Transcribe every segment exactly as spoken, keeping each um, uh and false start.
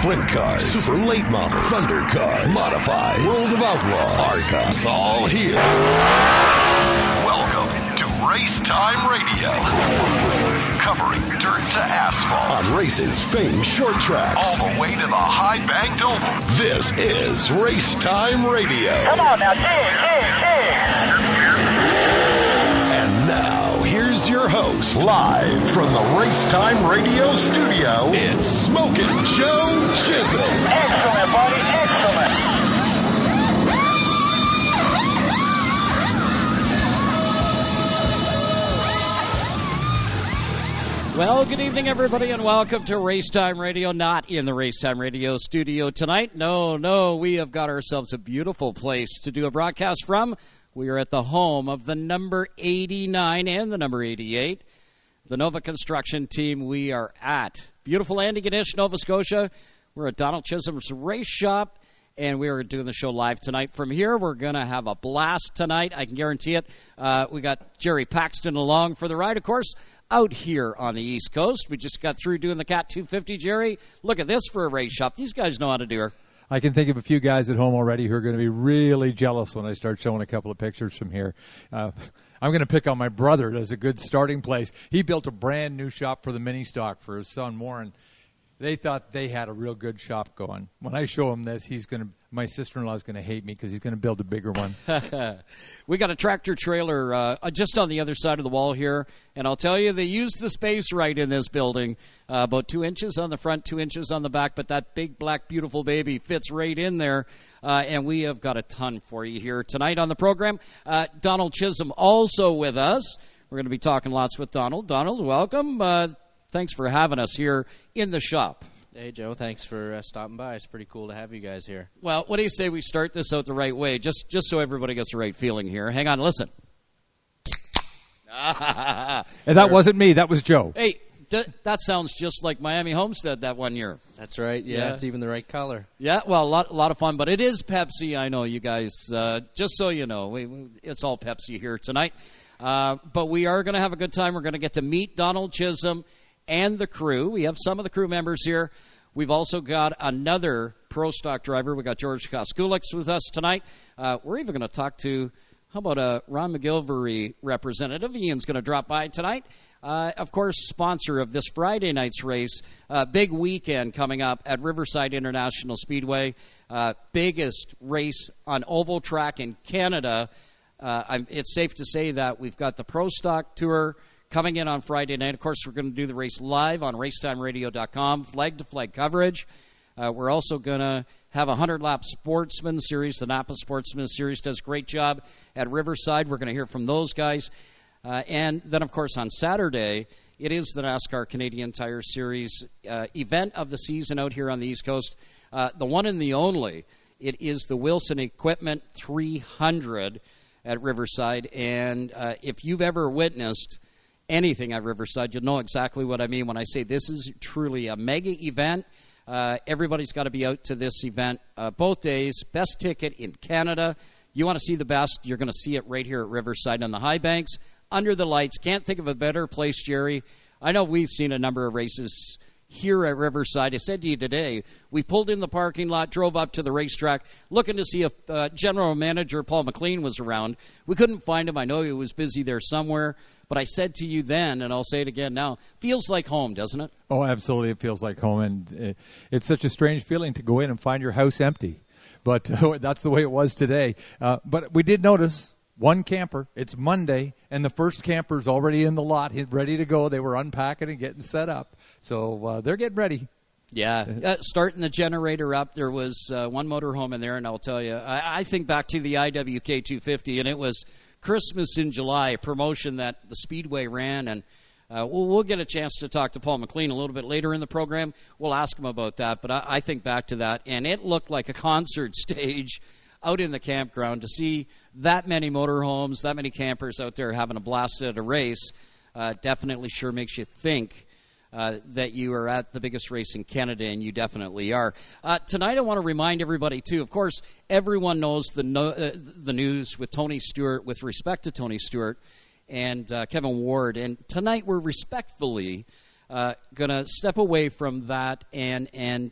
sprint cars, super late models, thunder cars, modified, World of Outlaws, ARCA. It's all here. Welcome to Race Time Radio. Covering dirt to asphalt. On racing's famed short tracks. All the way to the high-banked oval. This is Race Time Radio. Come on now, cheers, cheers, cheers. And now, here's your host, live from the Race Time Radio studio, it's Smokin' Joe Chisholm. Excellent, buddy, excellent. Well, good evening, everybody, and welcome to Race Time Radio. Not in the Race Time Radio studio tonight. No, no, we have got ourselves a beautiful place to do a broadcast from. We are at the home of the number eighty-nine and the number eighty-eight, the Nova Construction team. We are at beautiful Antigonish, Nova Scotia. We're at Donald Chisholm's Race Shop, and we are doing the show live tonight. From here, we're going to have a blast tonight. I can guarantee it. Uh, we got Jerry Paxton along for the ride, of course. Out here on the East Coast. We just got through doing the Cat two fifty, Jerry. Look at this for a race shop. These guys know how to do her. I can think of a few guys at home already who are going to be really jealous when I start showing a couple of pictures from here. Uh, I'm going to pick on my brother as a good starting place. He built a brand new shop for the mini stock for his son Warren. They thought they had a real good shop going. When I show him this, he's going to. My sister-in-law is going to hate me because he's going to build a bigger one. We got a tractor trailer uh, just on the other side of the wall here, and I'll tell you, they used the space right in this building. Uh, about two inches on the front, two inches on the back, but that big, black, beautiful baby fits right in there, uh, and we have got a ton for you here tonight on the program. Uh, Donald Chisholm also with us. We're going to be talking lots with Donald. Donald, welcome. Uh, thanks for having us here in the shop. Hey, Joe, thanks for uh, stopping by. It's pretty cool to have you guys here. Well, what do you say we start this out the right way, just just so everybody gets the right feeling here? Hang on, listen. And that wasn't me. That was Joe. Hey, th- that sounds just like Miami Homestead that one year. That's right. Yeah, Yeah. it's even the right color. Yeah, well, a lot, a lot of fun, but it is Pepsi. I know you guys, uh, just so you know, we, we, it's all Pepsi here tonight. Uh, but we are going to have a good time. We're going to get to meet Donald Chisholm and the crew. We have some of the crew members here. We've also got another pro stock driver. We got George Koskulik with us tonight. Uh, we're even going to talk to, how about a Ron McGilvery representative? Ian's going to drop by tonight. Uh, of course, sponsor of this Friday night's race. Uh, big weekend coming up at Riverside International Speedway. Uh, biggest race on oval track in Canada. Uh, I'm, it's safe to say that we've got the Pro Stock Tour coming in on Friday night. Of course, we're going to do the race live on racetime radio dot com, flag-to-flag coverage. Uh, we're also going to have a hundred-lap Sportsman Series. The Napa Sportsman Series does a great job at Riverside. We're going to hear from those guys. Uh, and then, of course, on Saturday, it is the NASCAR Canadian Tire Series uh, event of the season out here on the East Coast. Uh, the one and the only. It is the Wilson Equipment three hundred at Riverside. And uh, if you've ever witnessed anything at Riverside, you'll know exactly what I mean when I say this is truly a mega event. Uh, everybody's got to be out to this event uh, both days. Best ticket in Canada. You want to see the best, you're going to see it right here at Riverside on the high banks, under the lights. Can't think of a better place, Jerry. I know we've seen a number of races here at Riverside. I said to you today, we pulled in the parking lot, drove up to the racetrack, looking to see if uh, General Manager Paul McLean was around. We couldn't find him. I know he was busy there somewhere. But I said to you then, and I'll say it again now, feels like home, doesn't it? Oh, absolutely. It feels like home. And it, it's such a strange feeling to go in and find your house empty. But uh, that's the way it was today. Uh, but we did notice one camper. It's Monday, and the first camper's already in the lot. He's ready to go. They were unpacking and getting set up. So uh, they're getting ready. Yeah, uh, starting the generator up. There was uh, one motorhome in there, and I'll tell you, I, I think back to the I W K two fifty, and it was Christmas in July, a promotion that the Speedway ran, and uh, we'll, we'll get a chance to talk to Paul McLean a little bit later in the program. We'll ask him about that, but I, I think back to that, and it looked like a concert stage out in the campground. To see that many motorhomes, that many campers out there having a blast at a race, uh, definitely sure makes you think Uh, that you are at the biggest race in Canada, and you definitely are. Uh, tonight I want to remind everybody, too, of course, everyone knows the no, uh, the news with Tony Stewart, with respect to Tony Stewart and uh, Kevin Ward. And tonight we're respectfully uh, going to step away from that and, and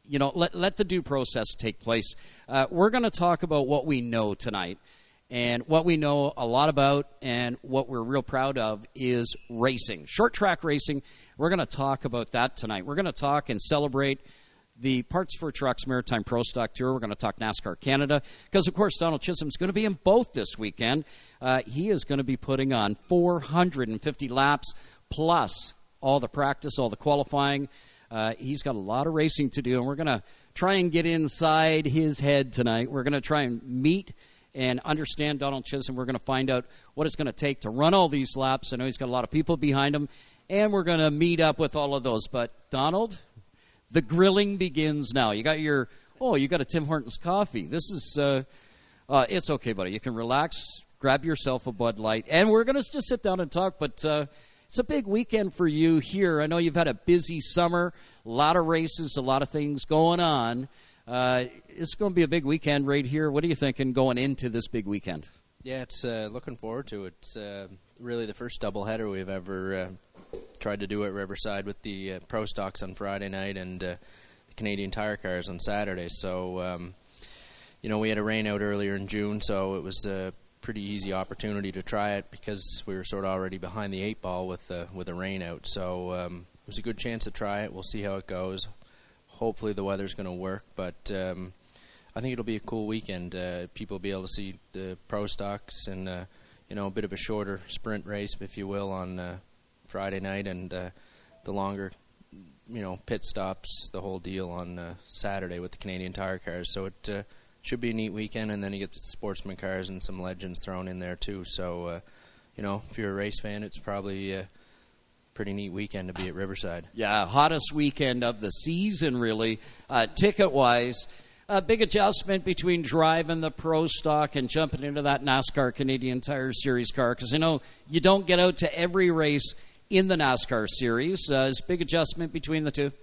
you know, let, let the due process take place. Uh, we're going to talk about what we know tonight. And what we know a lot about and what we're real proud of is racing, short track racing. We're going to talk about that tonight. We're going to talk and celebrate the Parts for Trucks Maritime Pro Stock Tour. We're going to talk NASCAR Canada because, of course, Donald Chisholm's going to be in both this weekend. Uh, he is going to be putting on four hundred fifty laps plus all the practice, all the qualifying. Uh, he's got a lot of racing to do, and we're going to try and get inside his head tonight. We're going to try and meet and understand Donald Chisholm. We're going to find out what it's going to take to run all these laps. I know he's got a lot of people behind him, and we're going to meet up with all of those. But, Donald, the grilling begins now. You got your, oh, you got a Tim Hortons coffee. This is, uh, uh, it's okay, buddy. You can relax, grab yourself a Bud Light, and we're going to just sit down and talk. But uh, it's a big weekend for you here. I know you've had a busy summer, a lot of races, a lot of things going on. Uh, it's going to be a big weekend right here. What are you thinking going into this big weekend? Yeah, it's uh, looking forward to it. It's uh, really the first doubleheader we've ever uh, tried to do at Riverside with the uh, Pro Stocks on Friday night and uh, the Canadian Tire Cars on Saturday. So, um, you know, we had a rain out earlier in June, so it was a pretty easy opportunity to try it because we were sort of already behind the eight ball with, uh, with a rain out. So um, it was a good chance to try it. We'll see how it goes. Hopefully the weather's going to work, but um, I think it'll be a cool weekend. Uh, people will be able to see the Pro Stocks and, uh, you know, a bit of a shorter sprint race, if you will, on uh, Friday night, and uh, the longer, you know, pit stops, the whole deal on uh, Saturday with the Canadian Tire Cars. So it uh, should be a neat weekend, and then you get the sportsman cars and some legends thrown in there too. So, uh, you know, if you're a race fan, it's probably Uh, pretty neat weekend to be at Riverside. Yeah, hottest weekend of the season, really, uh, ticket-wise. A big adjustment between driving the Pro Stock and jumping into that NASCAR Canadian Tire Series car, because I know you don't get out to every race in the NASCAR Series. Uh, is big adjustment between the two?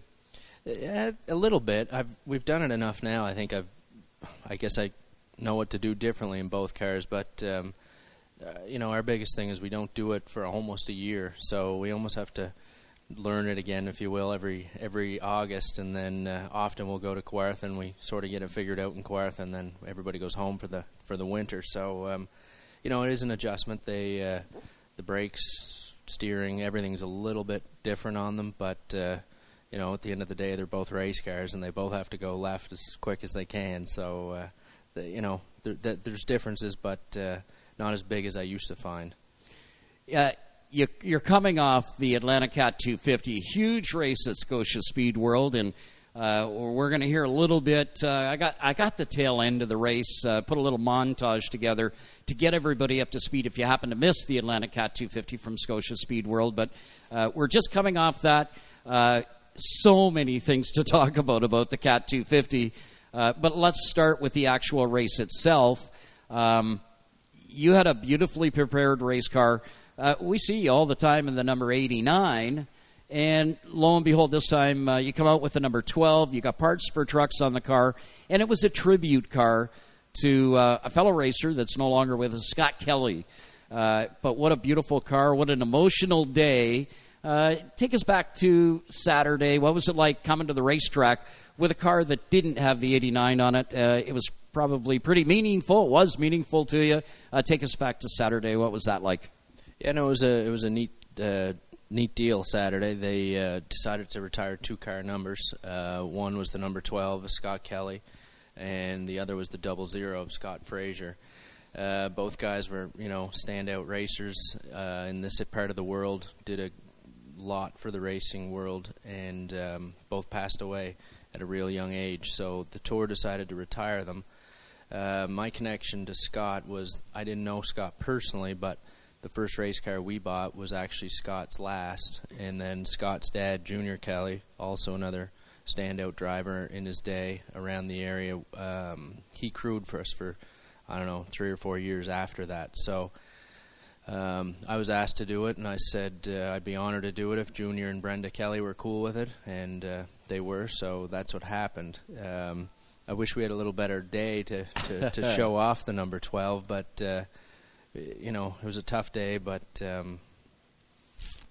Uh, a little bit. I've we've done it enough now. I think I've. I guess I know what to do differently in both cars, but. Um, Uh, you know, our biggest thing is we don't do it for almost a year, so we almost have to learn it again, if you will, every every August, and then uh, often we'll go to Kawartha and we sort of get it figured out in Kawartha, and then everybody goes home for the for the winter. So, um, you know, it is an adjustment. They uh, the brakes, steering, everything's a little bit different on them, but uh, you know, at the end of the day, they're both race cars, and they both have to go left as quick as they can. So, uh, the, you know, there, there, there's differences, but uh, not as big as I used to find. Uh, you, you're coming off the Atlanta Cat two fifty, huge race at Scotia Speed World, and uh, we're going to hear a little bit. Uh, I got I got the tail end of the race, uh, put a little montage together to get everybody up to speed if you happen to miss the Atlanta Cat two fifty from Scotia Speed World. But uh, we're just coming off that. Uh, so many things to talk about about the Cat two fifty. Uh, but let's start with the actual race itself. Um, You had a beautifully prepared race car. Uh, we see you all the time in the number eighty-nine, and lo and behold, this time uh, you come out with the number twelve. You got Parts for Trucks on the car, and it was a tribute car to uh, a fellow racer that's no longer with us, Scott Kelly. Uh, but what a beautiful car! What an emotional day! Uh, take us back to Saturday. What was it like coming to the racetrack with a car that didn't have the eighty-nine on it? Uh, it was probably pretty meaningful. It was meaningful to you. Uh, take us back to Saturday. What was that like? Yeah, no, it was a it was a neat uh, neat deal. Saturday, they uh, decided to retire two car numbers. Uh, one was the number twelve of Scott Kelly, and the other was the double zero of Scott Fraser. Uh, both guys were, you know, standout racers uh, in this part of the world. Did a lot for the racing world, and um, both passed away at a real young age. So the tour decided to retire them. Uh, my connection to Scott was, I didn't know Scott personally, but the first race car we bought was actually Scott's last. And then Scott's dad, Junior Kelly, also another standout driver in his day around the area, um, he crewed for us for, I don't know, three or four years after that. So um, I was asked to do it, and I said uh, I'd be honored to do it if Junior and Brenda Kelly were cool with it, and uh, they were, so that's what happened. Um, I wish we had a little better day to, to, to show off the number twelve, but, uh, you know, it was a tough day, but um,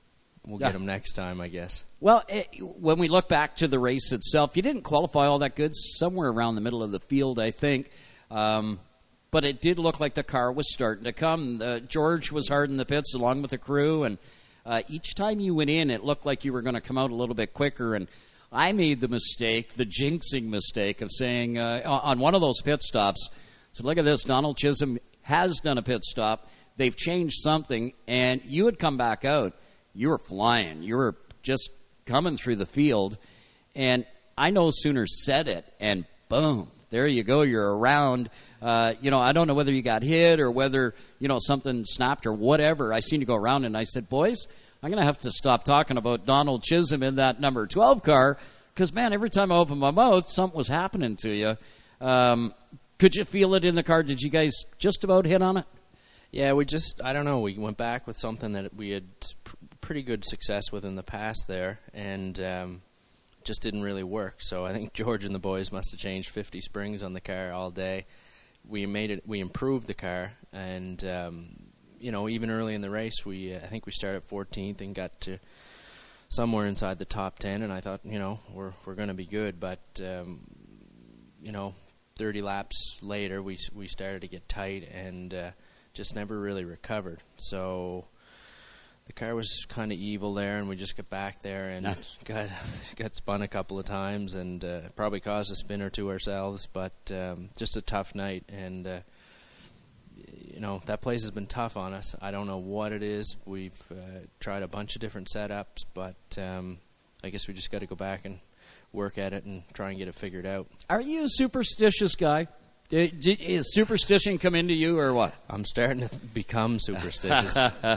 we'll Yeah. get him next time, I guess. Well, it, when we look back to the race itself, you didn't qualify all that good, somewhere around the middle of the field, I think. Um, but it did look like the car was starting to come. Uh, George was hard in the pits along with the crew, and uh, each time you went in, it looked like you were going to come out a little bit quicker. And I made the mistake, the jinxing mistake, of saying uh, on one of those pit stops, so look at this, Donald Chisholm has done a pit stop. They've changed something, and you had come back out. You were flying. You were just coming through the field, and I no sooner said it, and boom, there you go. You're around. Uh, you know, I don't know whether you got hit or whether, you know, something snapped or whatever. I seen you go around, and I said, boys, I'm going to have to stop talking about Donald Chisholm in that number twelve car because, man, every time I opened my mouth, something was happening to you. Um, could you feel it in the car? Did you guys just about hit on it? Yeah, we just, I don't know, we went back with something that we had pr- pretty good success with in the past there, and um, just didn't really work. So I think George and the boys must have changed fifty springs on the car all day. We made it, we improved the car, and, um, you know, even early in the race, we uh, I think we started fourteenth and got to somewhere inside the top ten, and I thought, you know, we're we're going to be good, but, um, you know, thirty laps later, we we started to get tight and uh, just never really recovered. So the car was kind of evil there, and we just got back there and Nice. got got spun a couple of times, and uh, probably caused a spin or two ourselves. But um, just a tough night, and uh, you know that place has been tough on us. I don't know what it is. We've uh, tried a bunch of different setups, but um, I guess we just got to go back and work at it and try and get it figured out. Are you a superstitious guy? Did, did, is superstition come into you or what? I'm starting to become superstitious.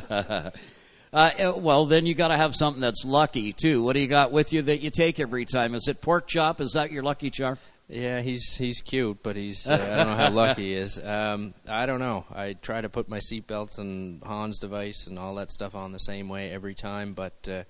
Uh, well, then you got to have something that's lucky, too. What do you got with you that you take every time? Is it pork chop? Is that your lucky charm? Yeah, he's he's cute, but he's uh, I don't know how lucky he is. Um, I don't know. I try to put my seatbelts and Hans device and all that stuff on the same way every time, but uh,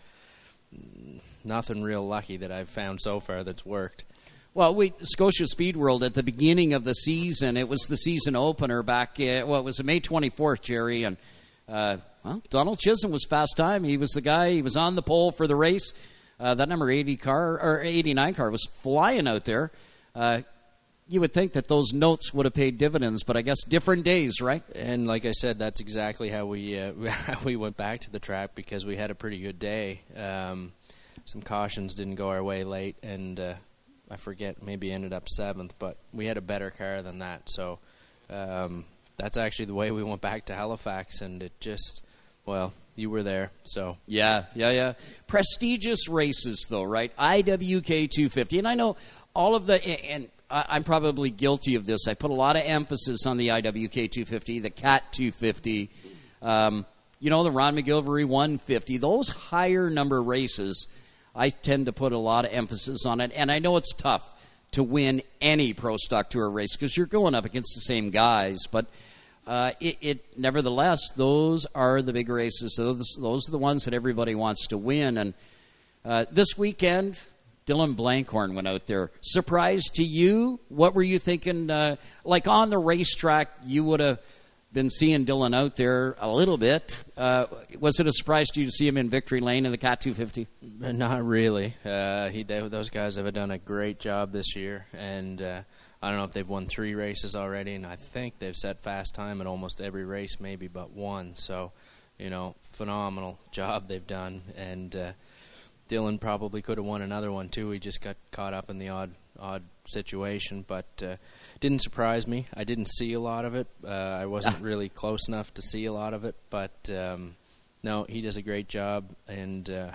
nothing real lucky that I've found so far that's worked. Well, we Scotia Speed World at the beginning of the season, it was the season opener back, uh, well, it was May twenty-fourth, Jerry, and uh, well, Donald Chisholm was fast time. He was the guy, he was on the pole for the race. Uh, that number eighty car, or eighty-nine car was flying out there. Uh, you would think that those notes would have paid dividends, but I guess different days, right? And like I said, that's exactly how we uh, how we went back to the track because we had a pretty good day. Um, some cautions didn't go our way late, and uh, I forget, maybe ended up seventh, but we had a better car than that. So um, that's actually the way we went back to Halifax, and it just, well, you were there, so. Yeah, yeah, yeah. Prestigious races, though, right? I W K two fifty, and I know all of the, and I'm probably guilty of this. I put a lot of emphasis on the I W K two fifty, the Cat two fifty, um, you know, the Ron McGilvery one fifty. Those higher number races, I tend to put a lot of emphasis on it, and I know it's tough to win any Pro Stock Tour race because you're going up against the same guys, but uh, it, it nevertheless, those are the big races. Those, those are the ones that everybody wants to win, and uh, this weekend, Dylan Blankhorn went out there. Surprise to you? What were you thinking? Uh, like on the racetrack, you would have been seeing Dylan out there a little bit. Uh, was it a surprise to you to see him in victory lane in the Cat two fifty? Not really. Uh, he, they, those guys have done a great job this year, and uh, I don't know if they've won three races already, and I think they've set fast time at almost every race, maybe but one. So, you know, phenomenal job they've done, and uh, Dylan probably could have won another one too. He just got caught up in the odd odd situation, but uh, didn't surprise me. I didn't see a lot of it. Uh, I wasn't really close enough to see a lot of it, but um, no, he does a great job, and uh,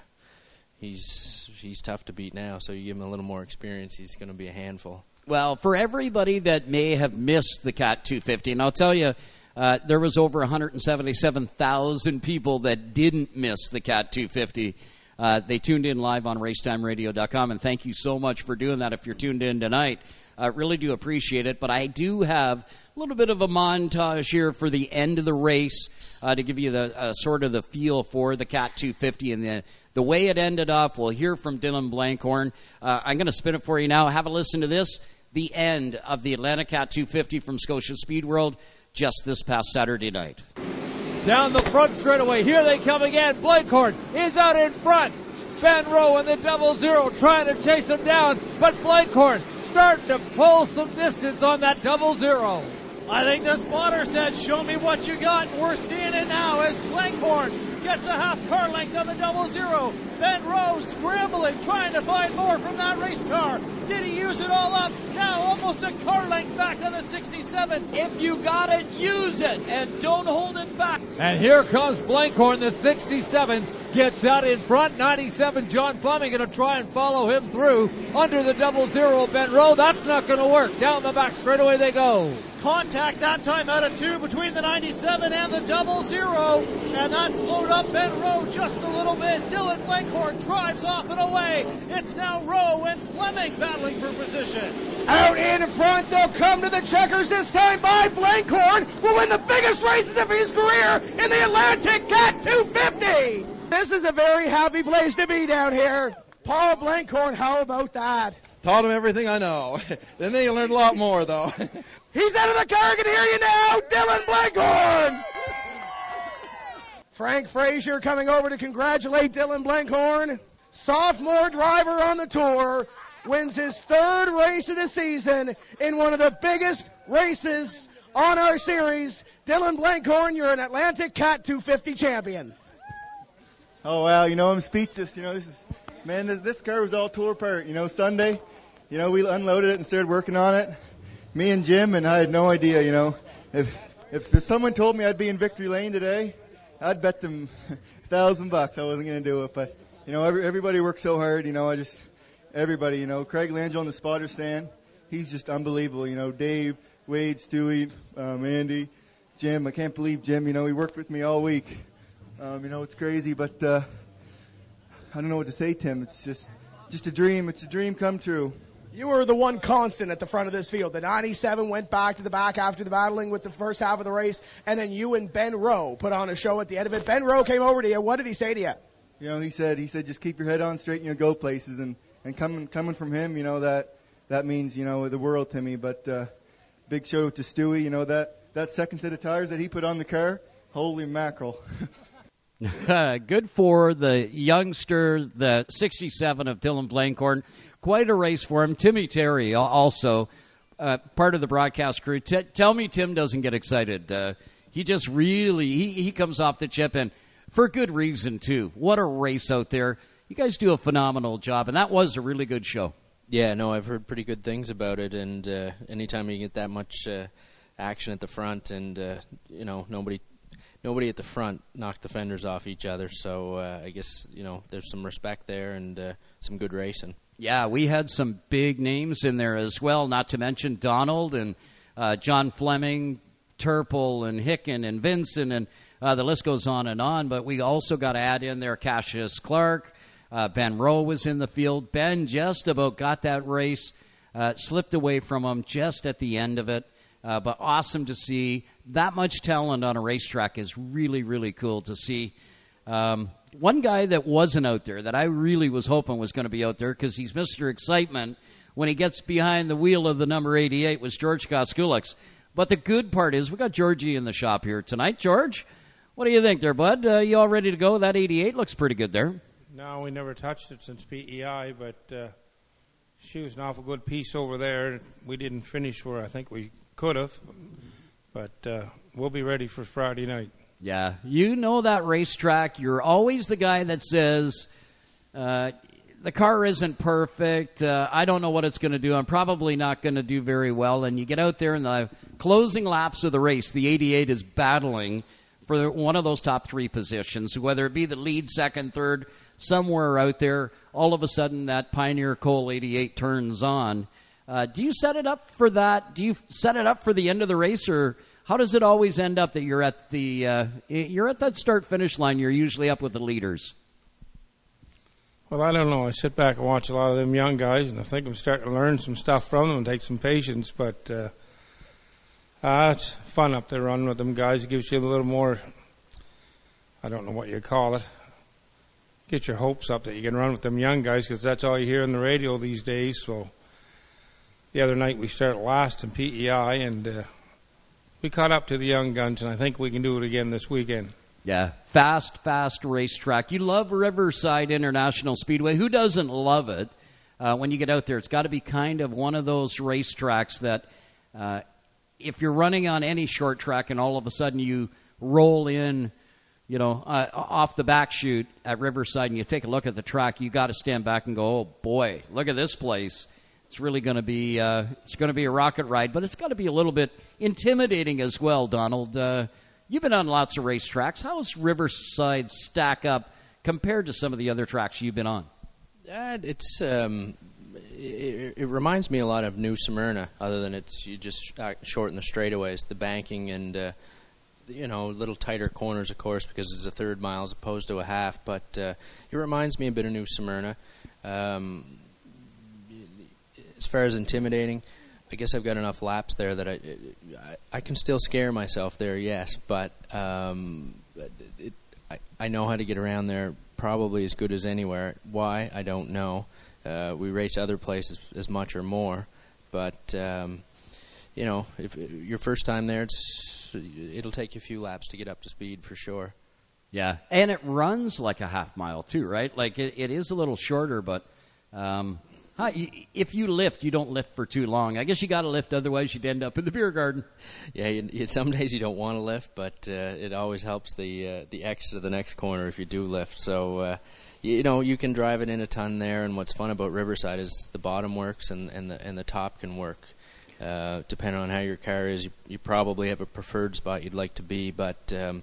he's he's tough to beat now. So you give him a little more experience, he's going to be a handful. Well, for everybody that may have missed the Cat two fifty, and I'll tell you, uh, there was over one hundred seventy-seven thousand people that didn't miss the Cat two fifty. Uh, they tuned in live on racetime radio dot com, and thank you so much for doing that if you're tuned in tonight. I uh, really do appreciate it, but I do have a little bit of a montage here for the end of the race uh, to give you the uh, sort of the feel for the Cat two fifty and the, the way it ended up. We'll hear from Dylan Blankhorn. Uh, I'm going to spin it for you now. Have a listen to this, the end of the Atlanta Cat two fifty from Scotia Speed World just this past Saturday night. down the front straightaway. Here they come again. Blankhorn is out in front. Ben Rowe and the double zero trying to chase him down, but Blankhorn starting to pull some distance on that double zero. I think the spotter said, show me what you got. We're seeing it now as Blankhorn gets a half car length on the double zero. Ben Rowe scrambling, trying to find more from that race car. Did he use it all up? Now almost a car length back on the sixty-seven. If you got it, use it, and don't hold it back. And here comes Blankhorn, the sixty-seven, gets out in front. ninety-seven, John Fleming going to try and follow him through under the double zero of Ben Rowe. That's not going to work. Down the back straightaway they go. Contact that time out of two between the ninety-seven and the double zero, and that slowed up Ben Rowe just a little bit. Dylan Blankhorn drives off and away. It's now Rowe and Fleming battling for position. Out in front, they'll come to the checkers this time by Blankhorn, will win the biggest races of his career in the Atlantic Cat two fifty. This is a very happy place to be down here. Paul Blankhorn, how about that? Taught him everything I know. Then they learned a lot more, though. He's out of the car. I can hear you now. Dylan Blankhorn. Frank Frazier coming over to congratulate Dylan Blankhorn. Sophomore driver on the tour. Wins his third race of the season in one of the biggest races on our series. Dylan Blankhorn, you're an Atlantic Cat two fifty champion. Oh, wow. You know, I'm speechless. You know, this is, man, this, this car was all tore apart. You know, Sunday, you know, we unloaded it and started working on it. Me and Jim, and I had no idea, you know. If, if if someone told me I'd be in victory lane today, I'd bet them a thousand bucks I wasn't going to do it. But, you know, every, everybody worked so hard. You know, I just, everybody, you know, Craig Langell on the spotter stand, he's just unbelievable. You know, Dave, Wade, Stewie, um, Andy, Jim. I can't believe Jim, you know, he worked with me all week. Um, you know, it's crazy, but uh, I don't know what to say, Tim. It's just, just a dream. It's a dream come true. You were the one constant at the front of this field. The ninety-seven went back to the back after the battling with the first half of the race, and then you and Ben Rowe put on a show at the end of it. Ben Rowe came over to you. What did he say to you? You know, he said, he said, just keep your head on straight and you'll go places. And, and coming coming from him, you know, that that means, you know, the world to me. But uh, big shout out to Stewie. You know, that, that second set of tires that he put on the car, holy mackerel. Good for the youngster, the sixty-seven of Dylan Blankhorn. Quite a race for him. Timmy Terry also uh, part of the broadcast crew. T- tell me Tim doesn't get excited. Uh, he just really, he, he comes off the chip, and for good reason, too. What a race out there. You guys do a phenomenal job, and that was a really good show. Yeah, no, I've heard pretty good things about it, and uh, anytime you get that much uh, action at the front, and, uh, you know, nobody nobody at the front knocked the fenders off each other, so uh, I guess, you know, there's some respect there and uh, some good racing. Yeah, we had some big names in there as well, not to mention Donald and uh, John Fleming, Turple and Hicken and Vincent, and uh, the list goes on and on. But we also got to add in there Cassius Clark. Uh, Ben Rowe was in the field. Ben just about got that race, uh, slipped away from him just at the end of it. Uh, but awesome to see. That much talent on a racetrack is really, really cool to see. Um, one guy that wasn't out there that I really was hoping was going to be out there because he's Mister Excitement when he gets behind the wheel of the number eighty-eight was George Koskuleks. But the good part is we got Georgie in the shop here tonight. George, what do you think there, bud? Uh, you all ready to go? That eighty-eight looks pretty good there. No, we never touched it since P E I, but uh, she was an awful good piece over there. We didn't finish where I think we could have, but uh, we'll be ready for Friday night. Yeah, you know that racetrack. You're always the guy that says, uh, the car isn't perfect. Uh, I don't know what it's going to do. I'm probably not going to do very well. And you get out there in the closing laps of the race, the eighty-eight is battling for one of those top three positions, whether it be the lead, second, third, somewhere out there. All of a sudden, that Pioneer Coal eighty-eight turns on. Uh, do you set it up for that? Do you set it up for the end of the race, or how does it always end up that you're at the uh, you're at that start-finish line? You're usually up with the leaders. Well, I don't know. I sit back and watch a lot of them young guys, and I think I'm starting to learn some stuff from them and take some patience. But uh, uh, it's fun up there running with them guys. It gives you a little more, I don't know what you call it, get your hopes up that you can run with them young guys, because that's all you hear on the radio these days. So the other night we started last in P E I, and uh, we caught up to the young guns, and I think we can do it again this weekend. Yeah, fast, fast racetrack. You love Riverside International Speedway. Who doesn't love it? Uh, when you get out there, it's got to be kind of one of those racetracks that uh, if you're running on any short track and all of a sudden you roll in, you know, uh, off the back chute at Riverside and you take a look at the track, you got to stand back and go, oh boy, look at this place. It's really going to be uh, it's going to be a rocket ride, but it's got to be a little bit intimidating as well, Donald. Uh, you've been on lots of racetracks. How does Riverside stack up compared to some of the other tracks you've been on? Uh, it's um, it, it reminds me a lot of New Smyrna, other than it's you just shorten the straightaways, the banking, and uh, you know, little tighter corners, of course, because it's a third mile as opposed to a half. But uh, it reminds me a bit of New Smyrna. Um, as far as intimidating, I guess I've got enough laps there that I I, I can still scare myself there, yes, but um, it, I, I know how to get around there probably as good as anywhere. Why? I don't know. Uh, we race other places as much or more, but um, you know, if your first time there, it's it'll take you a few laps to get up to speed for sure. Yeah, and it runs like a half mile too, right? Like it, it is a little shorter, but um, if you lift, you don't lift for too long. I guess you got to lift, otherwise you'd end up in the beer garden. Yeah, you, you, some days you don't want to lift, but uh, it always helps the uh, the exit of the next corner if you do lift. So, uh, you, you know, you can drive it in a ton there, and what's fun about Riverside is the bottom works and, and, the, and the top can work. Uh, depending on how your car is, you, you probably have a preferred spot you'd like to be, but, um,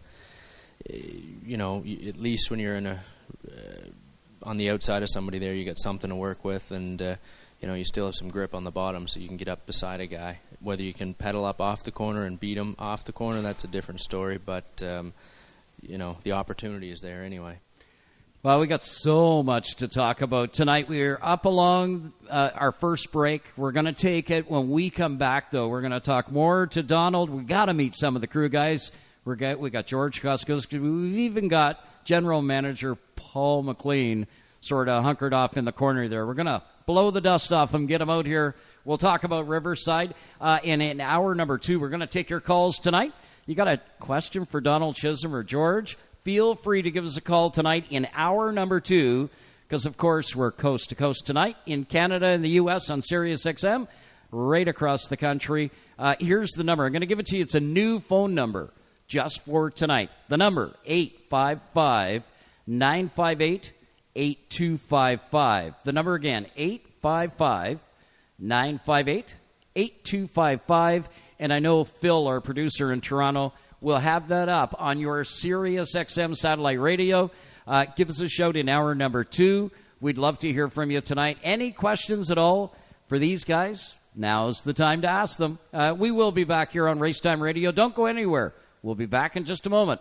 you know, at least when you're in a... Uh, on the outside of somebody there, you got something to work with, and uh, you know, you still have some grip on the bottom, so you can get up beside a guy. Whether you can pedal up off the corner and beat him off the corner, that's a different story, but um, you know, the opportunity is there anyway. Well, we got so much to talk about tonight. We're up along uh, our first break. We're going to take it. When we come back, though, we're going to talk more to Donald. We got to meet some of the crew guys. We got we got George Koskowski. We've even got General Manager Paul McLean sort of hunkered off in the corner there. We're going to blow the dust off him, get him out here. We'll talk about Riverside. Uh, and in hour number two, we're going to take your calls tonight. You got a question for Donald Chisholm or George? Feel free to give us a call tonight in hour number two, because, of course, we're coast to coast tonight in Canada and the U S on Sirius X M, right across the country. Uh, here's the number. I'm going to give it to you. It's a new phone number just for tonight. The number, eight five five, nine five eight, eight two five five. The number again, eight five five, nine five eight, eight two five five. And I know Phil, our producer in Toronto, will have that up on your Sirius X M satellite radio. Uh, give us a shout in hour number two. We'd love to hear from you tonight. Any questions at all for these guys? Now's the time to ask them. Uh, we will be back here on Racetime Radio. Don't go anywhere. We'll be back in just a moment.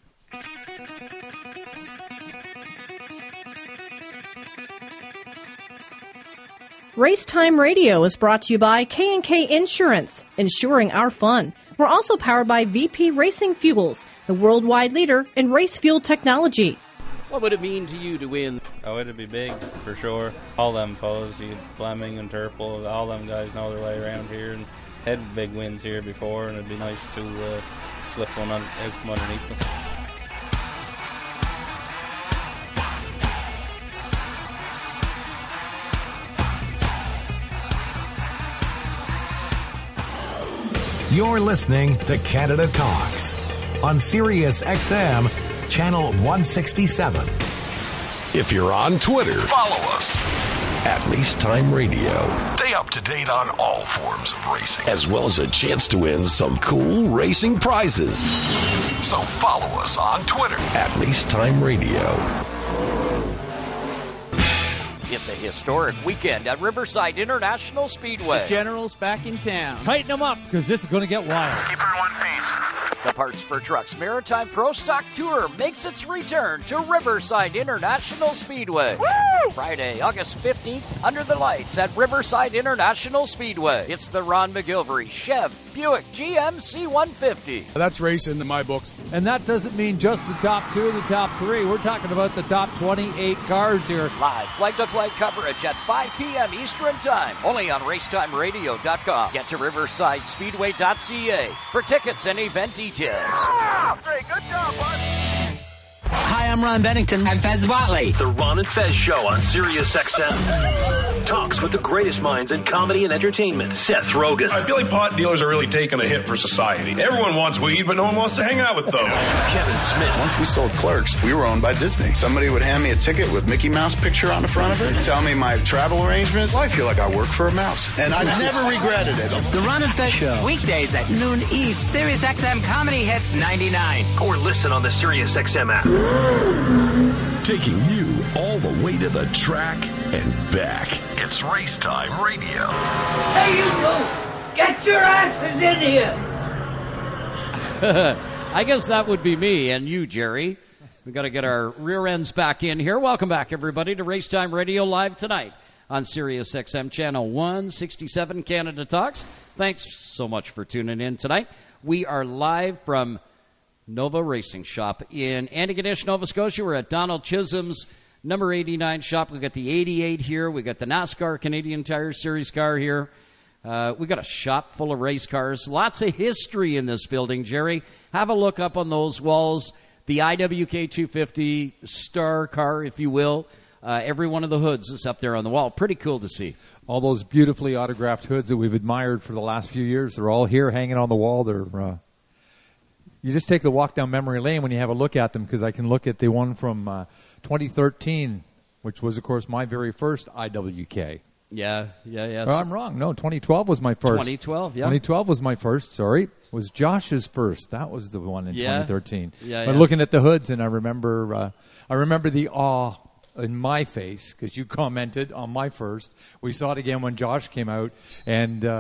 Racetime Radio is brought to you by K and K Insurance, insuring our fun. We're also powered by V P Racing Fuels, the worldwide leader in race fuel technology. What would it mean to you to win? Oh, it'd be big, for sure. All them fellas, you Fleming and Turple, all them guys know their way around here and had big wins here before, and it'd be nice to uh, slip one on, out from underneath them. You're listening to Canada Talks on Sirius X M, channel one sixty-seven. If you're on Twitter, follow us at Racetime Radio. Stay up to date on all forms of racing, as well as a chance to win some cool racing prizes. So follow us on Twitter at Racetime Radio. It's a historic weekend at Riverside International Speedway. The General's back in town. Tighten them up, because this is going to get wild. Keep her in one piece. The Parts for Trucks Maritime Pro Stock Tour makes its return to Riverside International Speedway. Woo! Friday, August fifteenth, under the lights at Riverside International Speedway. It's the Ron McGilvery Chev Buick G M C one fifty. That's racing in my books. And that doesn't mean just the top two, the top three. We're talking about the top twenty-eight cars here. Live flag-to-flag coverage at five p.m. Eastern Time, only on racetime radio dot com. Get to riverside speedway dot c a for tickets and event details. Ah, great, good job, bud. Hi, I'm Ron Bennington. I'm Fez Watley. The Ron and Fez Show on Sirius X M. Talks with the greatest minds in comedy and entertainment. Seth Rogen. I feel like pot dealers are really taking a hit for society. Everyone wants weed, but no one wants to hang out with them. Kevin Smith. Once we sold Clerks, we were owned by Disney. Somebody would hand me a ticket with Mickey Mouse picture on the front of it, tell me my travel arrangements. Well, I feel like I work for a mouse, and I never regretted it. The Ron and Fez Show. Weekdays at noon East. Sirius X M Comedy Hits ninety-nine. Or listen on the Sirius X M app. Taking you all the way to the track and back. It's Race Time Radio. Hey, you two! Get your asses in here! I guess that would be me and you, Jerry. We've got to get our rear ends back in here. Welcome back, everybody, to Race Time Radio live tonight on Sirius X M Channel one sixty-seven, Canada Talks. Thanks so much for tuning in tonight. We are live from Nova Racing Shop in Antigonish, Nova Scotia. We're at Donald Chisholm's number eighty-nine shop. We've got the eighty-eight here. We've got the NASCAR Canadian Tire Series car here. Uh, we've got a shop full of race cars. Lots of history in this building, Jerry. Have a look up on those walls. The I W K two fifty star car, if you will. Uh, every one of the hoods is up there on the wall. Pretty cool to see. All those beautifully autographed hoods that we've admired for the last few years, they're all here hanging on the wall. They're... Uh You just take the walk down memory lane when you have a look at them, because I can look at the one from uh, twenty thirteen, which was, of course, my very first I W K. Yeah, yeah, yeah. Well, I'm wrong. No, twenty twelve was my first. twenty twelve, yeah. twenty twelve was my first, sorry. It was Josh's first. That was the one in yeah. twenty thirteen. Yeah, but yeah. looking at the hoods, and I remember, uh, I remember the awe in my face, because you commented on my first. We saw it again when Josh came out, and... Uh,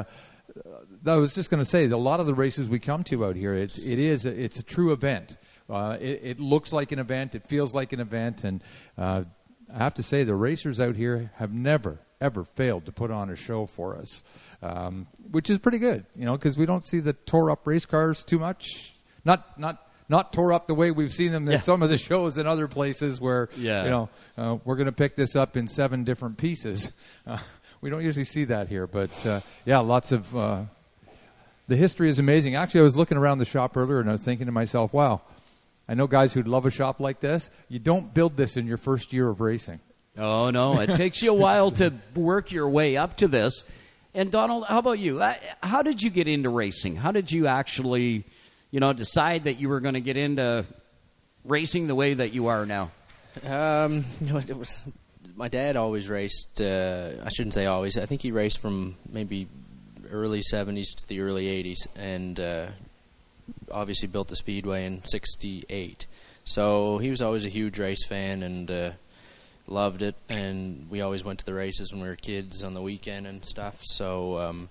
I was just going to say, a lot of the races we come to out here, it's, it is a, it's a true event. Uh, it, it looks like an event. It feels like an event. And uh, I have to say, the racers out here have never, ever failed to put on a show for us, um, which is pretty good, you know, because we don't see the tore-up race cars too much. Not not not tore up the way we've seen them yeah. at some of the shows in other places where, yeah. you know, uh, we're going to pick this up in seven different pieces. Uh, we don't usually see that here. But, uh, yeah, lots of... Uh, The history is amazing. Actually, I was looking around the shop earlier, and I was thinking to myself, wow, I know guys who'd love a shop like this. You don't build this in your first year of racing. Oh, no. It takes you a while to work your way up to this. And, Donald, how about you? How did you get into racing? How did you actually, you know, decide that you were going to get into racing the way that you are now? Um, it was, my dad always raced. Uh, I shouldn't say always. I think he raced from maybe early seventies to the early eighties, and uh, obviously built the Speedway in sixty-eight. So he was always a huge race fan and uh, loved it, and we always went to the races when we were kids on the weekend and stuff. So um,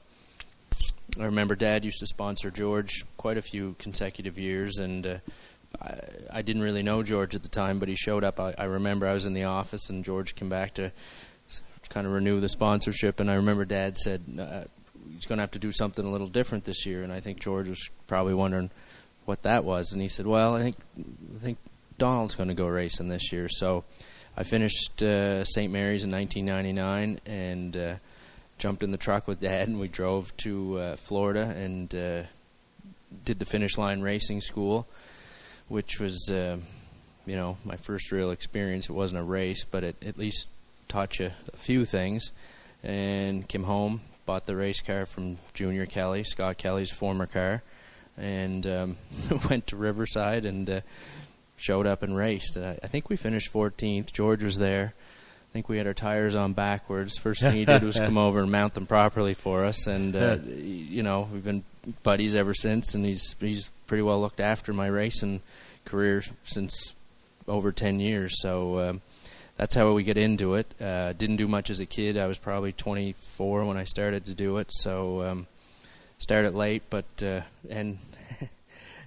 I remember Dad used to sponsor George quite a few consecutive years, and uh, I, I didn't really know George at the time, but he showed up. I, I remember I was in the office, and George came back to kind of renew the sponsorship, and I remember Dad said, uh, he's going to have to do something a little different this year. And I think George was probably wondering what that was. And he said, well, I think I think Donald's going to go racing this year. So I finished uh, Saint Mary's in nineteen ninety-nine and uh, jumped in the truck with Dad, and we drove to uh, Florida and uh, did the Finish Line Racing School, which was, uh, you know, my first real experience. It wasn't a race, but it at least taught you a few things. And came home, bought the race car from Junior Kelly, Scott Kelly's former car, and um, went to Riverside and uh, showed up and raced. Uh, I think we finished fourteenth. George was there. I think we had our tires on backwards. First thing he did was come over and mount them properly for us. And, uh, you know, we've been buddies ever since, and he's he's pretty well looked after my racing career since over ten years. So um, that's how we get into it. Uh, didn't do much as a kid. I was probably twenty-four when I started to do it. So um, started late, but uh, and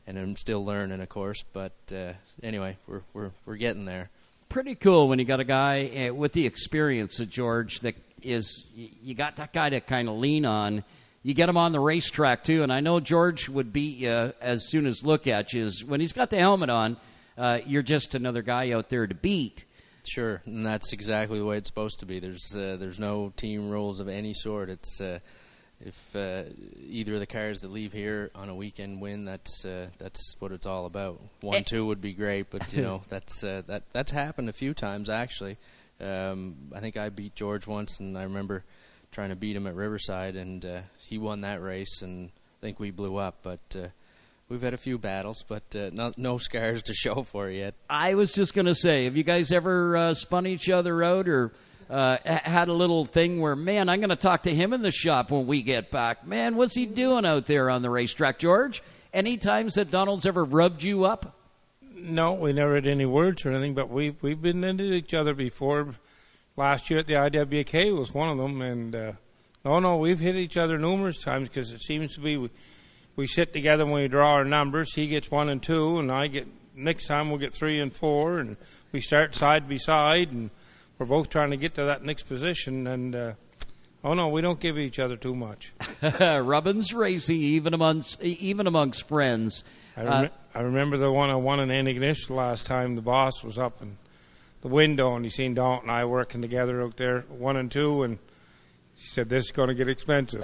and I'm still learning, of course. But uh, anyway, we're we're we're getting there. Pretty cool when you got a guy uh, with the experience of George that is, you got that guy to kind of lean on. You get him on the racetrack, too, and I know George would beat you as soon as look at you. Is when he's got the helmet on, uh, you're just another guy out there to beat. Sure, and that's exactly the way it's supposed to be. There's uh, there's no team rules of any sort. It's uh, if uh, either of the cars that leave here on a weekend win, that's uh, that's what it's all about. One, two would be great, but you know that's uh, that that's happened a few times actually. Um, I think I beat George once, and I remember trying to beat him at Riverside, and uh, he won that race, and I think we blew up. But uh, we've had a few battles, but uh, no, no scars to show for it yet. I was just going to say, have you guys ever uh, spun each other out or uh, had a little thing where, man, I'm going to talk to him in the shop when we get back. Man, what's he doing out there on the racetrack, George? Any times that Donald's ever rubbed you up? No, we never had any words or anything, but we've, we've been into each other before. Last year at the I W K was one of them, and uh, no, no, we've hit each other numerous times because it seems to be we, we sit together when we draw our numbers. He gets one and two, and I get next time we'll get three and four, and we start side by side, and we're both trying to get to that next position. And uh, oh no, we don't give each other too much. Rubbins Racing, even amongst even amongst friends. I, rem- uh, I remember the one I won in Antigonish the last time. The boss was up and. The window, and he seen Dalton and I working together out there, one and two, and he said, "This is going to get expensive."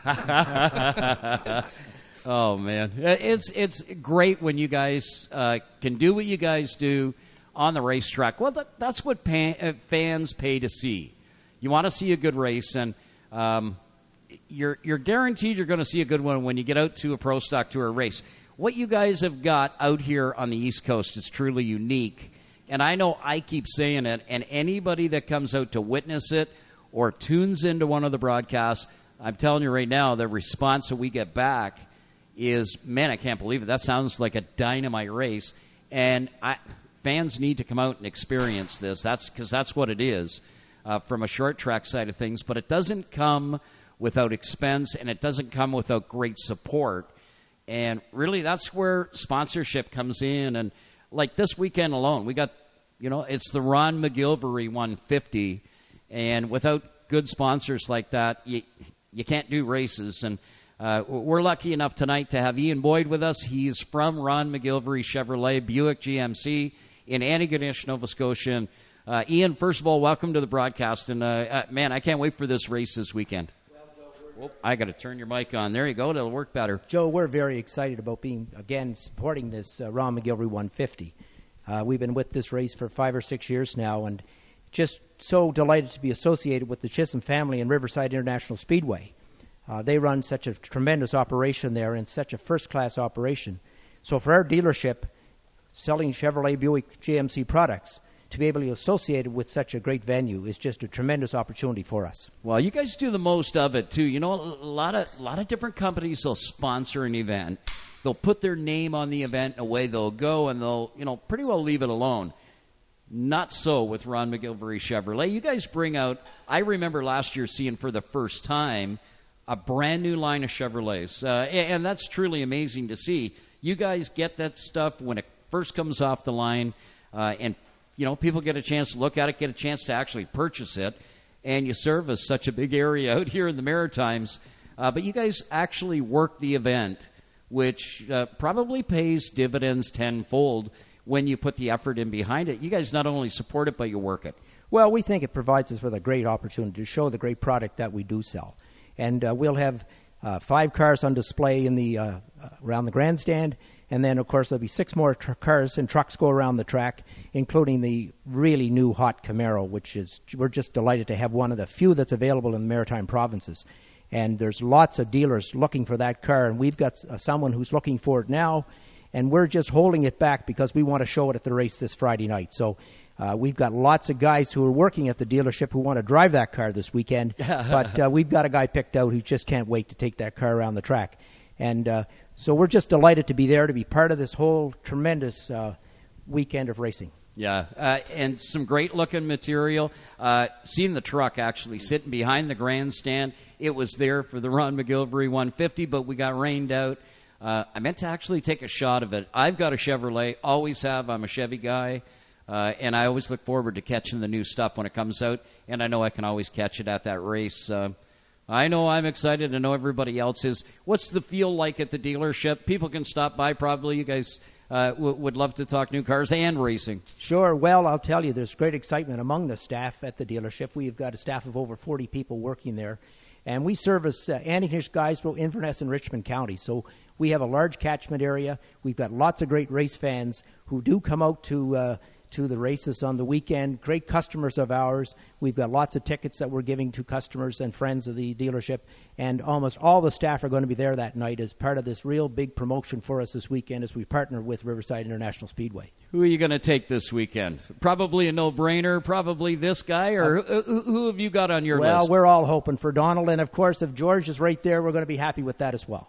Oh man, it's it's great when you guys uh, can do what you guys do on the racetrack. Well, that, that's what pan, uh, fans pay to see. You want to see a good race, and um, you're you're guaranteed you're going to see a good one when you get out to a Pro Stock Tour race. What you guys have got out here on the East Coast is truly unique. And I know I keep saying it, and anybody that comes out to witness it or tunes into one of the broadcasts, I'm telling you right now, the response that we get back is, man, I can't believe it. That sounds like a dynamite race. And I, fans need to come out and experience this. That's because that's what it is uh, from a short track side of things. But it doesn't come without expense, and it doesn't come without great support. And really, that's where sponsorship comes in. And like this weekend alone, we got, you know, it's the Ron McGilvery one fifty, and without good sponsors like that, you you can't do races. And uh, we're lucky enough tonight to have Ian Boyd with us. He's from Ron McGilvery Chevrolet Buick G M C in Antigonish, Nova Scotia. And, uh, Ian, first of all, welcome to the broadcast. And, uh, uh, man, I can't wait for this race this weekend. Well, I got to turn your mic on. There you go. It'll work better. Joe, we're very excited about being, again, supporting this uh, Ron McGilvery one fifty. Uh, we've been with this race for five or six years now, and just so delighted to be associated with the Chisholm family and Riverside International Speedway. Uh, they run such a tremendous operation there and such a first-class operation. So for our dealership, selling Chevrolet Buick G M C products, to be able to be associated with such a great venue is just a tremendous opportunity for us. Well, you guys do the most of it, too. You know, a lot of, a lot of different companies will sponsor an event. They'll put their name on the event, and away they'll go, and they'll, you know, pretty well leave it alone. Not so with Ron McGilvery Chevrolet. You guys bring out, I remember last year seeing for the first time a brand new line of Chevrolets, uh, and that's truly amazing to see. You guys get that stuff when it first comes off the line, uh, and, you know, people get a chance to look at it, get a chance to actually purchase it, and you service such a big area out here in the Maritimes. Uh, but you guys actually work the event, which uh, probably pays dividends tenfold when you put the effort in behind it. You guys not only support it, but you work it. Well, we think it provides us with a great opportunity to show the great product that we do sell. And uh, we'll have uh, five cars on display in the uh, around the grandstand, and then, of course, there'll be six more tr- cars and trucks go around the track, including the really new hot Camaro, which is, we're just delighted to have one of the few that's available in the Maritime provinces. And there's lots of dealers looking for that car, and we've got uh, someone who's looking for it now, and we're just holding it back because we want to show it at the race this Friday night. So uh, we've got lots of guys who are working at the dealership who want to drive that car this weekend, but uh, we've got a guy picked out who just can't wait to take that car around the track. And uh, so we're just delighted to be there, to be part of this whole tremendous uh, weekend of racing. Yeah, uh, and some great-looking material. Uh, seeing the truck actually sitting behind the grandstand, it was there for the Ron McGilvery one fifty, but we got rained out. Uh, I meant to actually take a shot of it. I've got a Chevrolet, always have. I'm a Chevy guy, uh, and I always look forward to catching the new stuff when it comes out, and I know I can always catch it at that race. Uh, I know I'm excited. I know everybody else is. What's the feel like at the dealership? People can stop by probably. You guys uh, w- would love to talk new cars and racing. Sure. Well, I'll tell you, there's great excitement among the staff at the dealership. We've got a staff of over forty people working there, and we service uh, Antigonish, Guysborough, Inverness, and Richmond County. So we have a large catchment area. We've got lots of great race fans who do come out to uh, to the races on the weekend. Great customers of ours. We've got lots of tickets that we're giving to customers and friends of the dealership, and almost all the staff are going to be there that night as part of this real big promotion for us this weekend as we partner with Riverside International Speedway. Who are you going to take this weekend? Probably a no-brainer, probably this guy, or uh, who, who have you got on your well, list? Well, we're all hoping for Donald, and of course, if George is right there, we're going to be happy with that as well.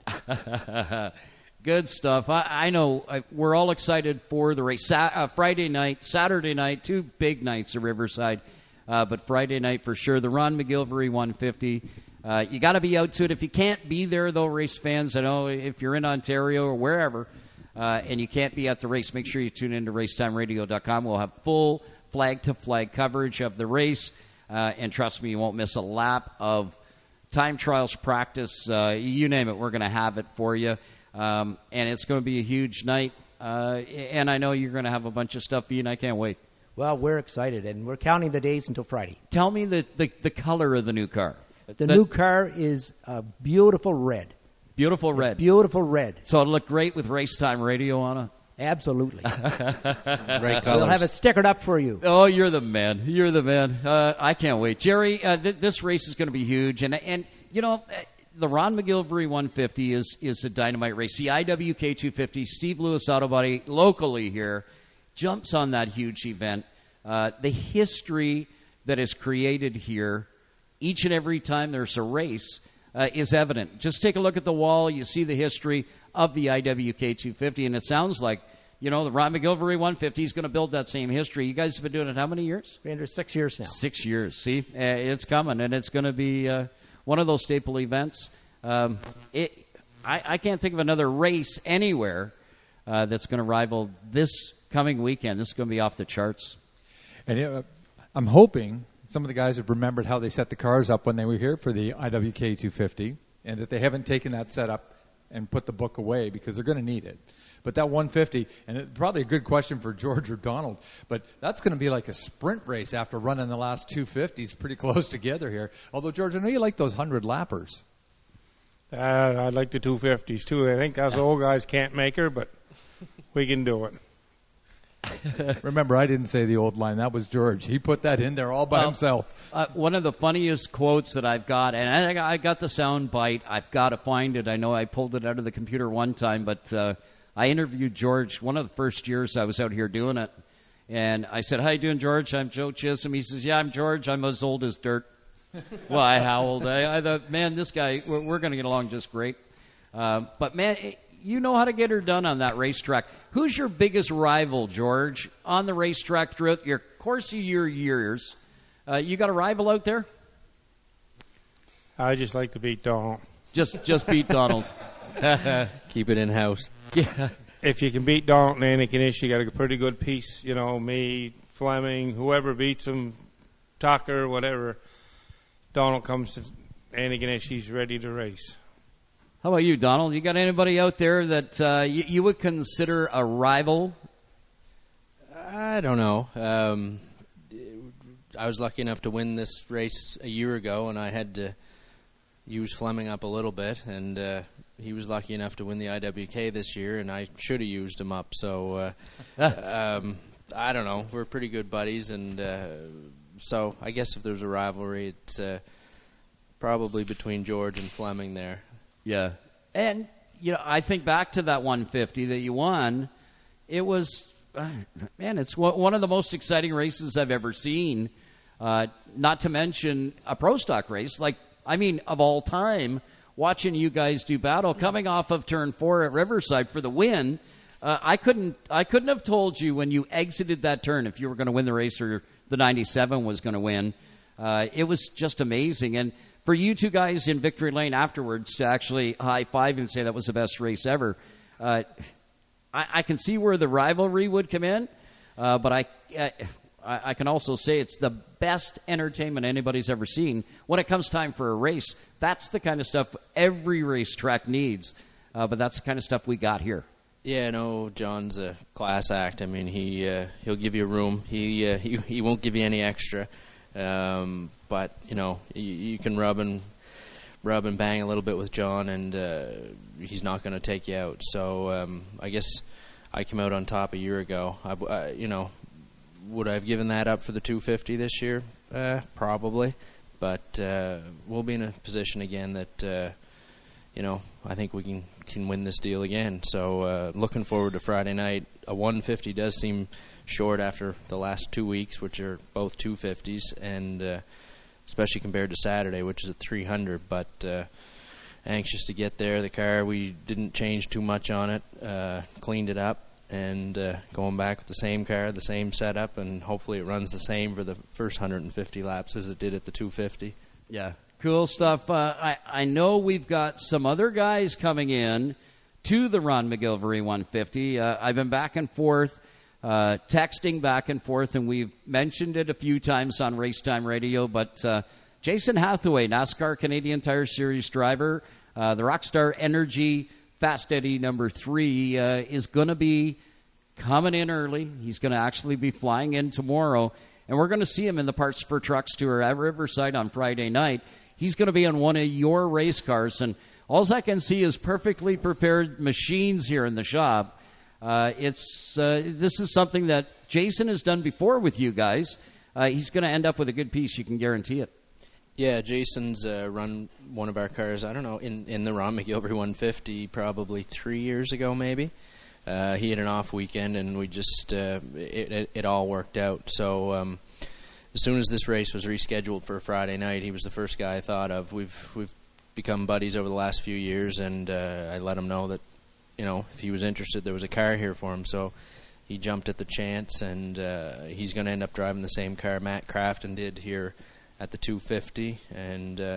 Good stuff. I, I know I, we're all excited for the race. Sa- uh, Friday night, Saturday night, two big nights at Riverside, uh, but Friday night for sure. The Ron McGilvery one fifty. Uh, you got to be out to it. If you can't be there, though, race fans, I know if you're in Ontario or wherever, uh, and you can't be at the race, make sure you tune in to racetime radio dot com. We'll have full flag-to-flag coverage of the race, uh, and trust me, you won't miss a lap of time trials, practice, uh, you name it, we're going to have it for you. Um, and it's going to be a huge night, uh, and I know you're going to have a bunch of stuff for you, and I can't wait. Well, we're excited, and we're counting the days until Friday. Tell me the, the, the color of the new car. The, the new car is a beautiful red. Beautiful red. A beautiful red. So it'll look great with Racetime Radio on it? Absolutely. Great colors. We'll have it stickered up for you. Oh, you're the man. You're the man. Uh, I can't wait. Jerry, uh, th- this race is going to be huge, and, and you know, the Ron McGilvery one fifty is, is a dynamite race. The I W K two fifty, Steve Lewis Auto Body, locally here, jumps on that huge event. Uh, the history that is created here, each and every time there's a race, uh, is evident. Just take a look at the wall. You see the history of the I W K two fifty, and it sounds like, you know, the Ron McGilvery one fifty is going to build that same history. You guys have been doing it how many years? We're under six years now. Six years. See, uh, it's coming, and it's going to be uh, one of those staple events. Um, it, I, I can't think of another race anywhere uh, that's going to rival this coming weekend. This is going to be off the charts. And uh, I'm hoping some of the guys have remembered how they set the cars up when they were here for the I W K two fifty, and that they haven't taken that setup and put the book away because they're going to need it. But that one fifty, and it's probably a good question for George or Donald, but that's going to be like a sprint race after running the last two fifties pretty close together here. Although, George, I know you like those hundred-lappers. Uh, I like the two fifties, too. I think us old guys can't make her, but we can do it. Remember, I didn't say the old line. That was George. He put that in there all by well, himself. Uh, one of the funniest quotes that I've got, and I, I got the sound bite. I've got to find it. I know I pulled it out of the computer one time, but uh, I interviewed George one of the first years I was out here doing it. And I said, how you doing, George? I'm Joe Chisholm. He says, yeah, I'm George. I'm as old as dirt. Well, I howled. I, I thought, man, this guy, we're, we're going to get along just great. Uh, but, man, it, you know how to get her done on that racetrack. Who's your biggest rival, George, on the racetrack throughout your course of your years? Uh, you got a rival out there? I just like to beat Donald. Just just beat Donald. Keep it in-house. Yeah. If you can beat Donald and Antigonish, you got a pretty good piece. You know, me, Fleming, whoever beats him, Tucker, whatever. Donald comes to Antigonish, he's ready to race. How about you, Donald? You got anybody out there that uh, you, you would consider a rival? I don't know. Um, I was lucky enough to win this race a year ago, and I had to use Fleming up a little bit, and uh, he was lucky enough to win the I W K this year, and I should have used him up. So uh, um, I don't know. We're pretty good buddies, and uh, so I guess if there's a rivalry, it's uh, probably between George and Fleming there. Yeah. And, you know, I think back to that one fifty that you won. It was, uh, man, it's one of the most exciting races I've ever seen. Uh, not to mention a pro stock race. Like, I mean, of all time, watching you guys do battle, coming off of turn four at Riverside for the win, uh, I couldn't I couldn't have told you when you exited that turn if you were going to win the race or the ninety-seven was going to win. Uh, it was just amazing. And for you two guys in victory lane afterwards to actually high five and say that was the best race ever, uh, I, I can see where the rivalry would come in, uh, but I, I I can also say it's the best entertainment anybody's ever seen. When it comes time for a race, that's the kind of stuff every racetrack needs, uh, but that's the kind of stuff we got here. Yeah, no, John's a class act. I mean, he uh, he'll give you room. He uh, he he won't give you any extra. Um, but you know, you, you can rub and rub and bang a little bit with John, and uh, he's not going to take you out. So um, I guess I came out on top a year ago. I, I, you know, would I have given that up for the two fifty this year? Uh, probably, but uh, we'll be in a position again that. Uh, You know, I think we can can win this deal again. So uh, looking forward to Friday night. A one fifty does seem short after the last two weeks, which are both two fifties, and uh, especially compared to Saturday, which is a three hundred. But uh, anxious to get there. The car, we didn't change too much on it, uh, cleaned it up, and uh, going back with the same car, the same setup, and hopefully it runs the same for the first one hundred fifty laps as it did at the two fifty. Yeah. Cool stuff. Uh, I, I know we've got some other guys coming in to the Ron McGilvery one fifty. Uh, I've been back and forth, uh, texting back and forth, and we've mentioned it a few times on Racetime Radio, but uh, Jason Hathaway, NASCAR Canadian Tire Series driver, uh, the Rockstar Energy Fast Eddie number three, uh, is going to be coming in early. He's going to actually be flying in tomorrow, and we're going to see him in the Parts for Trucks Tour at Riverside on Friday night. He's going to be on one of your race cars, and all I can see is perfectly prepared machines here in the shop. Uh, it's uh, this is something that Jason has done before with you guys. Uh, he's going to end up with a good piece. You can guarantee it. Yeah, Jason's uh, run one of our cars, I don't know, in, in the Ron McGilvery one fifty probably three years ago maybe. Uh, he had an off weekend, and we just, uh, it, it, it all worked out. So um, as soon as this race was rescheduled for Friday night, he was the first guy I thought of. We've we've become buddies over the last few years, and uh, I let him know that, you know, if he was interested, there was a car here for him. So he jumped at the chance, and uh, he's going to end up driving the same car Matt Crafton did here at the two fifty. And uh,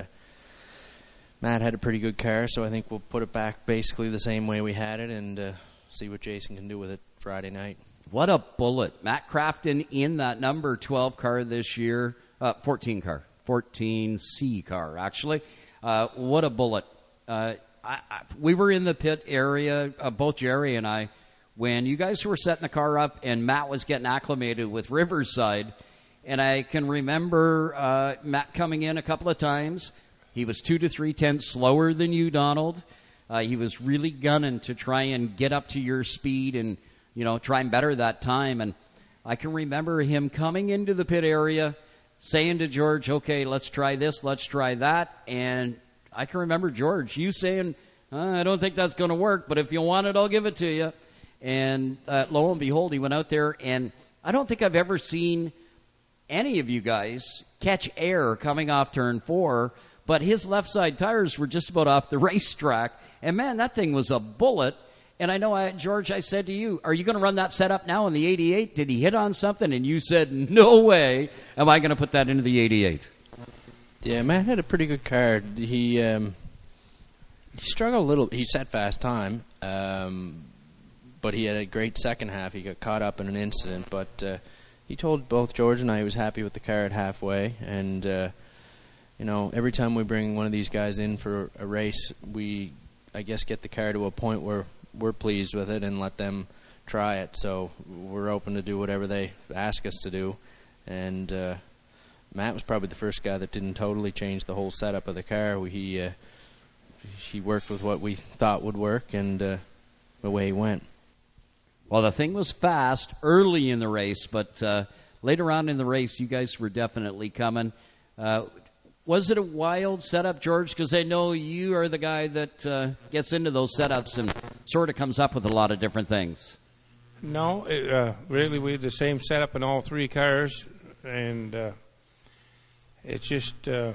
Matt had a pretty good car, so I think we'll put it back basically the same way we had it, and uh, see what Jason can do with it Friday night. What a bullet. Matt Crafton in that number twelve car this year. Uh, fourteen car. fourteen C car, actually. Uh, what a bullet. Uh, I, I, we were in the pit area, uh, both Jerry and I, when you guys were setting the car up and Matt was getting acclimated with Riverside. And I can remember uh, Matt coming in a couple of times. He was two to three tenths slower than you, Donald. Uh, he was really gunning to try and get up to your speed and, you know, try and better that time. And I can remember him coming into the pit area, saying to George, okay, let's try this, let's try that. And I can remember George, you saying, uh, I don't think that's going to work, but if you want it, I'll give it to you. And uh, lo and behold, he went out there, and I don't think I've ever seen any of you guys catch air coming off turn four, but his left side tires were just about off the racetrack. And, man, that thing was a bullet. And I know, I, George, I said to you, are you going to run that setup now in the eighty-eight? Did he hit on something? And you said, no way am I going to put that into the eighty-eight. Yeah, Matt had a pretty good car. He um, he struggled a little. He set fast time, um, but he had a great second half. He got caught up in an incident, but uh, he told both George and I he was happy with the car at halfway. And, uh, you know, every time we bring one of these guys in for a race, we, I guess, get the car to a point where we're pleased with it and let them try it. So we're open to do whatever they ask us to do. And uh, Matt was probably the first guy that didn't totally change the whole setup of the car. He uh, he worked with what we thought would work, and uh, away he went. Well, the thing was fast early in the race, but uh, later on in the race, you guys were definitely coming. Uh, Was it a wild setup, George? Because I know you are the guy that uh, gets into those setups and sort of comes up with a lot of different things. No, it, uh, really, we had the same setup in all three cars, and uh, it's just uh,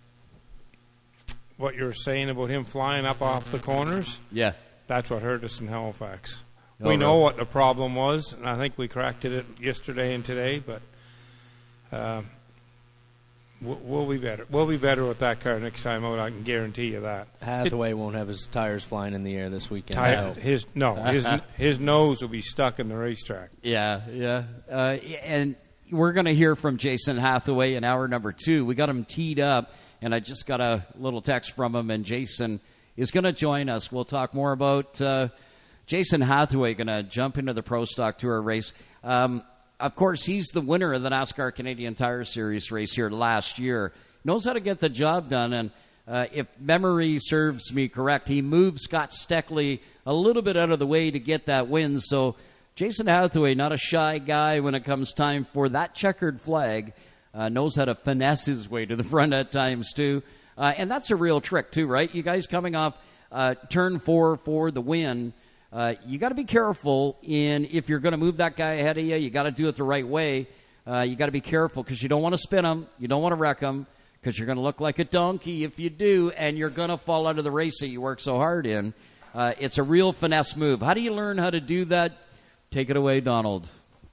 what you're saying about him flying up off the corners. Yeah. That's what hurt us in Halifax. Oh, we know really? what the problem was, and I think we corrected it yesterday and today, but... Uh, We'll, we'll be better. We'll be better with that car next time out. I can guarantee you that. Hathaway it, won't have his tires flying in the air this weekend. Tire, his no, his his nose will be stuck in the racetrack. Yeah, yeah. Uh, and we're going to hear from Jason Hathaway in hour number two. We got him teed up, and I just got a little text from him, and Jason is going to join us. We'll talk more about uh, Jason Hathaway going to jump into the Pro Stock Tour race. Um, of course, he's the winner of the NASCAR Canadian Tire Series race here last year. Knows how to get the job done, and uh, if memory serves me correct, he moved Scott Steckley a little bit out of the way to get that win. So Jason Hathaway, not a shy guy when it comes time for that checkered flag, uh, knows how to finesse his way to the front at times, too. Uh, and that's a real trick, too, right? You guys coming off uh, turn four for the win, uh, you got to be careful in if you're going to move that guy ahead of you, you got to do it the right way. Uh, you got to be careful because you don't want to spin him. You don't want to wreck him because you're going to look like a donkey if you do, and you're going to fall out of the race that you work so hard in. Uh, it's a real finesse move. How do you learn how to do that? Take it away, Donald.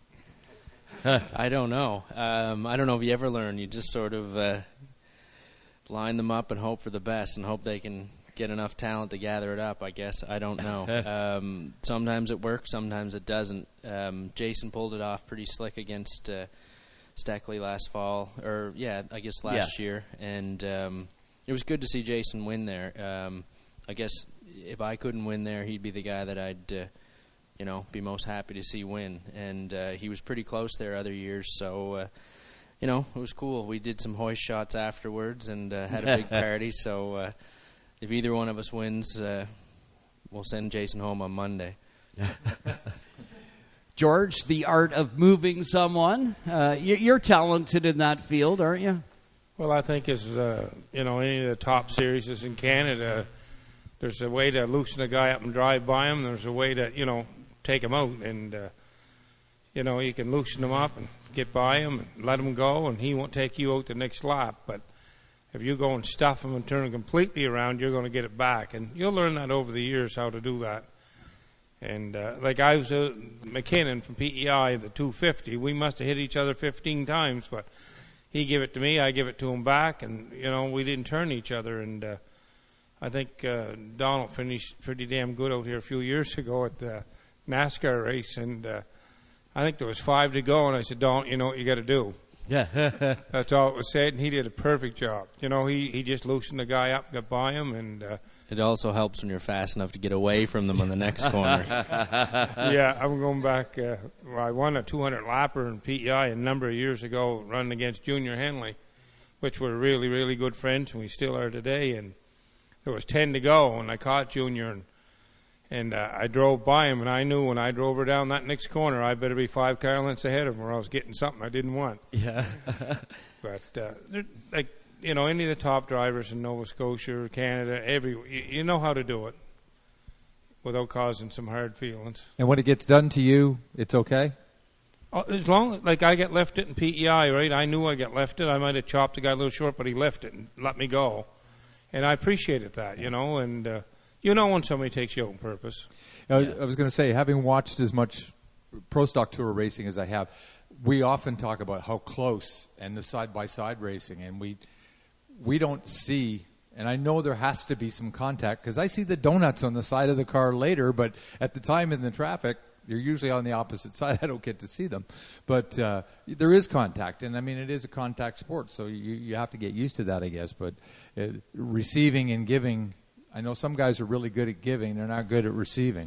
I don't know. Um, I don't know if you ever learn. You just sort of uh, line them up and hope for the best and hope they can get enough talent to gather it up, I guess. I don't know. um, sometimes it works, sometimes it doesn't. Um, Jason pulled it off pretty slick against uh, Steckley last fall, or, yeah, I guess last yeah. year. And um, it was good to see Jason win there. Um, I guess if I couldn't win there, he'd be the guy that I'd... Uh, you know, be most happy to see win. And uh, he was pretty close there other years, so, uh, you know, it was cool. We did some hoist shots afterwards and uh, had a big party, so uh, if either one of us wins, uh, we'll send Jason home on Monday. George, the art of moving someone. Uh, you're talented in that field, aren't you? Well, I think as, uh, you know, any of the top series in Canada, there's a way to loosen a guy up and drive by him. There's a way to, you know, take him out, and uh, you know, you can loosen him up and get by him and let him go, and he won't take you out the next lap. But if you go and stuff him and turn him completely around, you're going to get it back, and you'll learn that over the years how to do that. And uh, like I was uh, McKinnon from P E I, the two fifty, we must have hit each other fifteen times, but he gave it to me, I give it to him back, and you know, we didn't turn each other. And uh, I think uh, Donald finished pretty damn good out here a few years ago at the NASCAR race, and uh, I think there was five to go, and I said, Donald, you know what you got to do. Yeah. That's all it was said, and he did a perfect job. You know, he, he just loosened the guy up, got by him, and... Uh, it also helps when you're fast enough to get away from them on the next corner. Yeah, I'm going back. Uh, well, I won a two hundred lapper in P E I a number of years ago, running against Junior Henley, which were really, really good friends, and we still are today, and there was ten to go, and I caught Junior, and And uh, I drove by him, and I knew when I drove her down that next corner, I better be five car lengths ahead of him, or I was getting something I didn't want. Yeah. But uh, like you know, any of the top drivers in Nova Scotia or Canada, every you, you know how to do it without causing some hard feelings. And when it gets done to you, it's okay. Oh, as long as, like I get lifted in P E I, right? I knew I got lifted. I might have chopped the guy a little short, but he lifted and let me go, and I appreciated that, you know, and. Uh, You know when somebody takes you out on purpose. I was, I was going to say, having watched as much Pro Stock Tour racing as I have, we often talk about how close and the side-by-side racing, and we we don't see, and I know there has to be some contact, because I see the donuts on the side of the car later, but at the time in the traffic, you're usually on the opposite side. I don't get to see them. But uh, there is contact, and I mean, it is a contact sport, so you, you have to get used to that, I guess. But uh, receiving and giving... I know some guys are really good at giving. They're not good at receiving.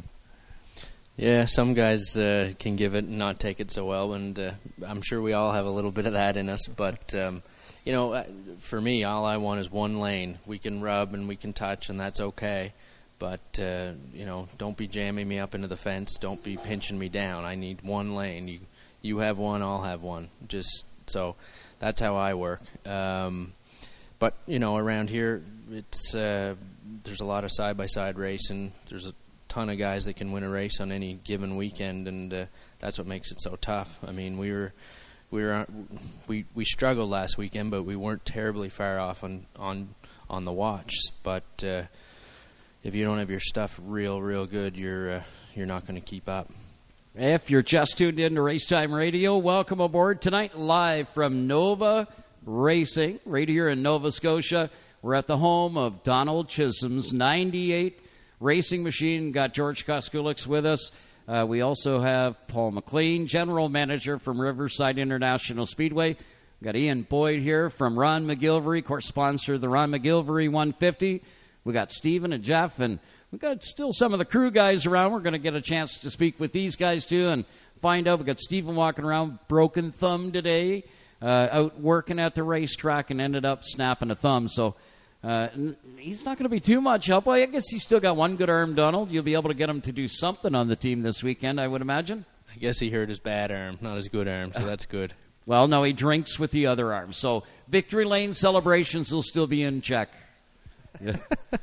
Yeah, some guys uh, can give it and not take it so well, and uh, I'm sure we all have a little bit of that in us. But, um, you know, for me, all I want is one lane. We can rub and we can touch, and that's okay. But, uh, you know, don't be jamming me up into the fence. Don't be pinching me down. I need one lane. You you have one, I'll have one. Just so that's how I work. Um, but, you know, around here, it's... Uh, there's a lot of side-by-side racing. There's a ton of guys that can win a race on any given weekend, and uh, that's what makes it so tough. I mean, we were we were we we struggled last weekend, but we weren't terribly far off on on on the watch. But uh, if you don't have your stuff real real good, you're uh, you're not going to keep up. If you're just tuned in to Racetime Radio, welcome aboard tonight, live from Nova Racing right here in Nova Scotia. We're at the home of Donald Chisholm's ninety-eight racing machine. Got George Koskuliks with us. Uh, we also have Paul McLean, general manager from Riverside International Speedway. We've got Ian Boyd here from Ron McGilvery, of course, sponsor of the Ron McGilvery one fifty. We got Stephen and Jeff, and we've got still some of the crew guys around. We're going to get a chance to speak with these guys, too, and find out. We've got Stephen walking around, broken thumb today, uh, out working at the racetrack and ended up snapping a thumb. So uh, he's not going to be too much help. Well, I guess he's still got one good arm, Donald. You'll be able to get him to do something on the team this weekend, I would imagine. I guess he hurt his bad arm, not his good arm, so that's good. Well, no, he drinks with the other arm. So Victory Lane celebrations will still be in check. Yeah.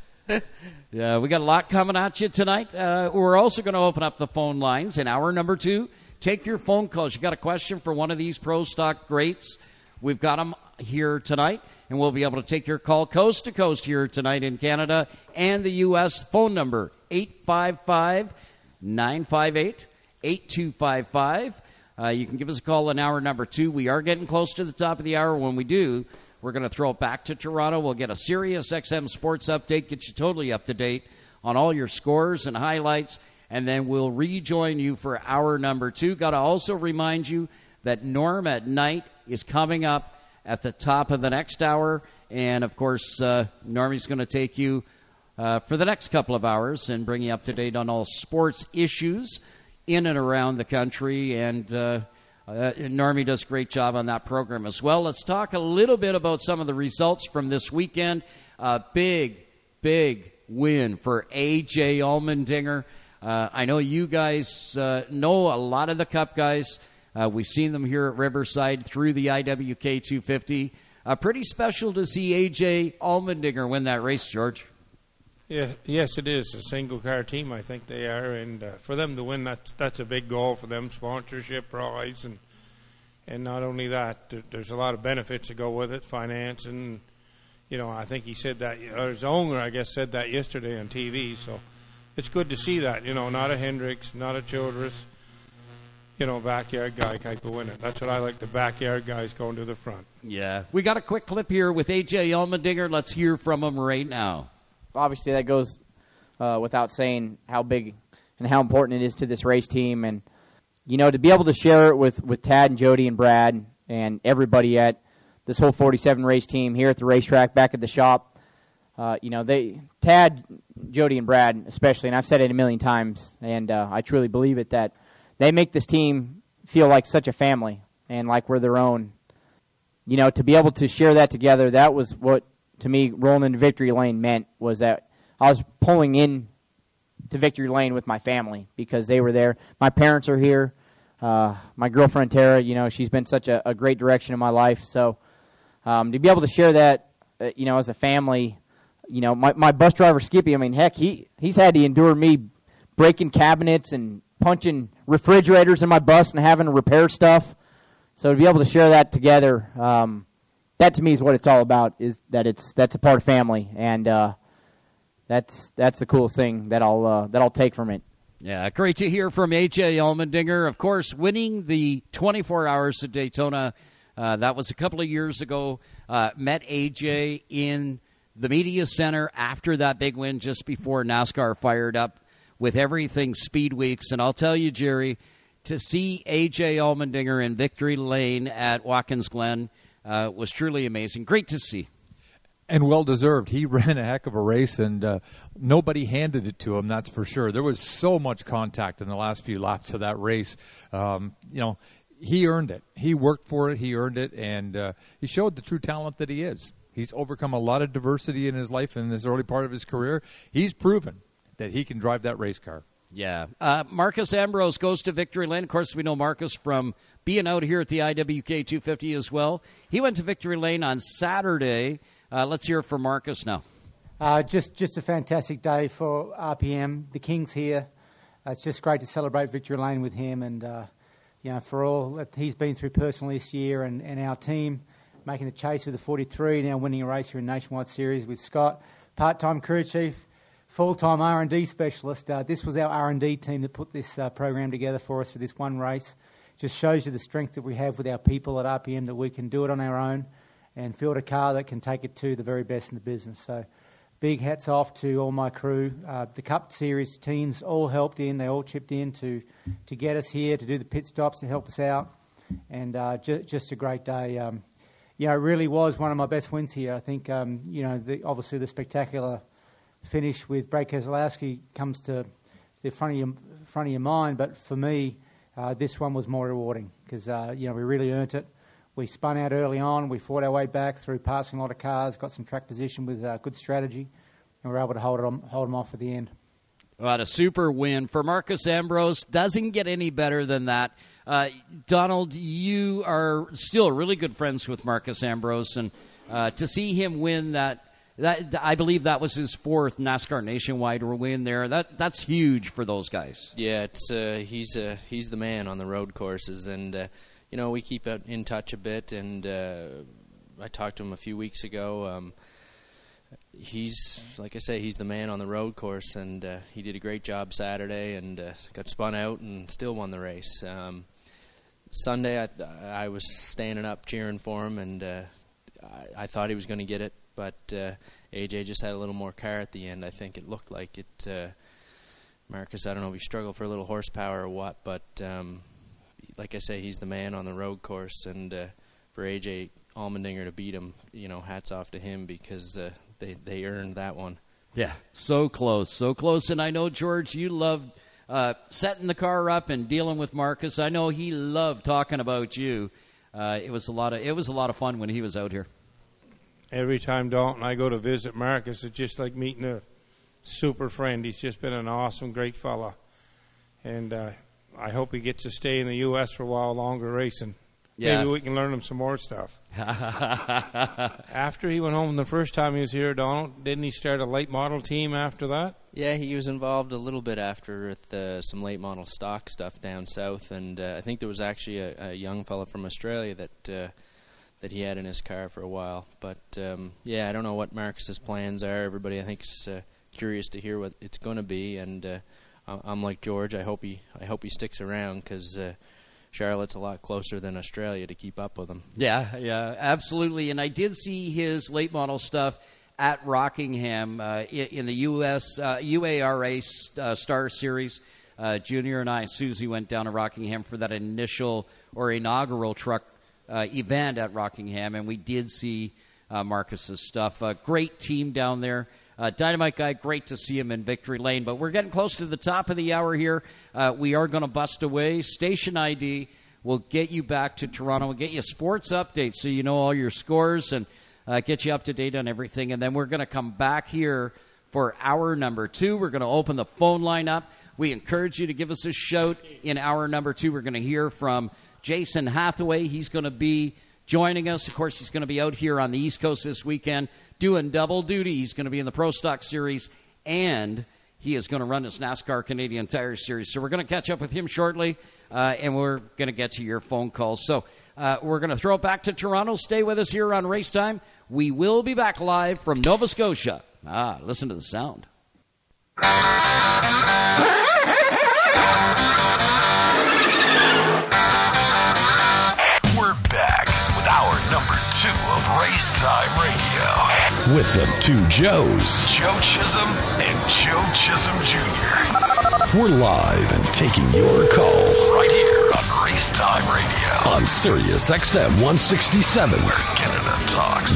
Yeah, we got a lot coming at you tonight. Uh, we're also going to open up the phone lines in hour number two. Take your phone calls. You got a question for one of these Pro Stock greats? We've got them here tonight, and we'll be able to take your call coast to coast here tonight in Canada and the U S. Phone number eight five five, nine five eight, eight two five five. Uh, you can give us a call in hour number two. We are getting close to the top of the hour. When we do, we're going to throw it back to Toronto. We'll get a Sirius X M Sports update, get you totally up to date on all your scores and highlights, and then we'll rejoin you for hour number two. Got to also remind you that Norm at Night is coming up at the top of the next hour, and, of course, uh, Normie's going to take you uh, for the next couple of hours and bring you up to date on all sports issues in and around the country, and uh, uh, Normie does a great job on that program as well. Let's talk a little bit about some of the results from this weekend. Uh, big, big win for A J Allmendinger. Uh, I know you guys uh, know a lot of the Cup guys. Uh, we've seen them here at Riverside through the I W K two fifty. Uh, pretty special to see A J Allmendinger win that race, George. Yeah, yes, it is a single-car team. I think they are, and uh, for them to win, that's that's a big goal for them. Sponsorship prize, and and not only that, there, there's a lot of benefits that go with it, finance, and you know, I think he said that, or his owner, I guess, said that yesterday on T V. So it's good to see that. You know, not a Hendricks, not a Childress, you know, backyard guy type of winner. That's what I like. The backyard guys going to the front. Yeah, we got a quick clip here with A J Allmendinger. Let's hear from him right now. Obviously, that goes uh, without saying how big and how important it is to this race team. And, you know, to be able to share it with, with Tad and Jody and Brad and everybody at this whole forty-seven race team here at the racetrack, back at the shop, uh, you know, they Tad, Jody, and Brad especially, and I've said it a million times, and uh, I truly believe it, that they make this team feel like such a family and like we're their own. You know, to be able to share that together, that was what, to me, rolling into Victory Lane meant, was that I was pulling in to Victory Lane with my family because they were there. My parents are here. Uh, my girlfriend, Tara, you know, she's been such a, a great direction in my life. So um, to be able to share that, uh, you know, as a family, you know, my, my bus driver, Skippy, I mean, heck, he, he's had to endure me breaking cabinets and punching refrigerators in my bus and having to repair stuff. So to be able to share that together, um, that to me is what it's all about, is that it's that's a part of family, and uh, that's that's the coolest thing that I'll uh, that I'll take from it. Yeah, great to hear from A J Allmendinger. Of course, winning the twenty-four Hours of Daytona, uh, that was a couple of years ago. Uh, met A J in the media center after that big win, just before NASCAR fired up with everything Speed Weeks. And I'll tell you, Jerry, to see A J Allmendinger in Victory Lane at Watkins Glen Uh, was truly amazing. Great to see. And well-deserved. He ran a heck of a race, and uh, nobody handed it to him, that's for sure. There was so much contact in the last few laps of that race. Um, you know, he earned it. He worked for it. He earned it, and uh, he showed the true talent that he is. He's overcome a lot of diversity in his life in this early part of his career. He's proven that he can drive that race car. Yeah. Uh, Marcus Ambrose goes to Victory Lane. Of course, we know Marcus from being out here at the I W K two fifty as well. He went to Victory Lane on Saturday. Uh, let's hear from Marcus now. Uh, just just a fantastic day for R P M. The King's here. Uh, it's just great to celebrate Victory Lane with him, and uh, you know, for all that he's been through personally this year, and, and our team making the chase with the forty-three, now winning a race here in Nationwide Series with Scott, part-time crew chief, full-time R and D specialist. Uh, this was our R and D team that put this uh, program together for us for this one race. Just shows you the strength that we have with our people at R P M, that we can do it on our own, and field a car that can take it to the very best in the business. So big hats off to all my crew. Uh, the Cup Series teams all helped in. They all chipped in to, to get us here, to do the pit stops, to help us out. And uh, ju- just a great day. Um, you know, it really was one of my best wins here. I think, um, you know, the, obviously the spectacular finish with Brad Keselowski comes to the front of your, front of your mind. But for me, uh, this one was more rewarding because, uh, you know, we really earned it. We spun out early on. We fought our way back through passing a lot of cars, got some track position with uh, good strategy, and we were able to hold, it on, hold them off at the end. What a super win for Marcos Ambrose. Doesn't get any better than that. Uh, Donald, you are still really good friends with Marcos Ambrose, and uh, to see him win that, that, I believe that was his fourth NASCAR Nationwide win there. That that's huge for those guys. Yeah, it's uh, he's uh, he's the man on the road courses, and uh, you know we keep in touch a bit. And uh, I talked to him a few weeks ago. Um, He's, like I say, he's the man on the road course, and uh, he did a great job Saturday and uh, got spun out and still won the race. Um, Sunday, I, I was standing up cheering for him, and uh, I, I thought he was going to get it, but uh, A J just had a little more car at the end. I think it looked like it. Uh, Marcus, I don't know if he struggled for a little horsepower or what, but um, like I say, he's the man on the road course, and uh, for A J Allmendinger to beat him, you know, hats off to him because uh, they they earned that one. Yeah, so close, so close. And I know, George, you loved uh, setting the car up and dealing with Marcus. I know he loved talking about you. Uh, it was a lot of it was a lot of fun when he was out here. Every time Dalton I go to visit Marcus, it's just like meeting a super friend. He's just been an awesome, great fella, and uh, I hope he gets to stay in the U S for a while longer racing. Yeah. Maybe we can learn him some more stuff. After he went home the first time he was here, Donald, didn't he start a late model team after that? Yeah, he was involved a little bit after with uh, some late model stock stuff down south, and uh, I think there was actually a, a young fella from Australia that uh, that he had in his car for a while. But um, yeah, I don't know what Marcus's plans are. Everybody, I think, is uh, curious to hear what it's going to be, and uh, I'm like George. I hope he I hope he sticks around because. Uh, Charlotte's a lot closer than Australia to keep up with him. Yeah, yeah, absolutely. And I did see his late model stuff at Rockingham uh, in the U S uh, U A R A uh, Star Series. Uh, Junior and I, Susie, went down to Rockingham for that initial or inaugural truck uh, event at Rockingham, and we did see uh, Marcus's stuff. Uh, great team down there. Uh, Dynamite guy, great to see him in Victory Lane. But we're getting close to the top of the hour here. Uh, we are going to bust away. Station I D will get you back to Toronto. We'll get you sports updates so you know all your scores and uh, get you up to date on everything. And then we're going to come back here for hour number two. We're going to open the phone line up. We encourage you to give us a shout in hour number two. We're going to hear from Jason Hathaway. He's going to be joining us. Of course, he's going to be out here on the East Coast this weekend doing double duty. He's going to be in the Pro Stock Series, and he is going to run his NASCAR Canadian Tire Series. So we're going to catch up with him shortly, uh, and we're going to get to your phone calls. So uh, we're going to throw it back to Toronto. Stay with us here on Race Time. We will be back live from Nova Scotia. Ah, listen to the sound. We're back with hour number two of Race Time Radio. With the two Joes, Joe Chisholm and Joe Chisholm Junior We're live and taking your calls right here on Race Time Radio on Sirius X M one sixty-seven, where Canada talks.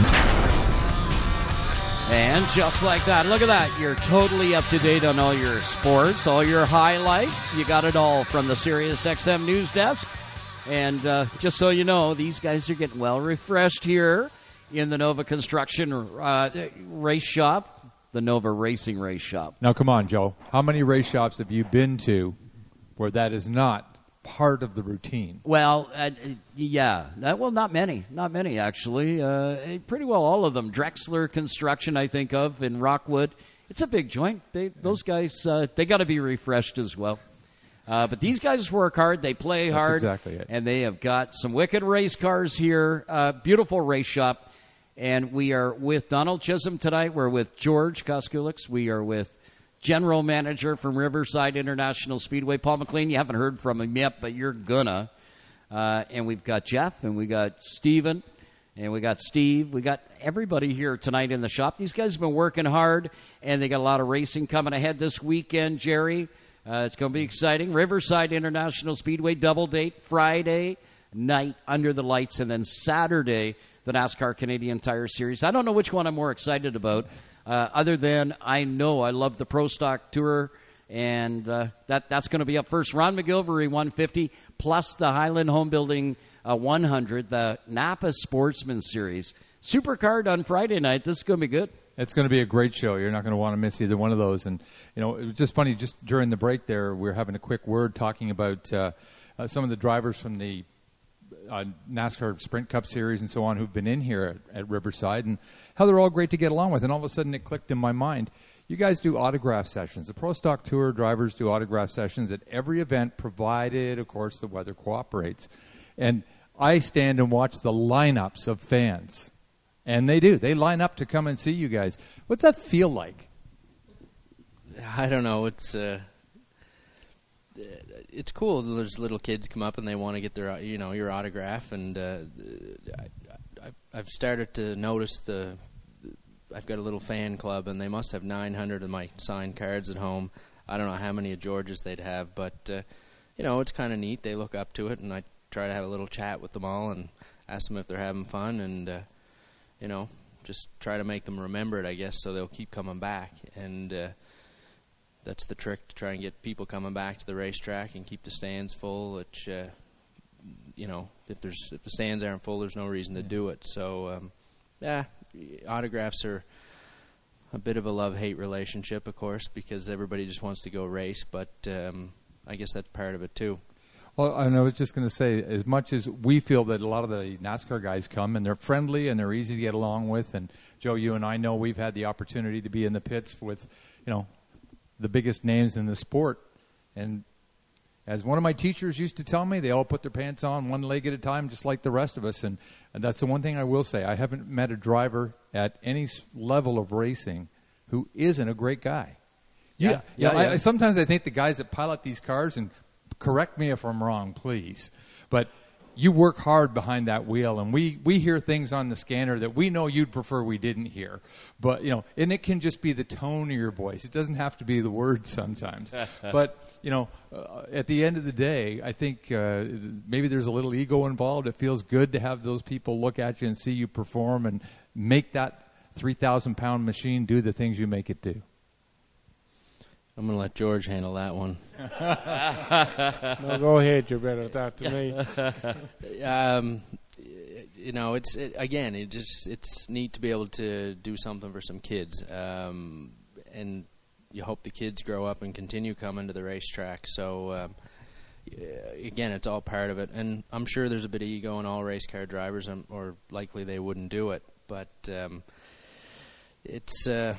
And just like that, look at that. You're totally up to date on all your sports, all your highlights. You got it all from the Sirius X M news desk. And uh, just so you know, these guys are getting well refreshed here in the Nova Construction uh, Race Shop, the Nova Racing Race Shop. Now, come on, Joe. How many race shops have you been to where that is not part of the routine? Well, uh, yeah. Uh, well, not many. Not many, actually. Uh, pretty well all of them. Drexler Construction, I think of, in Rockwood. It's a big joint. They, those guys, uh, they got to be refreshed as well. Uh, but these guys work hard. They play That's hard. Exactly it. And they have got some wicked race cars here. Uh, beautiful race shop. And we are with Donald Chisholm tonight. We're with George Koskulix. We are with General Manager from Riverside International Speedway, Paul McLean. You haven't heard from him yet, but you're gonna. Uh, and we've got Jeff, and we got Steven, And we got Steve. We got everybody here tonight in the shop. These guys have been working hard, and they got a lot of racing coming ahead this weekend, Jerry. Uh, it's going to be exciting. Riverside International Speedway double date Friday night under the lights, and then Saturday, the NASCAR Canadian Tire Series. I don't know which one I'm more excited about, uh, other than I know I love the Pro Stock Tour, and uh, that that's going to be up first. Ron McGilvery one fifty, plus the Highland Home Building Uh, one hundred, the Napa Sportsman Series. Supercard on Friday night. This is going to be good. It's going to be a great show. You're not going to want to miss either one of those. And, you know, it was just funny, just during the break there, we were having a quick word talking about uh, uh, some of the drivers from the uh, NASCAR Sprint Cup Series and so on who've been in here at, at Riverside and how they're all great to get along with. And all of a sudden it clicked in my mind. You guys do autograph sessions. The Pro Stock Tour drivers do autograph sessions at every event, provided, of course, the weather cooperates. And I stand and watch the lineups of fans, and they do. They line up to come and see you guys. What's that feel like? I don't know. It's uh, it's cool. There's little kids come up and they want to get their, you know, your autograph, and uh, I, I, I've started to notice the. I've got a little fan club, and they must have nine hundred of my signed cards at home. I don't know how many of George's they'd have, but uh, you know, it's kind of neat. They look up to it, and I try to have a little chat with them all and ask them if they're having fun, and uh, you know, just try to make them remember it, I guess, so they'll keep coming back. And uh, that's the trick, to try and get people coming back to the racetrack and keep the stands full. Which uh, you know, if there's if the stands aren't full, there's no reason to do it. So um, yeah, autographs are a bit of a love-hate relationship, of course, because everybody just wants to go race. But um, I guess that's part of it too. Well, and I was just going to say, as much as we feel that a lot of the NASCAR guys come and they're friendly and they're easy to get along with, and Joe, you and I know we've had the opportunity to be in the pits with, you know, the biggest names in the sport. And as one of my teachers used to tell me, they all put their pants on one leg at a time, just like the rest of us. And, and that's the one thing I will say. I haven't met a driver at any level of racing who isn't a great guy. Yeah, yeah. yeah, yeah, yeah. I, I, sometimes I think the guys that pilot these cars, and correct me if I'm wrong, please, but you work hard behind that wheel, and we, we hear things on the scanner that we know you'd prefer we didn't hear. But, you know, and it can just be the tone of your voice. It doesn't have to be the words sometimes. But, you know, uh, at the end of the day, I think uh, maybe there's a little ego involved. It feels good to have those people look at you and see you perform and make that three thousand pound machine do the things you make it do. I'm going to let George handle that one. No, go ahead. You're better at that than me. um, you know, it's it, again, it just it's neat to be able to do something for some kids, um, and you hope the kids grow up and continue coming to the racetrack. So um, again, it's all part of it, and I'm sure there's a bit of ego in all race car drivers, um, or likely they wouldn't do it. But um, it's. Uh,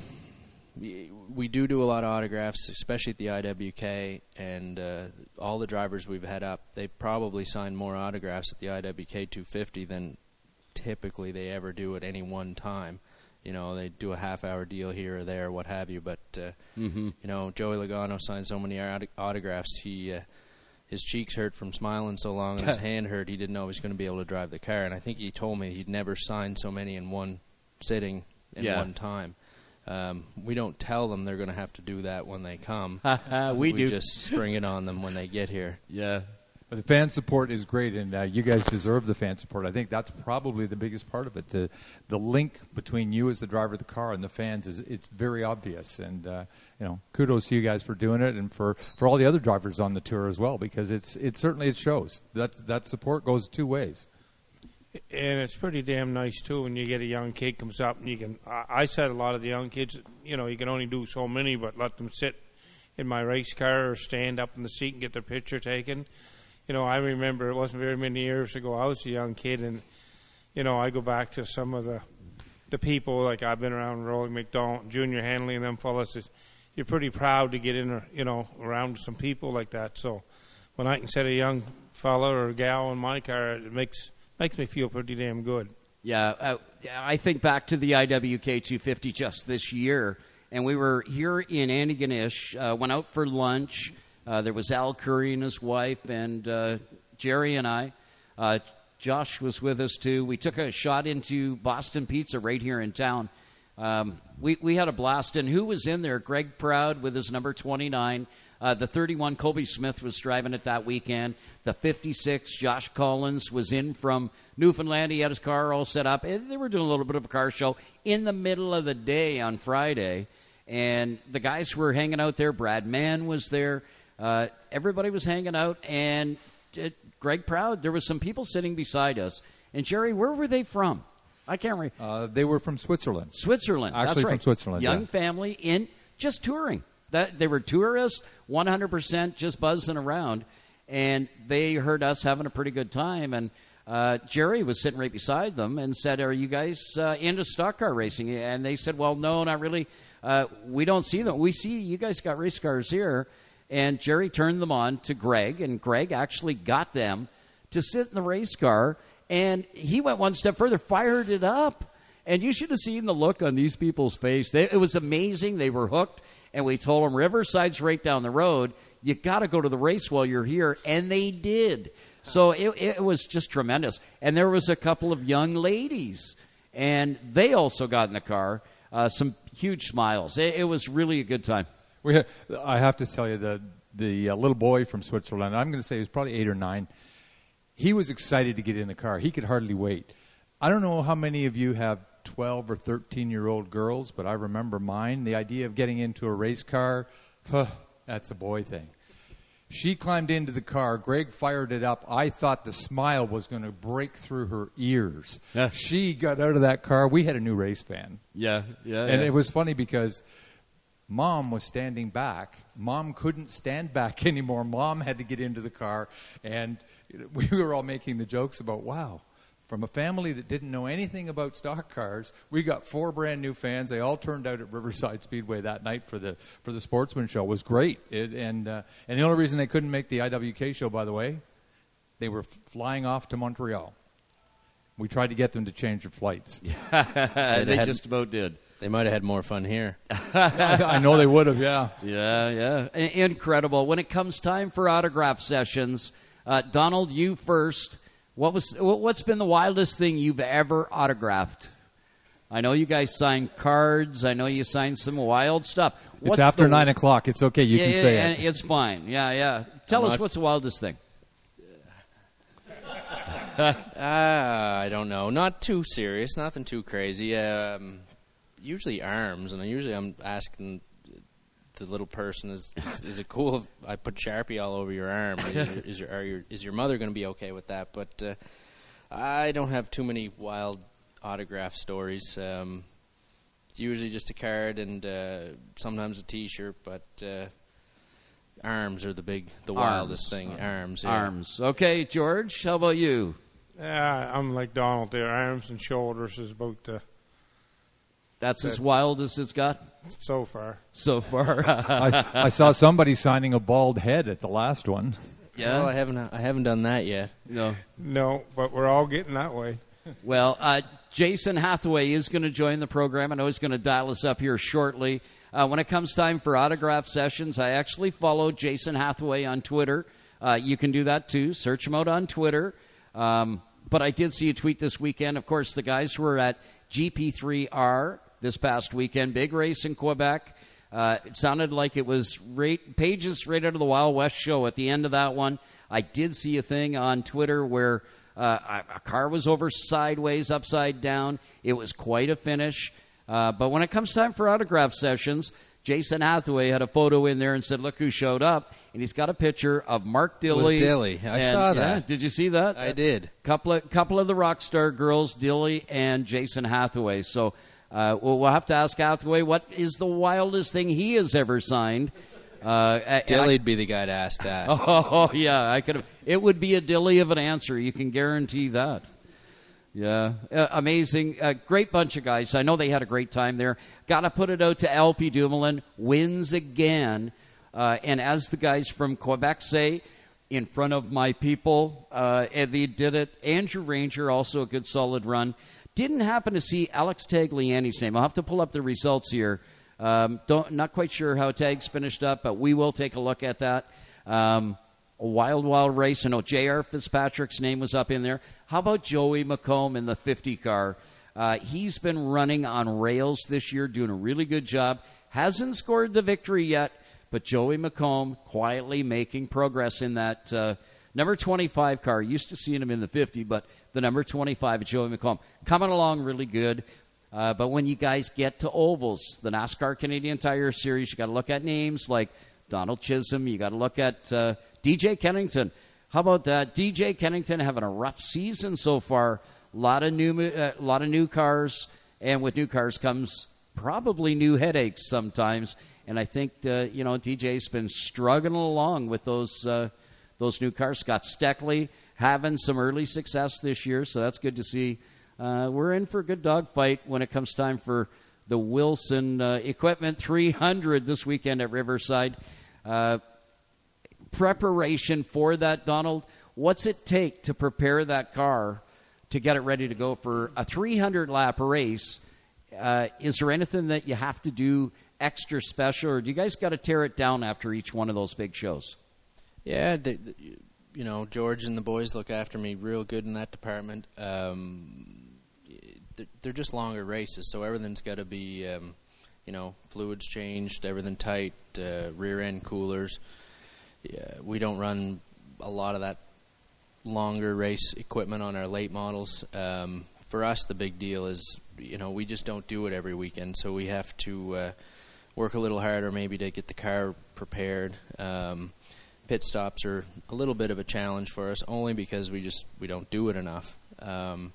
We do do a lot of autographs, especially at the I W K, and uh, all the drivers we've had up, they've probably signed more autographs at the I W K two fifty than typically they ever do at any one time. You know, they do a half-hour deal here or there, what have you. But uh, mm-hmm. you know, Joey Logano signed so many aut- autographs, he uh, his cheeks hurt from smiling so long, and his hand hurt. He didn't know he was going to be able to drive the car. And I think he told me he'd never signed so many in one sitting in yeah. one time. Um, we don't tell them they're going to have to do that when they come. we, we do. just spring it on them when they get here. Yeah. But the fan support is great, and uh, you guys deserve the fan support. I think that's probably the biggest part of it. The the link between you as the driver of the car and the fans is it's very obvious. And uh, you know, kudos to you guys for doing it, and for, for all the other drivers on the tour as well, because it's it certainly it shows that that support goes two ways. And it's pretty damn nice, too, when you get a young kid comes up and you can... I, I said a lot of the young kids, you know, you can only do so many, but let them sit in my race car or stand up in the seat and get their picture taken. You know, I remember it wasn't very many years ago. I was a young kid, and, you know, I go back to some of the the people, like I've been around Rollie McDonald, Junior Hanley, and them fellas. Is, you're pretty proud to get in, you know, around some people like that. So when I can set a young fella or gal in my car, it makes... Makes me feel pretty damn good. Yeah, uh, I think back to the I W K two fifty just this year, and we were here in Antigonish, uh, went out for lunch. Uh, there was Al Curry and his wife, and uh, Jerry and I. Uh, Josh was with us, too. We took a shot into Boston Pizza right here in town. Um, we, we had a blast. And who was in there? Greg Proud with his number twenty-nine. Uh, the thirty-one, Colby Smith, was driving it that weekend. The fifty-six, Josh Collins, was in from Newfoundland. He had his car all set up. And they were doing a little bit of a car show in the middle of the day on Friday. And the guys were hanging out there. Brad Mann was there. Uh, everybody was hanging out. And uh, Greg Proud, there was some people sitting beside us. And, Jerry, where were they from? I can't remember. Uh, they were from Switzerland. Switzerland. Actually that's right. from Switzerland. Young yeah. family in just touring. That, they were tourists, one hundred percent just buzzing around. And they heard us having a pretty good time. And uh, Jerry was sitting right beside them and said, are you guys uh, into stock car racing? And they said, well, no, not really. Uh, we don't see them. We see you guys got race cars here. And Jerry turned them on to Greg, and Greg actually got them to sit in the race car. And he went one step further, fired it up. And you should have seen the look on these people's face. They, it was amazing. They were hooked. And we told them, Riverside's right down the road. You got to go to the race while you're here. And they did. So it, it was just tremendous. And there was a couple of young ladies. And they also got in the car. Uh, some huge smiles. It, it was really a good time. We had, I have to tell you, the, the uh, little boy from Switzerland, I'm going to say he was probably eight or nine. He was excited to get in the car. He could hardly wait. I don't know how many of you have twelve or thirteen-year-old girls, but I remember mine. The idea of getting into a race car, huh, that's a boy thing. She climbed into the car. Greg fired it up. I thought the smile was going to break through her ears. Yeah. She got out of that car. We had a new race van. Yeah, yeah, And yeah. it was funny because Mom was standing back. Mom couldn't stand back anymore. Mom had to get into the car. And we were all making the jokes about, wow, from a family that didn't know anything about stock cars, we got four brand new fans. They all turned out at Riverside Speedway that night for the for the Sportsman Show. It was great. It, and uh, and the only reason they couldn't make the I W K show, by the way, they were flying off to Montreal. We tried to get them to change their flights. Yeah, they just about did. They might have had more fun here. I know they would have, yeah. Yeah, yeah. I- incredible. When it comes time for autograph sessions, uh, Donald, you first. What was what's been the wildest thing you've ever autographed? I know you guys signed cards. I know you signed some wild stuff. What's it's after the, nine o'clock. It's okay. You yeah, can yeah, say yeah, it. It's fine. Yeah, yeah. Tell I'm us not- what's the wildest thing. uh, I don't know. Not too serious. Nothing too crazy. Um, usually arms, and usually I'm asking the little person, is is it cool if I put Sharpie all over your arm? Is your, are your is your mother going to be okay with that? But uh, I don't have too many wild autograph stories. Um, it's usually just a card and uh, sometimes a T-shirt, but uh, arms are the big, the wildest Arms. thing. Arms, yeah. Arms. Okay, George, how about you? Yeah, I'm like Donald there. Arms and shoulders is about the. That's as wild as it's got? So far. So far. I, I saw somebody signing a bald head at the last one. Yeah? Well, I haven't I haven't done that yet. No. No, but we're all getting that way. Well, uh, Jason Hathaway is going to join the program. I know he's going to dial us up here shortly. Uh, when it comes time for autograph sessions, I actually follow Jason Hathaway on Twitter. Uh, you can do that, too. Search him out on Twitter. Um, but I did see a tweet this weekend. Of course, the guys were at G P three R this past weekend. Big race in Quebec. Uh, it sounded like it was right, pages right out of the Wild West show at the end of that one. I did see a thing on Twitter where uh, a, a car was over sideways, upside down. It was quite a finish. Uh, but when it comes time for autograph sessions, Jason Hathaway had a photo in there and said, look who showed up. And he's got a picture of Mark Dilley. With Dilley. I and, saw that. Yeah, did you see that? I did. Couple of, couple of the rock star girls, Dilley and Jason Hathaway. So uh, we'll, we'll have to ask Hathaway what is the wildest thing he has ever signed. Uh, Dilley'd be the guy to ask that. Oh, yeah. I could have. It would be a Dilley of an answer. You can guarantee that. Yeah, uh, amazing. Uh, great bunch of guys. I know they had a great time there. Got to put it out to L P Dumoulin. Wins again. Uh, and as the guys from Quebec say, in front of my people, uh, and they did it. Andrew Ranger, also a good solid run. Didn't happen to see Alex Tagliani's name. I'll have to pull up the results here. Um, don't, not quite sure how Tags finished up, but we will take a look at that. Um, a wild, wild race. I know J R. Fitzpatrick's name was up in there. How about Joey McComb in the fifty car? Uh, he's been running on rails this year, doing a really good job. Hasn't scored the victory yet, but Joey McComb quietly making progress in that uh, number twenty-five car. Used to seeing him in the fifty, but the number twenty-five, Joey McComb, coming along really good. Uh, but when you guys get to ovals, the NASCAR Canadian Tire Series, you got to look at names like Donald Chisholm. You got to look at uh, D J Kennington. How about that? D J Kennington having a rough season so far. A lot of new, uh, lot of new cars, and with new cars comes probably new headaches sometimes. And I think uh, you know D J's been struggling along with those uh, those new cars. Scott Steckley having some early success this year, so that's good to see. Uh, we're in for a good dogfight when it comes time for the Wilson uh, Equipment three hundred this weekend at Riverside. Uh, preparation for that, Donald. What's it take to prepare that car to get it ready to go for a three hundred lap race? Uh, is there anything that you have to do extra special, or do you guys got to tear it down after each one of those big shows? Yeah, the, the, you know, George and the boys look after me real good in that department. Um, they're just longer races, so everything's got to be, um, you know, fluids changed, everything tight, uh, rear end coolers. Yeah, we don't run a lot of that longer race equipment on our late models. Um, for us, the big deal is, you know, we just don't do it every weekend, so we have to uh, work a little harder maybe to get the car prepared. Um, pit stops are a little bit of a challenge for us, only because we just we don't do it enough. Um,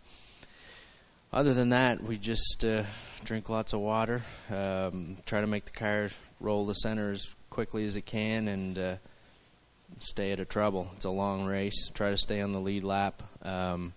Other than that, we just uh, drink lots of water, um, try to make the car roll the center as quickly as it can, and uh, stay out of trouble. It's a long race. Try to stay on the lead lap. Um,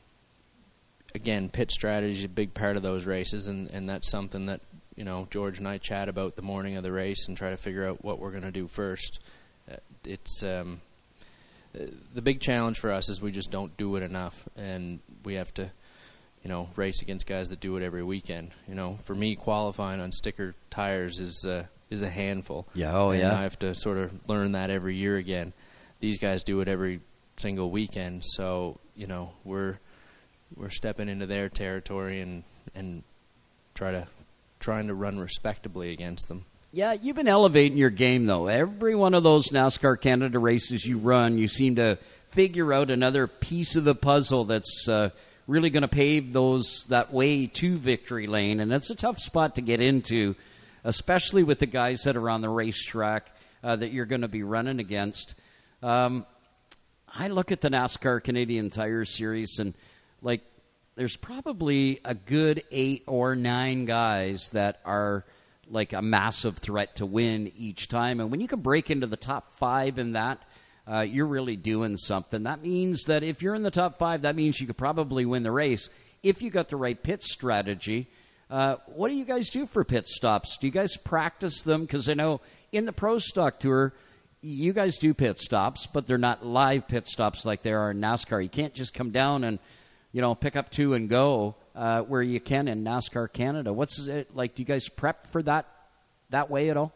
again, pit strategy is a big part of those races, and, and that's something that, you know, George and I chat about the morning of the race and try to figure out what we're going to do first. Uh, it's um, the big challenge for us is we just don't do it enough, and we have to, you know, race against guys that do it every weekend. You know, for me, qualifying on sticker tires is uh, is a handful. Yeah, oh and yeah. I have to sort of learn that every year again. These guys do it every single weekend, so you know we're we're stepping into their territory and and try to trying to run respectably against them. Yeah, you've been elevating your game though. Every one of those NASCAR Canada races you run, you seem to figure out another piece of the puzzle that's Uh, really going to pave those that way to victory lane, and it's a tough spot to get into, especially with the guys that are on the racetrack uh, that you're going to be running against. Um, I look at the NASCAR Canadian Tire Series, and like, there's probably a good eight or nine guys that are like a massive threat to win each time, and when you can break into the top five in that, Uh, you're really doing something. That means that if you're in the top five, that means you could probably win the race if you got the right pit strategy. Uh, what do you guys do for pit stops? Do you guys practice them? Because I know in the Pro Stock Tour, you guys do pit stops, but they're not live pit stops like they are in NASCAR. You can't just come down and, you know, pick up two and go uh, where you can in NASCAR Canada. What's it like? Do you guys prep for that that way at all?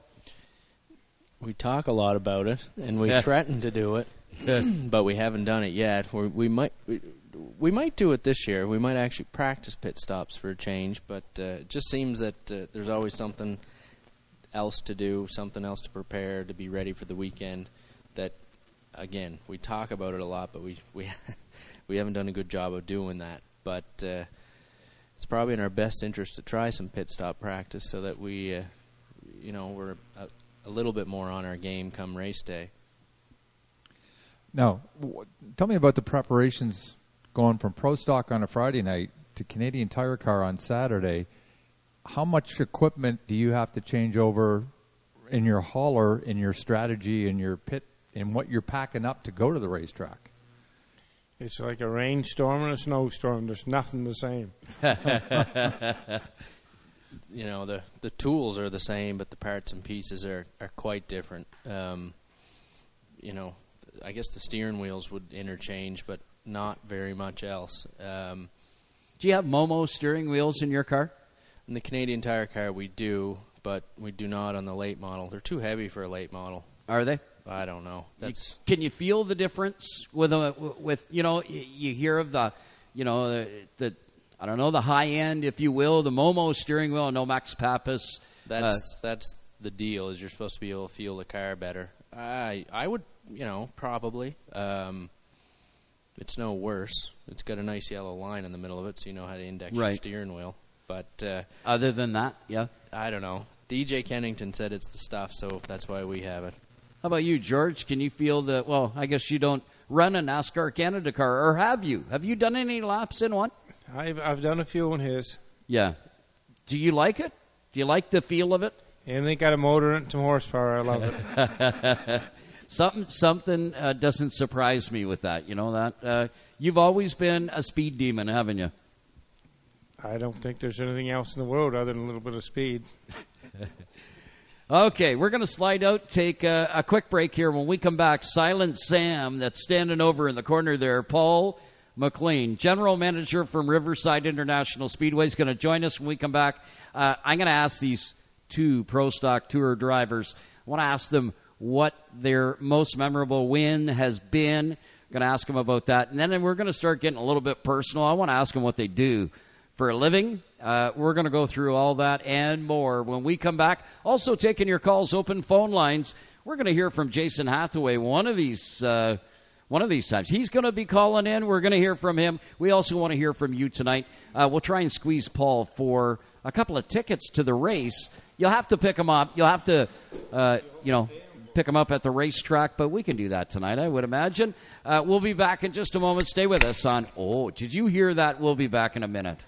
We talk a lot about it, and we Yeah. threaten to do it, but we haven't done it yet. We're, we might we, we might do it this year. We might actually practice pit stops for a change, but uh, it just seems that uh, there's always something else to do, something else to prepare, to be ready for the weekend. That, again, we talk about it a lot, but we we we haven't done a good job of doing that. But uh, it's probably in our best interest to try some pit stop practice so that we, uh, you know, we're a, a little bit more on our game come race day. Now, w- tell me about the preparations going from Pro Stock on a Friday night to Canadian Tire Car on Saturday. How much equipment do you have to change over in your hauler, in your strategy, in your pit, in what you're packing up to go to the racetrack? It's like a rainstorm and a snowstorm. There's nothing the same. You know, the the tools are the same, but the parts and pieces are, are quite different. Um, you know, I guess the steering wheels would interchange, but not very much else. Um, do you have Momo steering wheels in your car? In the Canadian Tire Car, we do, but we do not on the late model. They're too heavy for a late model. Are they? I don't know. That's you, can you feel the difference with a, with you know you hear of the you know the, the I don't know the high end, if you will, the Momo steering wheel, no Max Pappas. That's uh, that's the deal. Is you're supposed to be able to feel the car better. I I would you know probably. Um, it's no worse. It's got a nice yellow line in the middle of it, so you know how to index right. your steering wheel. But uh, other than that, yeah, I don't know. D J Kennington said it's the stuff, so that's why we have it. How about you, George? Can you feel the, well, I guess you don't run a NASCAR Canada car, or have you? Have you done any laps in one? I've, I've done a few in his. Yeah. Do you like it? Do you like the feel of it? And they got a motor and some horsepower. I love it. something something uh, doesn't surprise me with that. You know that? Uh, you've always been a speed demon, haven't you? I don't think there's anything else in the world other than a little bit of speed. Okay, we're going to slide out, take a, a quick break here. When we come back, Silent Sam, that's standing over in the corner there, Paul McLean, General Manager from Riverside International Speedway, is going to join us when we come back. Uh, I'm going to ask these two Pro Stock Tour drivers, I want to ask them what their most memorable win has been. I'm going to ask them about that. And then we're going to start getting a little bit personal. I want to ask them what they do for a living. Uh, we're going to go through all that and more when we come back. Also taking your calls, open phone lines. We're going to hear from Jason Hathaway one of these uh, one of these times. He's going to be calling in. We're going to hear from him. We also want to hear from you tonight. Uh, we'll try and squeeze Paul for a couple of tickets to the race. You'll have to pick him up. You'll have to, uh, you know, pick him up at the racetrack, but we can do that tonight, I would imagine. Uh, we'll be back in just a moment. Stay with us on, oh, did you hear that? We'll be back in a minute.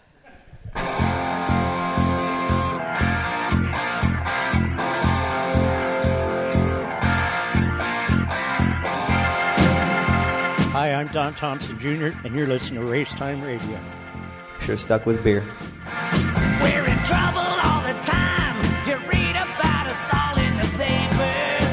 Hi, I'm Don Thompson Junior, and you're listening to Race Time Radio. Sure stuck with beer. We're in trouble all the time. You read about us all in the papers.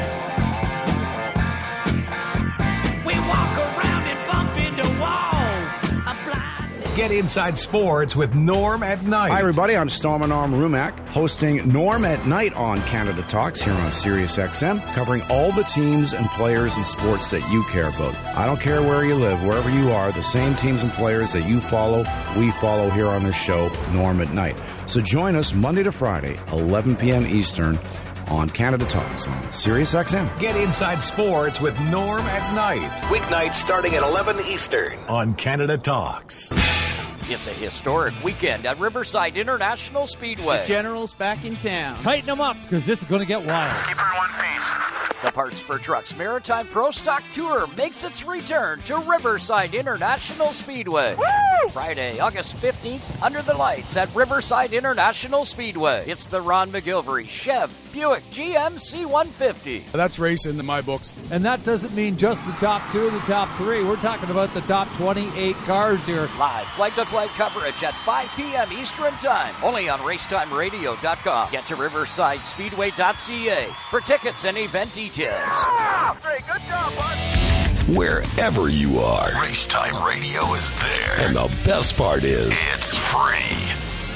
We walk around and bump into walls. I'm blind. Get inside sports with Norm at Night. Hi, everybody. I'm Stallman Norm Rumack, hosting Norm at Night on Canada Talks here on Sirius X M, covering all the teams and players and sports that you care about. I don't care where you live, wherever you are, the same teams and players that you follow, we follow here on this show, Norm at Night. So join us Monday to Friday, eleven p.m. Eastern, on Canada Talks on Sirius X M. Get inside sports with Norm at Night. Weeknights starting at eleven Eastern on Canada Talks. It's a historic weekend at Riverside International Speedway. The General's back in town. Tighten them up, because this is going to get wild. Keep her in one piece. The Parts for Trucks Maritime Pro Stock Tour makes its return to Riverside International Speedway. Woo! Friday, August fifteenth, under the lights at Riverside International Speedway. It's the Ron McGilvery Chev Buick G M C one fifty. That's racing in my books. And that doesn't mean just the top two or the top three. We're talking about the top twenty-eight cars here. Live flag-to-flag coverage at five p.m. Eastern Time, only on racetime radio dot com. Get to riverside speedway dot c a for tickets and event details. Ah, great, good job, bud. Wherever you are, Racetime Radio is there. And the best part is, it's free.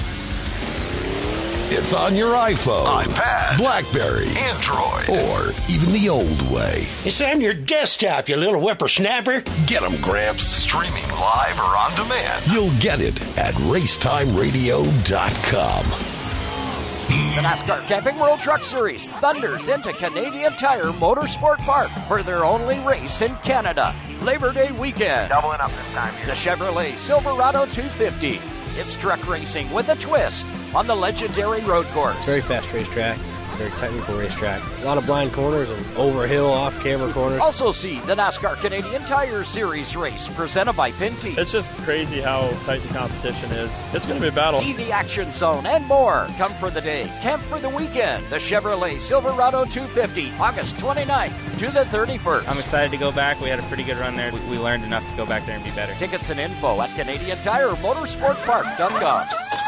It's on your iPhone, iPad, BlackBerry, Android, or even the old way. It's on your desktop, you little whippersnapper. Get them, Gramps, streaming live or on demand. You'll get it at racetime radio dot com. The NASCAR Camping World Truck Series thunders into Canadian Tire Motorsport Park for their only race in Canada. Labor Day weekend. Doubling up this time. The Chevrolet Silverado two fifty. It's truck racing with a twist on the legendary road course. Very fast racetrack. Very technical racetrack. A lot of blind corners and over hill, off camera corners. Also see the NASCAR Canadian Tire Series race presented by Pinty. It's just crazy how tight the competition is. It's going to be a battle. See the action zone and more. Come for the day, camp for the weekend. The Chevrolet Silverado two fifty, August twenty-ninth to the thirty-first. I'm excited to go back. We had a pretty good run there. We, we learned enough to go back there and be better. Tickets and info at Canadian Tire Motorsport Park, Dungog.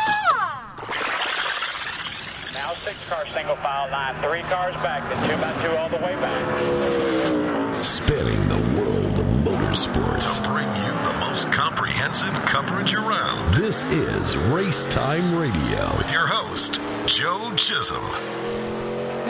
Now six cars single file line, three cars back, then two by two all the way back. Spanning the world of motorsports to bring you the most comprehensive coverage around. This is Race Time Radio with your host, Joe Chisholm.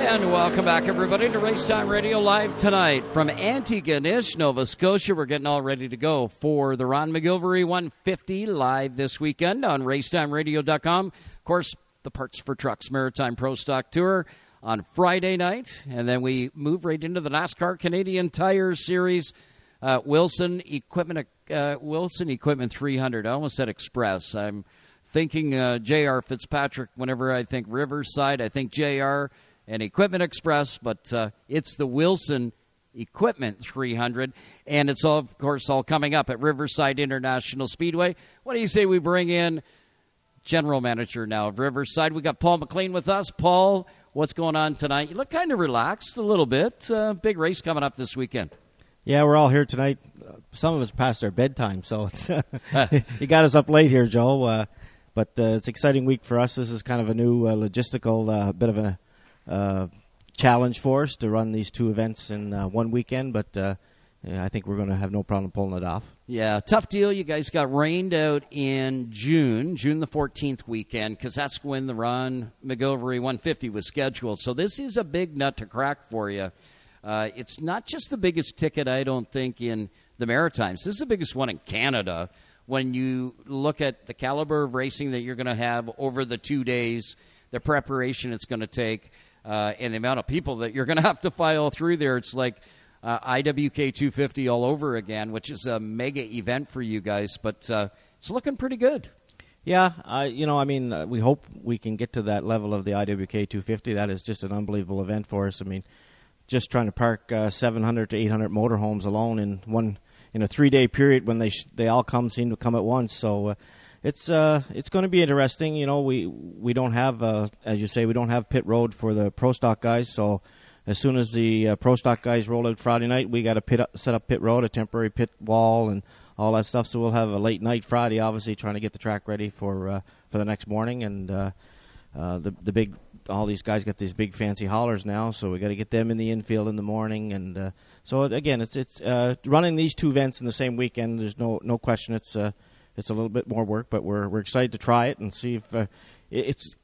And welcome back, everybody, to Racetime Radio Live tonight from Antigonish, Nova Scotia. We're getting all ready to go for the Ron McGilvery one fifty live this weekend on racetime radio dot com. Of course, the Parts for Trucks Maritime Pro Stock Tour on Friday night, and then we move right into the NASCAR Canadian Tire Series. Uh, Wilson Equipment, uh, Wilson Equipment three hundred. I almost said Express. I'm thinking uh, J R Fitzpatrick. Whenever I think Riverside, I think J R and Equipment Express, but uh, it's the Wilson Equipment three hundred, and it's, all, of course, all coming up at Riverside International Speedway. What do you say we bring in General Manager now of Riverside? We got Paul McLean with us. Paul, what's going on tonight? You look kind of relaxed a little bit. Uh, big race coming up this weekend. Yeah, we're all here tonight. Uh, some of us past our bedtime, so it's you got us up late here, Joe. Uh, but uh, it's an exciting week for us. This is kind of a new uh, logistical uh, bit of a uh, challenge for us to run these two events in uh, one weekend, but uh, yeah, I think we're going to have no problem pulling it off. Yeah, tough deal. You guys got rained out in June, June the fourteenth weekend, because that's when the Ron McGilvery one fifty was scheduled. So this is a big nut to crack for you. Uh, it's not just the biggest ticket, I don't think, in the Maritimes. This is the biggest one in Canada when you look at the caliber of racing that you're going to have over the two days, the preparation it's going to take, uh, and the amount of people that you're going to have to file through there. It's like uh, I W K two fifty all over again, which is a mega event for you guys, but uh, it's looking pretty good. Yeah, uh, you know, I mean, uh, we hope we can get to that level of the I W K two fifty. That is just an unbelievable event for us. I mean, just trying to park uh, seven hundred to eight hundred motorhomes alone in one in a three-day period when they sh- they all come seem to come at once. So uh, it's uh, it's going to be interesting. You know, we we don't have, uh, as you say, we don't have pit road for the Pro Stock guys. So as soon as the uh, Pro Stock guys roll out Friday night, we got to pit up, set up pit road, a temporary pit wall, and all that stuff. So we'll have a late night Friday, obviously trying to get the track ready for uh, for the next morning. And uh, uh, the the big all these guys got these big fancy haulers now, so we got to get them in the infield in the morning. And uh, so again, it's it's uh, running these two events in the same weekend. There's no no question. It's uh, it's a little bit more work, but we're we're excited to try it and see if uh, it's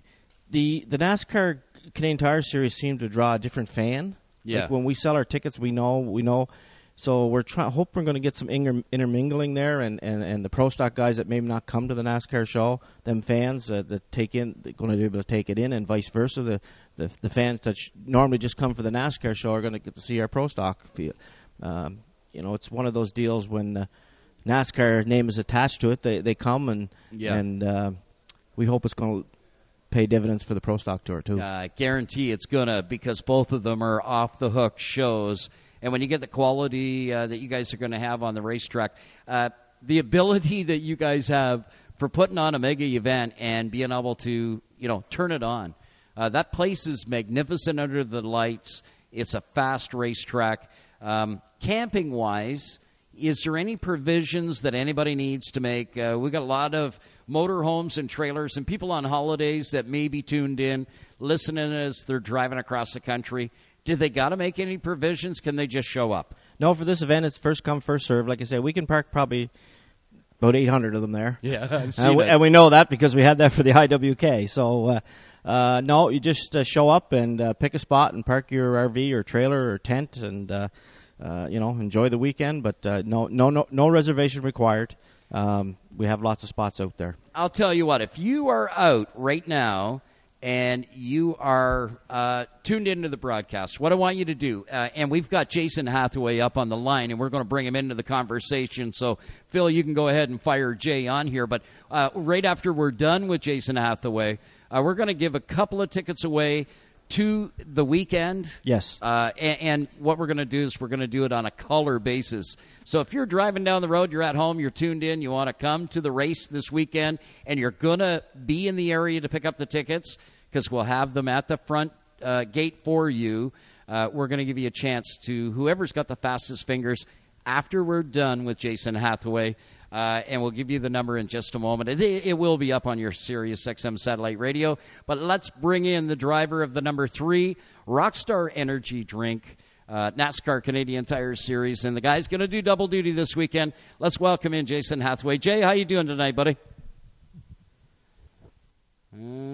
the the NASCAR Canadian Tire Series seems to draw a different fan. Yeah. Like when we sell our tickets, we know we know. So we're trying. Hope we're going to get some inter- intermingling there, and, and, and the Pro Stock guys that maybe not come to the NASCAR show, them fans uh, that take in, they're going to be able to take it in, and vice versa. The the, the fans that sh- normally just come for the NASCAR show are going to get to see our Pro Stock feel. Um, you know, it's one of those deals when uh, NASCAR name is attached to it. They they come and Yeah. and uh, we hope it's going to pay dividends for the Pro Stock Tour too. I uh, guarantee it's going to, because both of them are off the hook shows. And when you get the quality uh, that you guys are going to have on the racetrack, uh, the ability that you guys have for putting on a mega event and being able to, you know, turn it on. Uh, that place is magnificent under the lights. It's a fast racetrack. Um, camping-wise, is there any provisions that anybody needs to make? Uh, we've got a lot of motorhomes and trailers and people on holidays that may be tuned in, listening as they're driving across the country. Did they got to make any provisions? Can they just show up? No, for this event, it's first come, first served. Like I said, we can park probably about eight hundred of them there. Yeah, I've seen and we, it. and we know that because we had that for the I W K. So, uh, uh, no, you just uh, show up and uh, pick a spot and park your R V or trailer or tent and, uh, uh, you know, enjoy the weekend. But uh, no, no, no, no reservation required. Um, we have lots of spots out there. I'll tell you what, if you are out right now and you are uh, tuned into the broadcast, what I want you to do, uh, and we've got Jason Hathaway up on the line, and we're going to bring him into the conversation. So, Phil, you can go ahead and fire Jay on here. But uh, right after we're done with Jason Hathaway, uh, we're going to give a couple of tickets away to the weekend. Yes. Uh, and, and what we're going to do is we're going to do it on a color basis. So if you're driving down the road, you're at home, you're tuned in, you want to come to the race this weekend, and you're going to be in the area to pick up the tickets, because we'll have them at the front uh, gate for you. Uh, we're going to give you a chance to whoever's got the fastest fingers after we're done with Jason Hathaway. Uh, and we'll give you the number in just a moment. It, it will be up on your Sirius X M satellite radio. But let's bring in the driver of the number three Rockstar Energy Drink, uh, NASCAR Canadian Tire Series. And the guy's going to do double duty this weekend. Let's welcome in Jason Hathaway. Jay, how you doing tonight, buddy? Uh,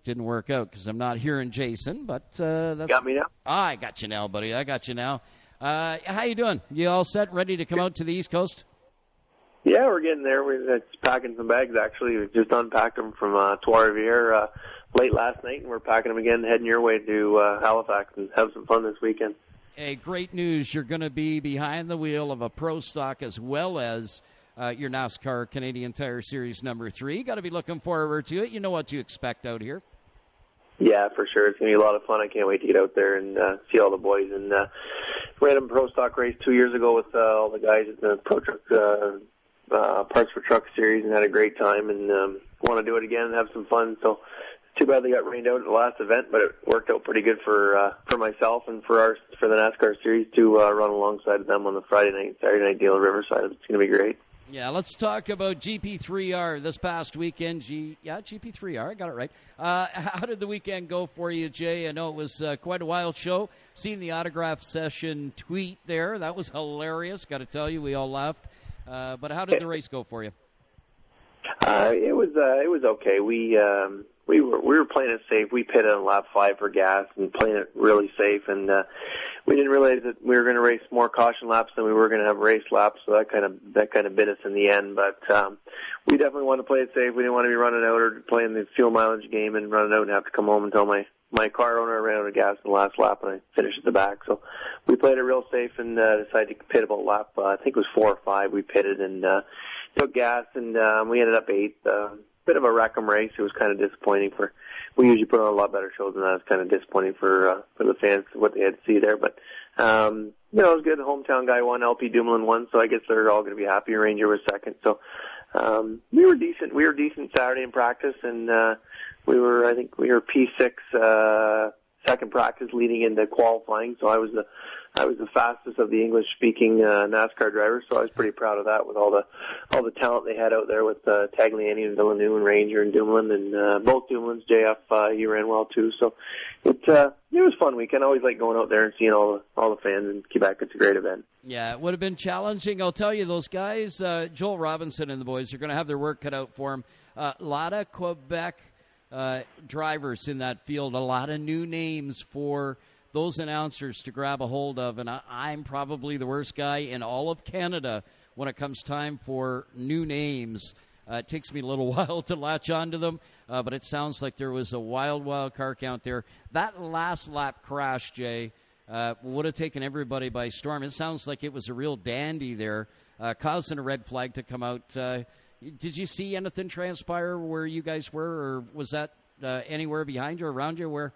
didn't work out because I'm not hearing Jason. But uh, that's got me now. Ah, I got you now, buddy. I got you now. Uh, how you doing? You all set, ready to come out to the East Coast? Yeah, we're getting there. We're just packing some bags, actually. We just unpacked them from uh, Trois-Rivières uh, late last night, and we're packing them again, heading your way to uh, Halifax and have some fun this weekend. Hey, great news. You're going to be behind the wheel of a Pro Stock as well as uh, your NASCAR Canadian Tire Series number three. Got to be looking forward to it. You know what to expect out here. Yeah, for sure. It's going to be a lot of fun. I can't wait to get out there and uh, see all the boys. And uh, ran a Pro Stock race two years ago with uh, all the guys at the Pro Truck uh, uh, Parts for Truck Series and had a great time, and um, want to do it again and have some fun. So too bad they got rained out at the last event, but it worked out pretty good for uh, for myself and for our for the NASCAR Series to uh, run alongside of them on the Friday night, Saturday night deal at Riverside. It's going to be great. Yeah, let's talk about G P three R this past weekend. G, yeah, G P three R, I got it right. Uh, how did the weekend go for you, Jay? I know it was uh, quite a wild show. Seen the autograph session tweet there. That was hilarious. Got to tell you, we all laughed. Uh, but how did the race go for you? Uh, it was uh, it was okay. We um, we were we were playing it safe. We pitted on lap five for gas and playing it really safe, and uh, we didn't realize that we were going to race more caution laps than we were going to have race laps. So that kind of that kind of bit us in the end. But um, we definitely wanted to play it safe. We didn't want to be running out or playing the fuel mileage game and running out and have to come home and tell my my car owner ran out of gas in the last lap and I finished at the back. So we played it real safe and uh, decided to pit about lap. Uh, I think it was four or five. We pitted and. Uh, Took gas, and um, we ended up eighth. Uh, bit of a wreck-em race. It was kind of disappointing for. We usually put on a lot better shows than that. It's kind of disappointing for uh, for the fans what they had to see there. But um, you know, it was good. The hometown guy won. L P Dumoulin won, so I guess they're all going to be happy. Ranger was second, so um, we were decent. We were decent Saturday in practice, and uh, we were. I think we were P six uh, second practice leading into qualifying. So I was the. I was the fastest of the English-speaking uh, NASCAR drivers, so I was pretty proud of that with all the all the talent they had out there with uh, Tagliani and Villeneuve and Ranger and Dumoulin, and uh, both Dumoulins. J F, uh, he ran well too. So it uh, it was a fun weekend. I always like going out there and seeing all the all the fans in Quebec. It's a great event. Yeah, it would have been challenging. I'll tell you, those guys, uh, Joel Robinson and the boys, are going to have their work cut out for them. Uh, a lot of Quebec uh, drivers in that field, a lot of new names for those announcers to grab a hold of, and I, I'm probably the worst guy in all of Canada when it comes time for new names. Uh, it takes me a little while to latch onto them, uh, but it sounds like there was a wild, wild car count there. That last lap crash, Jay, uh, would have taken everybody by storm. It sounds like it was a real dandy there, uh, causing a red flag to come out. Uh, did you see anything transpire where you guys were, or was that uh, anywhere behind you or around you? Where?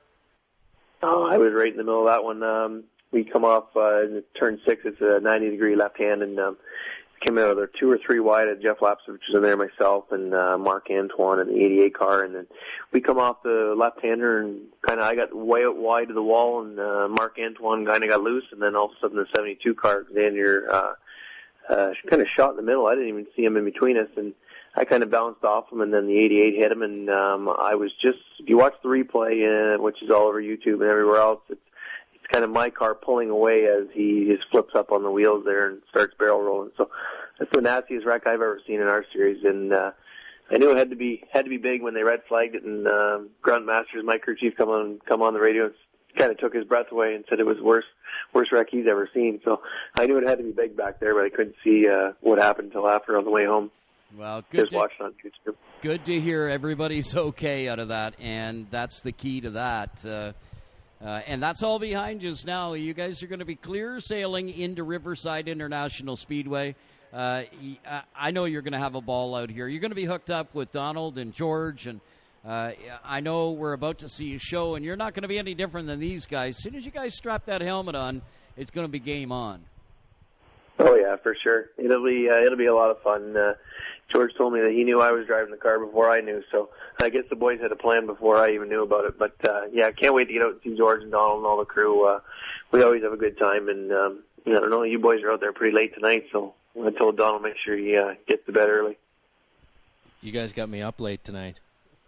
Oh, I was right in the middle of that one. Um, we come off uh, in turn six. It's a ninety degree left hand, and um, came out of there two or three wide at Jeff Lapsich, which was in there, myself and uh, Mark Antoine in the eighty-eight car, and then we come off the left hander and kind of I got way out wide to the wall, and uh, Mark Antoine kind of got loose, and then all of a sudden the seventy-two car, Xander, uh, uh, kind of shot in the middle. I didn't even see him in between us, and I kind of bounced off him, and then the eighty-eight hit him, and um, I was just, if you watch the replay, uh, which is all over YouTube and everywhere else, it's, it's kind of my car pulling away as he just flips up on the wheels there and starts barrel rolling. So that's the nastiest wreck I've ever seen in our series, and uh, I knew it had to be had to be big when they red flagged it, and uh, Grunt Masters, my crew chief, come on come on the radio and kind of took his breath away and said it was the worst worst wreck he's ever seen. So I knew it had to be big back there, but I couldn't see uh, what happened until after on the way home. Well, good to, on YouTube. Good to hear everybody's okay out of that, and that's the key to that. Uh, uh, and that's all behind you now. You guys are going to be clear sailing into Riverside International Speedway. Uh, I know you're going to have a ball out here. You're going to be hooked up with Donald and George, and uh, I know we're about to see a show, and you're not going to be any different than these guys. As soon as you guys strap that helmet on, it's going to be game on. Oh yeah, for sure. It'll be uh, it'll be a lot of fun. Uh, George told me that he knew I was driving the car before I knew, so I guess the boys had a plan before I even knew about it. But uh, yeah, can't wait to get out and see George and Donald and all the crew. Uh, we always have a good time, and um, you know, I know you boys are out there pretty late tonight, so I told Donald make sure he uh, gets to bed early. You guys got me up late tonight.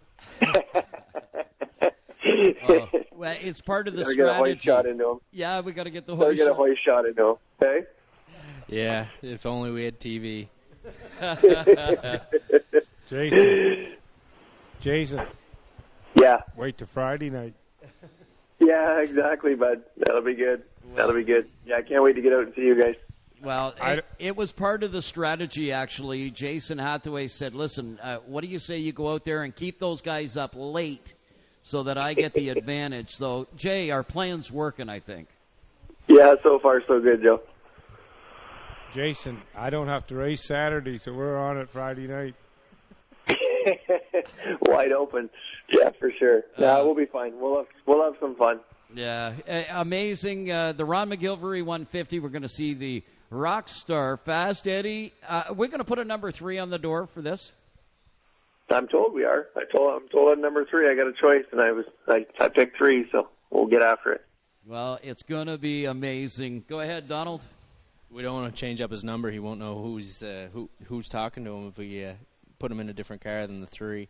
Oh, well, it's part of the we strategy. Get a hoist shot into him. Yeah, we got to get the hoist. hoist. Get a hoist shot into him. Hey. Yeah, if only we had T V. Jason. Jason. Yeah. Wait till Friday night. Yeah, exactly, bud. That'll be good. That'll be good. Yeah, I can't wait to get out and see you guys. Well, it, it was part of the strategy, actually. Jason Hathaway said, listen, uh, what do you say you go out there and keep those guys up late so that I get the advantage? So, Jay, our plan's working, I think. Yeah, so far so good, Joe. Jason, I don't have to race Saturday, so we're on it Friday night. Wide open. Yeah, for sure. Yeah, we'll be fine. We'll have, we'll have some fun. Yeah, uh, amazing. Uh, the Ron McGilvery one fifty, we're going to see the Rockstar Fast Eddie. Uh, we're going to put a number three on the door for this. I'm told we are. I told I'm told at number three I got a choice, and I was I, I picked three, so we'll get after it. Well, it's going to be amazing. Go ahead, Donald. We don't want to change up his number. He won't know who's uh, who who's talking to him if we uh, put him in a different car than the three.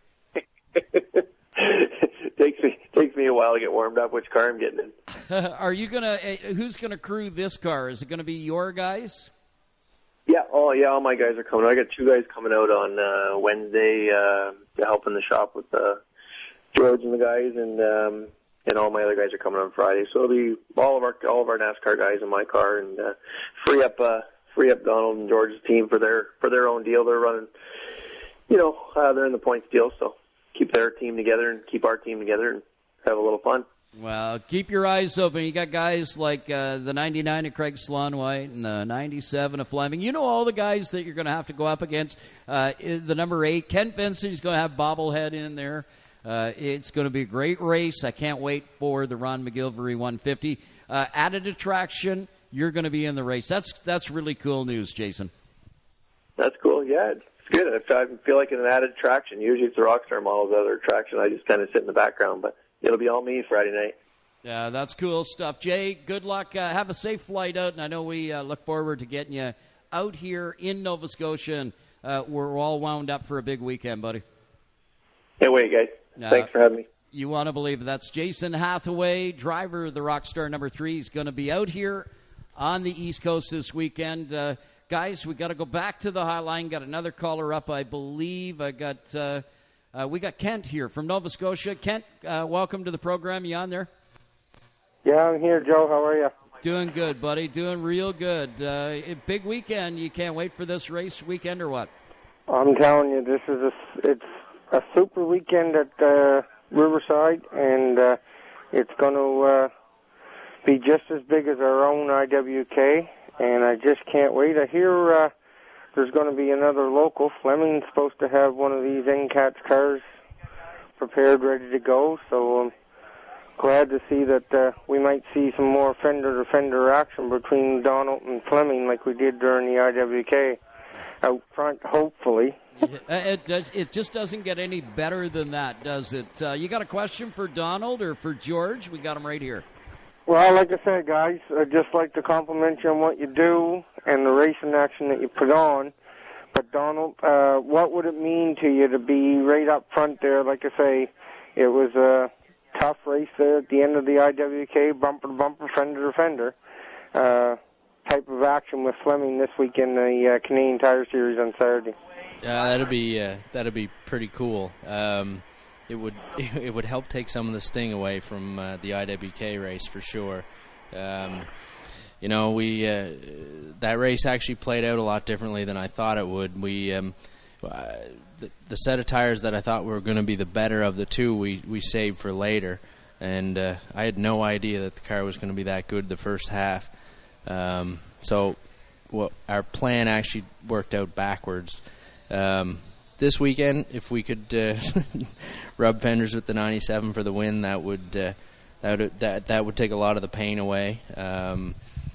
takes me takes me a while to get warmed up. Which car I'm getting in? Are you gonna? Uh, who's gonna crew this car? Is it gonna be your guys? Yeah. Oh, yeah. All my guys are coming. I got two guys coming out on uh, Wednesday uh, to help in the shop with uh, George and the guys, and um, and all my other guys are coming on Friday. So it'll be all of our all of our NASCAR guys in my car, and uh, free up uh, free up Donald and George's team for their for their own deal. They're running. You know, uh, they're in the points deal, so keep their team together and keep our team together and have a little fun. Well, keep your eyes open. You got guys like uh, the ninety-nine of Craig Slonwhite and the ninety-seven of Fleming. You know all the guys that you're going to have to go up against. Uh, the number eight, Kent Benson, is going to have bobblehead in there. Uh, it's going to be a great race. I can't wait for the Ron McGilvery one fifty. Uh, added attraction, you're going to be in the race. That's that's really cool news, Jason. That's cool, yeah. It's good. I feel like it's an added attraction. Usually it's the Rockstar models that are attraction. I just kind of sit in the background, but it'll be all me Friday night. Yeah, that's cool stuff. Jay, good luck. Uh, have a safe flight out, and I know we uh, look forward to getting you out here in Nova Scotia, and uh, we're all wound up for a big weekend, buddy. Can't wait, guys. Uh, Thanks for having me. You want to believe it. That's Jason Hathaway, driver of the Rockstar number three. He's going to be out here on the East Coast this weekend. Uh, guys, we got to go back to the hotline. Got another caller up, I believe. I got uh, uh, we got Kent here from Nova Scotia. Kent, uh, welcome to the program. You on there? Yeah, I'm here, Joe. How are you? Doing good, buddy. Doing real good. Uh, big weekend. You can't wait for this race weekend, or what? I'm telling you, this is a it's a super weekend at uh, Riverside, and uh, it's going to uh, be just as big as our own I W K, and I just can't wait. I hear uh, there's going to be another local. Fleming's supposed to have one of these N CATS cars prepared, ready to go, so I'm glad to see that uh, we might see some more fender-to-fender action between Donald and Fleming like we did during the I W K out front, hopefully. It does, it just doesn't get any better than that, does it? Uh, you got a question for Donald or for George? We got him right here. Well, like I said, guys, I'd just like to compliment you on what you do and the racing action that you put on. But, Donald, uh, what would it mean to you to be right up front there? Like I say, it was a tough race there at the end of the I W K, bumper-to-bumper, fender-to-fender uh, type of action with Fleming this week in the uh, Canadian Tire Series on Saturday. Yeah, uh, that'd be uh, that'd be pretty cool. Um, it would it would help take some of the sting away from uh, the I W K race for sure. Um, you know, we uh, that race actually played out a lot differently than I thought it would. We um, uh, the, the set of tires that I thought were going to be the better of the two, we we saved for later, and uh, I had no idea that the car was going to be that good the first half. Um, so, well, our plan actually worked out backwards. Um, this weekend, if we could uh, rub fenders with the ninety-seven for the win, that would uh, that would that that would take a lot of the pain away. Um,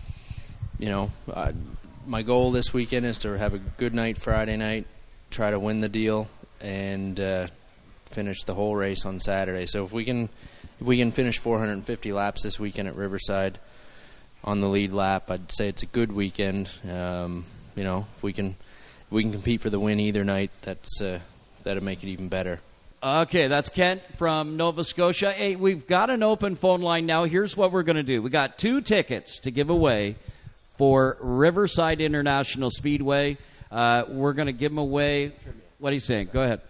you know, uh, my goal this weekend is to have a good night Friday night, try to win the deal, and uh, finish the whole race on Saturday. So if we can if we can finish four hundred fifty laps this weekend at Riverside on the lead lap, I'd say it's a good weekend. Um, you know, if we can. We can compete for the win either night. That's uh, that'll make it even better. Okay, that's Kent from Nova Scotia. Hey, we've got an open phone line now. Here's what we're going to do. We got two tickets to give away for Riverside International Speedway. Uh, we're going to give them away. What are you saying? Go ahead.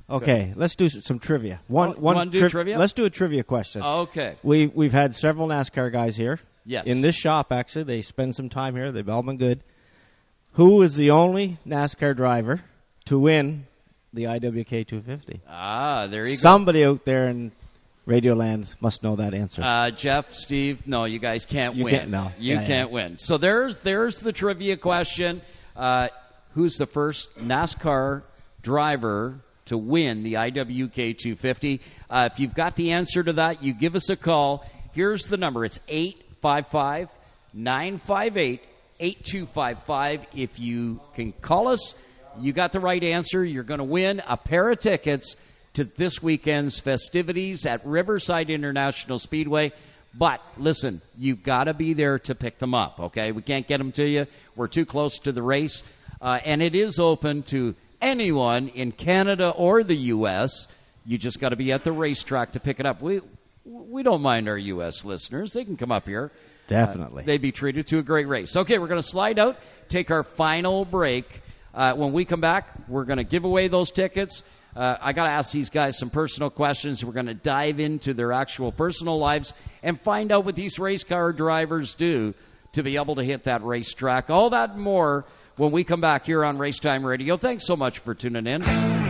Okay, Good. let's do some trivia. One, Oh, one wanna do tri- trivia? Let's do a trivia question. Okay. We we've had several NASCAR guys here. Yes. In this shop, actually, they spend some time here. They've all been good. Who is the only NASCAR driver to win the I W K two fifty? Ah, there you go. Somebody out there in Radioland must know that answer. Uh, Jeff, Steve, no, you guys can't You win. can't- no. You Yeah, can't yeah. win. So there's there's the trivia question. Uh, who's the first NASCAR driver to win the I W K two fifty? Uh, if you've got the answer to that, you give us a call. Here's the number. It's eight five five, nine five eight, eight two five five. If you can call us, you got the right answer. You're going to win a pair of tickets to this weekend's festivities at Riverside International Speedway. But listen, you've got to be there to pick them up, okay? We can't get them to you. We're too close to the race. Uh, and it is open to anyone in Canada or the U S. You just got to be at the racetrack to pick it up. We we don't mind our U S listeners. They can come up here. Definitely. Uh, they'd be treated to a great race. Okay, we're going to slide out, take our final break. Uh, when we come back, we're going to give away those tickets. Uh, I got to ask these guys some personal questions. We're going to dive into their actual personal lives and find out what these race car drivers do to be able to hit that racetrack. All that and more when we come back here on Racetime Radio. Thanks so much for tuning in.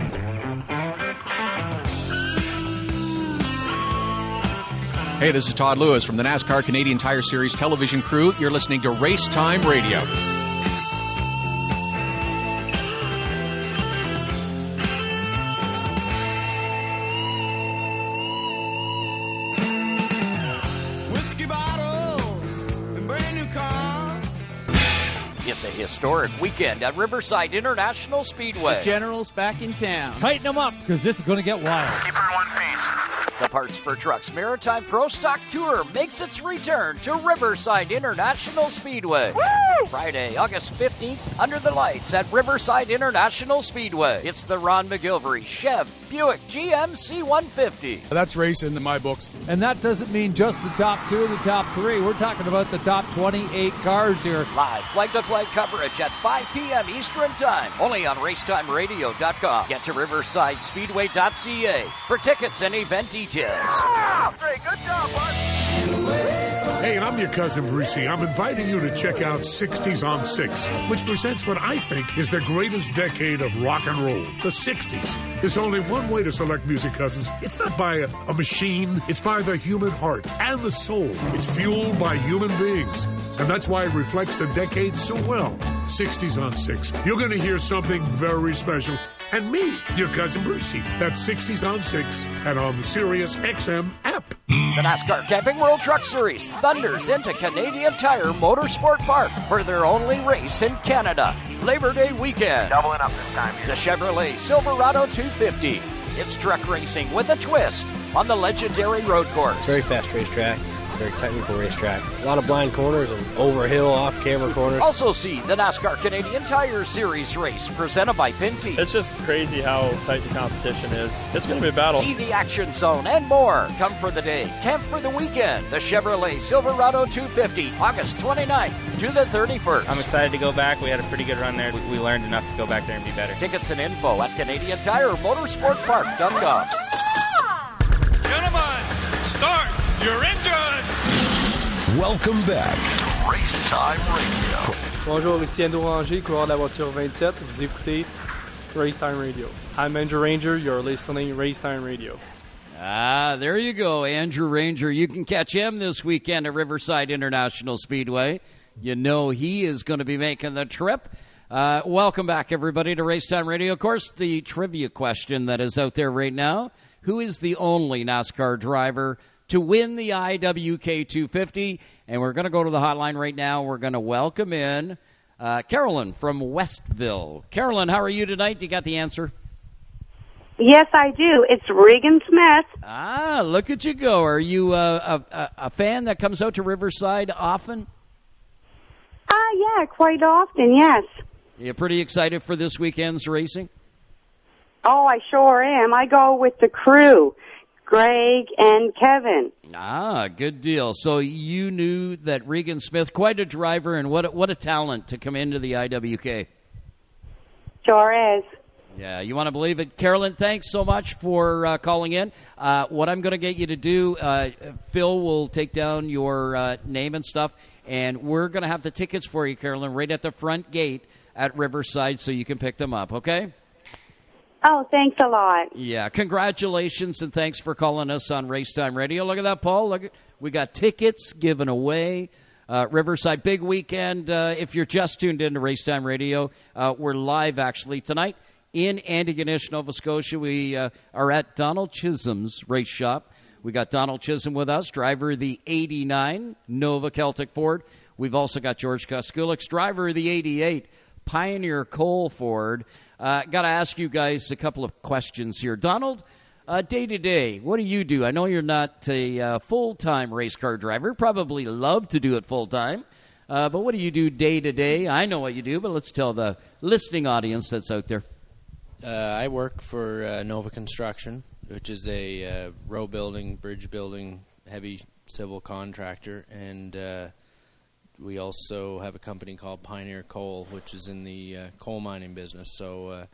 Hey, this is Todd Lewis from the NASCAR Canadian Tire Series television crew. You're listening to Racetime Radio. Whiskey bottles and brand new cars. It's a historic weekend at Riverside International Speedway. The General's back in town. Tighten them up, because this is going to get wild. Keep her in one piece. The Parts for Trucks Maritime Pro Stock Tour makes its return to Riverside International Speedway. Woo! Friday, August fifteenth, under the lights at Riverside International Speedway. It's the Ron McGilvery Chev Buick G M C one fifty. That's racing in my books. And that doesn't mean just the top two, the top three. We're talking about the top twenty-eight cars here. Live flag-to-flag coverage at five p.m. Eastern Time, only on racetime radio dot com. Get to riverside speedway dot c a for tickets and event details. Hey, good job, bud. Hey, and I'm your cousin Brucey. I'm inviting you to check out sixties on six, which presents what I think is the greatest decade of rock and roll, the sixties. There's only one way to select music, cousins. It's not by a, a machine. It's by the human heart and the soul. It's fueled by human beings. And that's why it reflects the decade so well. sixties on six. You're going to hear something very special. And me, your cousin Brucey. That's sixties on six and on the Sirius X M app. The NASCAR Camping World Truck Series thunders into Canadian Tire Motorsport Park for their only race in Canada. Labor Day weekend. Doubling up this time. The Chevrolet Silverado two fifty. It's truck racing with a twist on the legendary road course. Very fast racetrack. Very technical racetrack. A lot of blind corners and over hill, off camera corners. Also see the NASCAR Canadian Tire Series race presented by Pinty. It's just crazy how tight the competition is. It's going to be a battle. See the action zone and more. Come for the day, camp for the weekend. The Chevrolet Silverado two fifty, August twenty-ninth to the thirty-first. I'm excited to go back. We had a pretty good run there. We, we learned enough to go back there and be better. Tickets and info at Canadian Tire Motorsport Park dot com. Gentlemen, start your engine. Welcome back to Racetime Radio. Bonjour, ici Ando Ranger, coureur de la voiture vingt-sept. Vous écoutez Racetime Radio. I'm Andrew Ranger. You're listening to Racetime Radio. Ah, there you go, Andrew Ranger. You can catch him this weekend at Riverside International Speedway. You know he is going to be making the trip. Uh, welcome back, everybody, to Racetime Radio. Of course, the trivia question that is out there right now, who is the only NASCAR driver to win the I W K two fifty? And we're going to go to the hotline right now. We're going to welcome in uh, Carolyn from Westville. Carolyn, how are you tonight? Do you got the answer? Yes, I do. It's Regan Smith. Ah, look at you go. Are you uh, a, a, a fan that comes out to Riverside often? Ah, uh, yeah, quite often, yes. You pretty excited for this weekend's racing? Oh, I sure am. I go with the crew, Greg and Kevin. Ah, good deal. So you knew that Regan Smith, quite a driver, and what a, what a talent to come into the I W K. Sure is. Yeah, you want to believe it. Carolyn, thanks so much for uh, calling in. Uh, what I'm going to get you to do, uh, Phil will take down your uh, name and stuff, and we're going to have the tickets for you, Carolyn, right at the front gate at Riverside so you can pick them up, okay? Oh, thanks a lot. Yeah, congratulations, and thanks for calling us on Racetime Radio. Look at that, Paul. Look, at, we got tickets given away. Uh, Riverside, big weekend. Uh, if you're just tuned into Racetime Radio, uh, we're live, actually, tonight. In Antigonish, Nova Scotia, we uh, are at Donald Chisholm's race shop. We got Donald Chisholm with us, driver of the eighty-nine Nova Celtic Ford. We've also got George Koskulik, driver of the eighty-eight Pioneer Coal Ford. Uh, got to ask you guys a couple of questions here. Donald, uh, day to day, what do you do? I know you're not a uh, full-time race car driver. Probably love to do it full-time. Uh, but what do you do day to day? I know what you do, but let's tell the listening audience that's out there. Uh, I work for uh, Nova Construction, which is a uh, row building, bridge building, heavy civil contractor, and uh, we also have a company called Pioneer Coal, which is in the uh, coal mining business. So uh,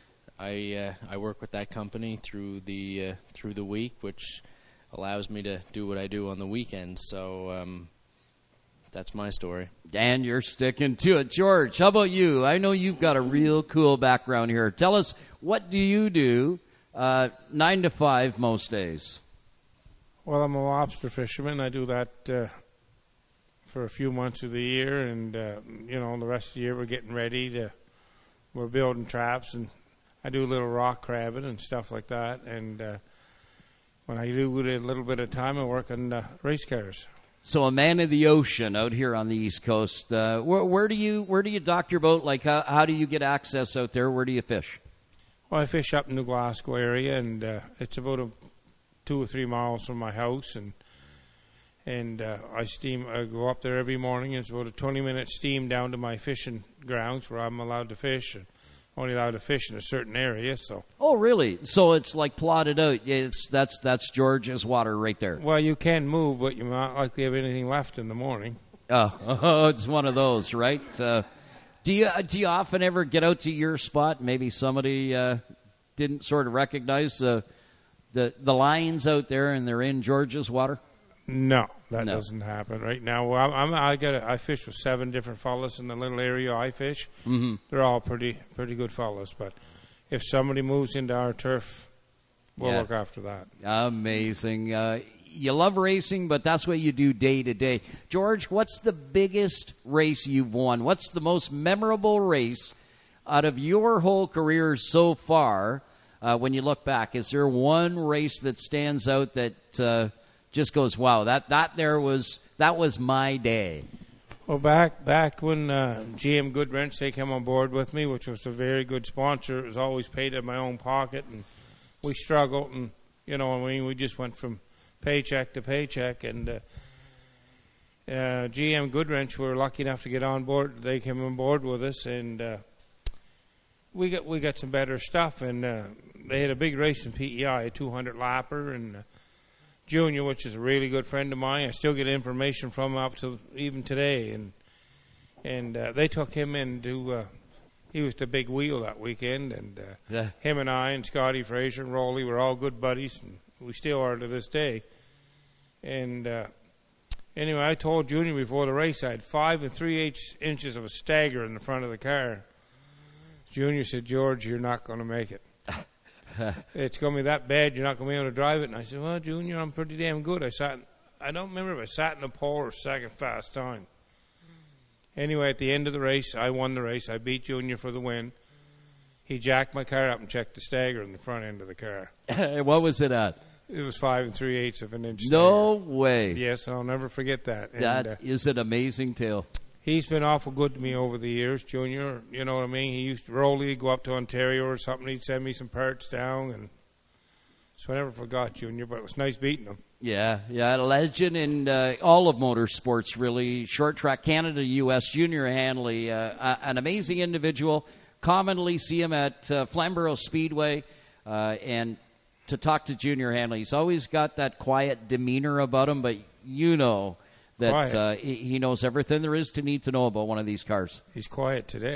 I uh, I work with that company through the uh, through the week, which allows me to do what I do on the weekends. So um, that's my story. And you're sticking to it. George, how about you? I know you've got a real cool background here. Tell us, what do you do uh, nine to five most days? Well, I'm a lobster fisherman. I do that uh, for a few months of the year, and, uh, you know, the rest of the year we're getting ready to, we're building traps, and I do a little rock crabbing and stuff like that, and uh, when I do a little bit of time, I work on uh, race cars. So a man of the ocean out here on the East Coast. Uh, where, where do you where do you dock your boat? Like, how, how do you get access out there? Where do you fish? Well, I fish up in the Glasgow area, and uh, it's about a, two or three miles from my house, and and uh, I steam. I go up there every morning. It's about a twenty-minute steam down to my fishing grounds where I'm allowed to fish, and only allowed to fish in a certain area. So. Oh, really? So it's like plotted out. It's that's that's George's water right there. Well, you can move, but you're not likely to have anything left in the morning. Oh, oh it's one of those, right? Uh, do you do you often ever get out to your spot? Maybe somebody uh, didn't sort of recognize the the the lines out there, and they're in George's water. No, that No. doesn't happen right now. Well, I'm, I got a, I fish with seven different fellas in the little area I fish. Mm-hmm. They're all pretty pretty good fellas. But if somebody moves into our turf, we'll Yeah. look after that. Amazing. Uh, you love racing, but that's what you do day to day. George, what's the biggest race you've won? What's the most memorable race out of your whole career so far? Uh, when you look back, is there one race that stands out that uh, just goes, wow, that, that there was that was my day? Well, back back when uh, G M Goodwrench, they came on board with me, which was a very good sponsor. It was always paid out of my own pocket, and we struggled, and you know, I mean, we just went from paycheck to paycheck, and uh, uh, G M Goodwrench, we were lucky enough to get on board. They came on board with us, and uh, we got we got some better stuff, and uh, they had a big race in P E I, a two hundred lapper, and uh, Junior, which is a really good friend of mine. I still get information from him up to even today, and and uh, they took him in to. Uh, he was the big wheel that weekend, and uh, Yeah. him and I and Scotty Fraser and Rolly were all good buddies, and we still are to this day. And uh, anyway, I told Junior before the race I had five and three eighths inches of a stagger in the front of the car. Junior said, "George, you're not going to make it. It's going to be that bad. You're not going to be able to drive it." And I said, "Well, Junior, I'm pretty damn good." I sat. I don't remember if I sat in the pole or second fast time. Anyway, at the end of the race, I won the race. I beat Junior for the win. He jacked my car up and checked the stagger in the front end of the car. What was it at? It was five and three eighths of an inch. No stagger. way. Yes, I'll never forget that. And, That uh, is an amazing tale. He's been awful good to me over the years, Junior. You know what I mean? He used to roll, he'd go up to Ontario or something. He'd send me some parts down. And so I never forgot Junior, but it was nice beating him. Yeah, yeah, a legend in uh, all of motorsports, really. Short track Canada, U S Junior Hanley, uh, a- an amazing individual. Commonly see him at uh, Flamborough Speedway. Uh, and to talk to Junior Hanley, he's always got that quiet demeanor about him, but you know that Quiet. uh, he he knows everything there is to need to know about one of these cars. He's quiet today.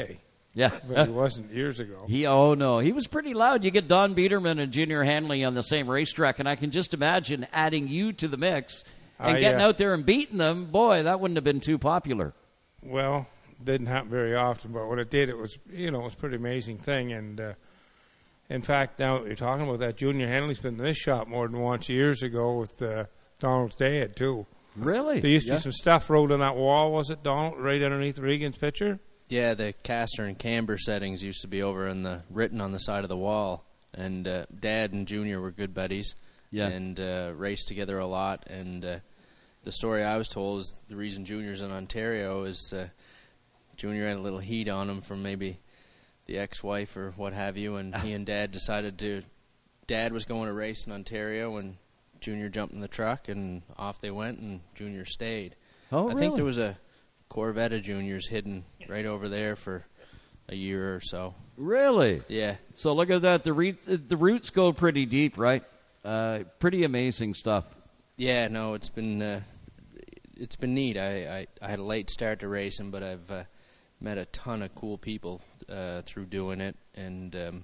Yeah. But he wasn't years ago. He oh no, he was pretty loud. You get Don Biederman and Junior Hanley on the same racetrack, and I can just imagine adding you to the mix and Uh, getting yeah. out there and beating them. Boy, that wouldn't have been too popular. Well, didn't happen very often, but when it did, it was, you know, it was a pretty amazing thing. And uh, in fact, now that you're talking about that, Junior Hanley's been to this shop more than once years ago with uh, Donald's dad too. Really? There used to Yeah. be some stuff wrote on that wall, was it, Donald, right underneath Regan's picture? Yeah, the caster and camber settings used to be over in the written on the side of the wall, and uh, Dad and Junior were good buddies, Yeah. and uh, raced together a lot. And uh, the story I was told is the reason Junior's in Ontario is uh, Junior had a little heat on him from maybe the ex-wife or what have you, and he and Dad decided to. Dad was going to race in Ontario, and Junior jumped in the truck, and off they went, and Junior stayed. Oh, I really? think there was a Corvette of Junior's hidden right over there for a year or so. Really? Yeah. So look at that. The re- the roots go pretty deep, right? Uh, pretty amazing stuff. Yeah, no, it's been uh, it's been neat. I, I, I had a late start to racing, but I've uh, met a ton of cool people uh, through doing it, and um,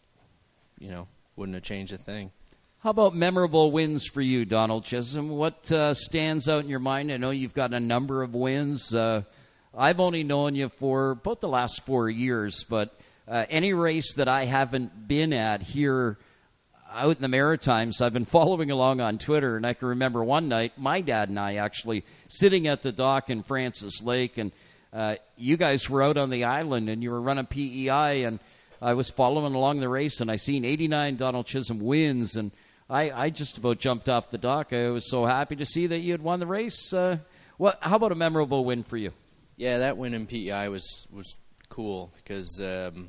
you know, wouldn't have changed a thing. How about memorable wins for you, Donald Chisholm? What uh, stands out in your mind? I know you've got a number of wins. Uh, I've only known you for about the last four years, but uh, any race that I haven't been at here out in the Maritimes, I've been following along on Twitter, and I can remember one night, my dad and I actually sitting at the dock in Francis Lake, and uh, you guys were out on the island, and you were running P E I, and I was following along the race, and I seen eighty-nine Donald Chisholm wins, and I, I just about jumped off the dock. I was so happy to see that you had won the race. Uh, what? How about a memorable win for you? Yeah, that win in P E I was was cool because um,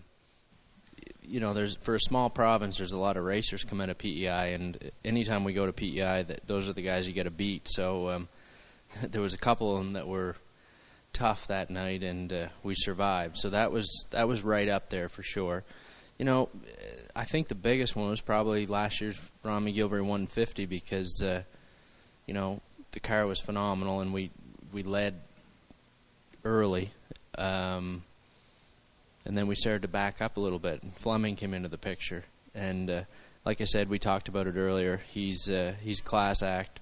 you know, there's for a small province, there's a lot of racers come out of P E I, and anytime we go to P E I, that those are the guys you got to beat. So um, there was a couple of them that were tough that night, and uh, we survived. So that was that was right up there for sure. You know, I think the biggest one was probably last year's Ron McGilvery one fifty because uh, you know, the car was phenomenal, and we we led early. Um, and then we started to back up a little bit. And Fleming came into the picture, and uh, like I said, we talked about it earlier. He's uh, he's a class act,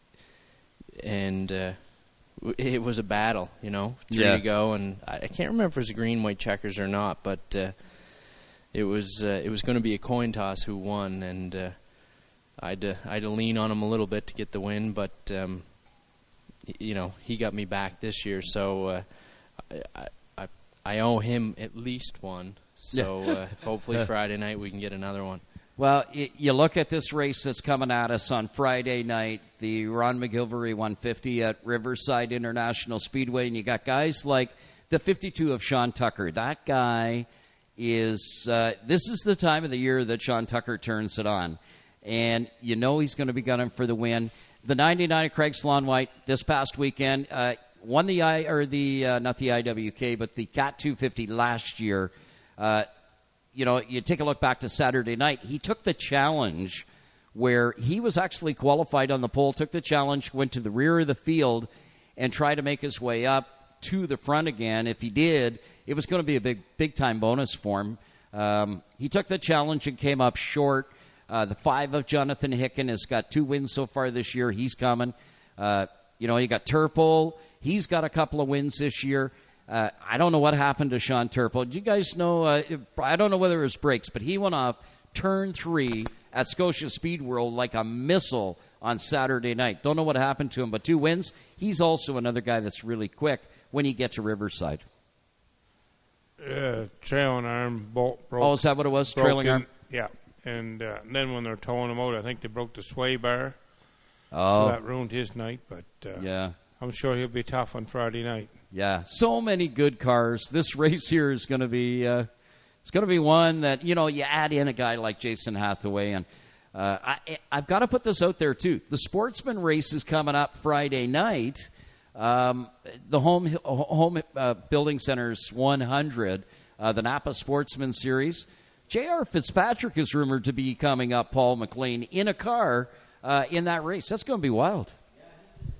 and uh, it was a battle, you know, three Yeah. to go, and I, I can't remember if it was green, white checkers or not, but uh, it was uh, it was going to be a coin toss who won, and uh, I'd uh, I'd lean on him a little bit to get the win, but um, you know, he got me back this year, so uh, I, I I owe him at least one. So Yeah. uh, hopefully Friday night we can get another one. Well, y- you look at this race that's coming at us on Friday night, the Ron McGilvery one fifty at Riverside International Speedway, and you got guys like the fifty-two of Sean Tucker. That guy is, uh, this is the time of the year that Sean Tucker turns it on. And you know he's going to be gunning for the win. The ninety-nine of Craig Sloan-White this past weekend uh, won the I, or the, uh, not the I W K, but the Cat two fifty last year. Uh, you know, you take a look back to Saturday night. He took the challenge where he was actually qualified on the pole, took the challenge, went to the rear of the field, and tried to make his way up to the front again. If he did, it was going to be a big, big-time bonus for him. Um, he took the challenge and came up short. Uh, the five of Jonathan Hicken has got two wins so far this year. He's coming. Uh, you know, you got Turple. He's got a couple of wins this year. Uh, I don't know what happened to Sean Turple. Do you guys know? Uh, if, I don't know whether it was brakes, but he went off turn three at Scotia Speed World like a missile on Saturday night. Don't know what happened to him, but two wins. He's also another guy that's really quick when you get to Riverside. Uh, trailing arm bolt broke. Oh, is that what it was? broke Trailing in- arm? Yeah. And uh, then when they're towing him out, I think they broke the sway bar. Oh. So that ruined his night, but uh, Yeah. I'm sure he'll be tough on Friday night. Yeah, so many good cars. This race here is going to be uh, it's going to be one that, you know, you add in a guy like Jason Hathaway, and uh, I, I've got to put this out there too. The Sportsman race is coming up Friday night. Um, the home home uh, building center's one hundred, uh, the Napa Sportsman Series. J R Fitzpatrick is rumored to be coming up. Paul McLean in a car uh, in that race. That's going to be wild.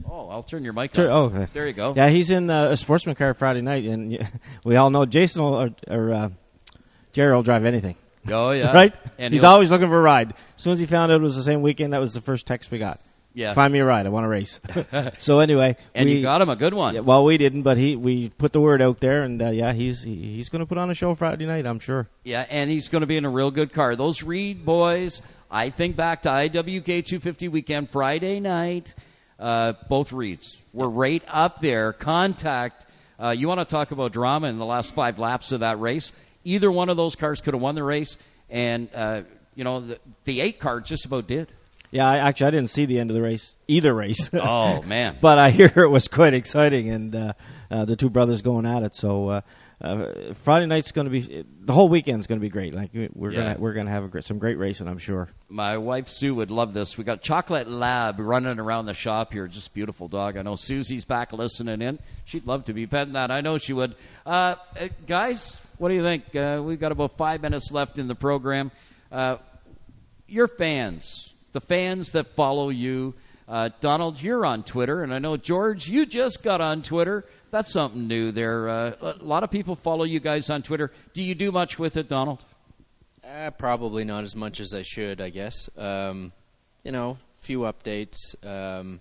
Oh, I'll turn your mic Tur- on. oh, okay. There you go. Yeah, he's in uh, a sportsman car Friday night, and y- we all know Jason will, or, or uh, Jerry will drive anything. Oh, yeah. Right? And he's he'll- always looking for a ride. As soon as he found out it was the same weekend, that was the first text we got. Yeah. Find me a ride. I want to race. So anyway. And we, you got him a good one. Yeah, well, we didn't, but he we put the word out there, and uh, yeah, he's he, he's going to put on a show Friday night, I'm sure. Yeah, and he's going to be in a real good car. Those Reed boys, I think back to I W K two fifty weekend, Friday night, uh, both Reeds were right up there. Contact, uh, you want to talk about drama in the last five laps of that race. Either one of those cars could have won the race, and, uh, you know, the, the eight car just about did. Yeah, I, actually, I didn't see the end of the race, either race. Oh, man. But I hear it was quite exciting, and uh, uh, the two brothers going at it. So uh, uh, Friday night's going to be, the whole weekend's going to be great. Like we're Yeah. gonna we're gonna have a great, some great racing, I'm sure. My wife Sue would love this. We got Chocolate Lab running around the shop here. Just beautiful dog. I know Susie's back listening in. She'd love to be petting that. I know she would. Uh, uh, guys, what do you think? Uh, we've got about five minutes left in the program. Uh, your fans, the fans that follow you, uh, Donald, you're on Twitter, and I know George, you just got on Twitter. That's something new there. Uh, a lot of people follow you guys on Twitter. Do you do much with it, Donald? Uh, probably not as much as I should, I guess. Um, you know, few updates. Um,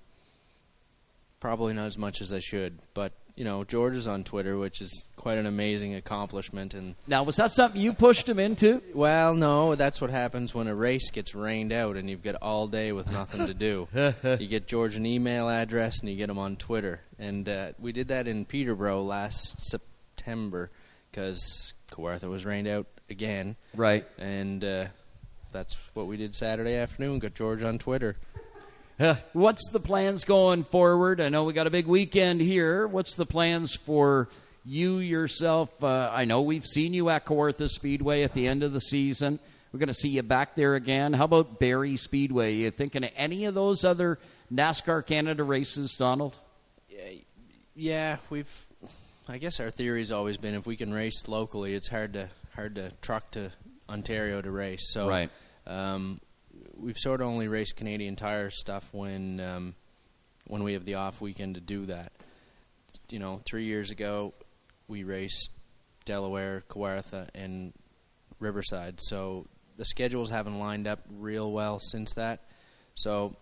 probably not as much as I should. But, you know, George is on Twitter, which is quite an amazing accomplishment. And now, was that something you pushed him into? Well, no. That's what happens when a race gets rained out and you've got all day with nothing to do. You get George an email address and you get him on Twitter. And uh, we did that in Peterborough last September because Kawartha was rained out again. Right. And uh, that's what we did Saturday afternoon, got George on Twitter. Uh, what's the plans going forward? I know we got a big weekend here. What's the plans for you yourself? Uh, I know we've seen you at Kawartha Speedway at the end of the season. We're going to see you back there again. How about Barrie Speedway? You thinking of any of those other NASCAR Canada races, Donald? Yeah, we've. I guess our theory's always been if we can race locally, it's hard to hard to truck to Ontario to race. So, right. Um, we've sort of only raced Canadian Tire stuff when um, when we have the off weekend to do that. You know, three years ago, we raced Delaware, Kawartha, and Riverside. So the schedules haven't lined up real well since that. So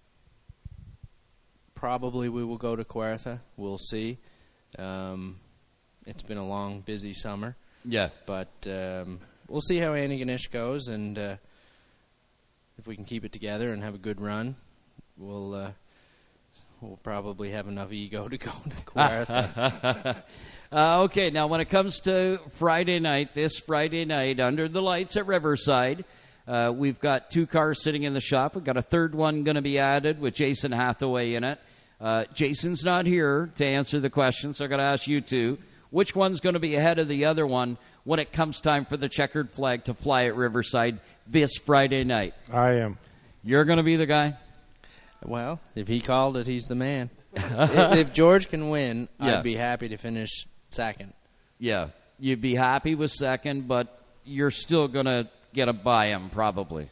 probably we will go to Kawartha. We'll see. Um, it's been a long, busy summer. Yeah. But um, we'll see how Antigonish goes, and uh, if we can keep it together and have a good run, we'll uh, we'll probably have enough ego to go to Kawartha. uh, okay, now when it comes to Friday night, this Friday night, under the lights at Riverside, uh, we've got two cars sitting in the shop. We've got a third one going to be added with Jason Hathaway in it. Uh, Jason's not here to answer the question, so I've got to ask you two. Which one's going to be ahead of the other one when it comes time for the checkered flag to fly at Riverside this Friday night? I am. You're going to be the guy? Well, if he called it, he's the man. if, if George can win, Yeah. I'd be happy to finish second. Yeah, you'd be happy with second, but you're still going to get a by him probably.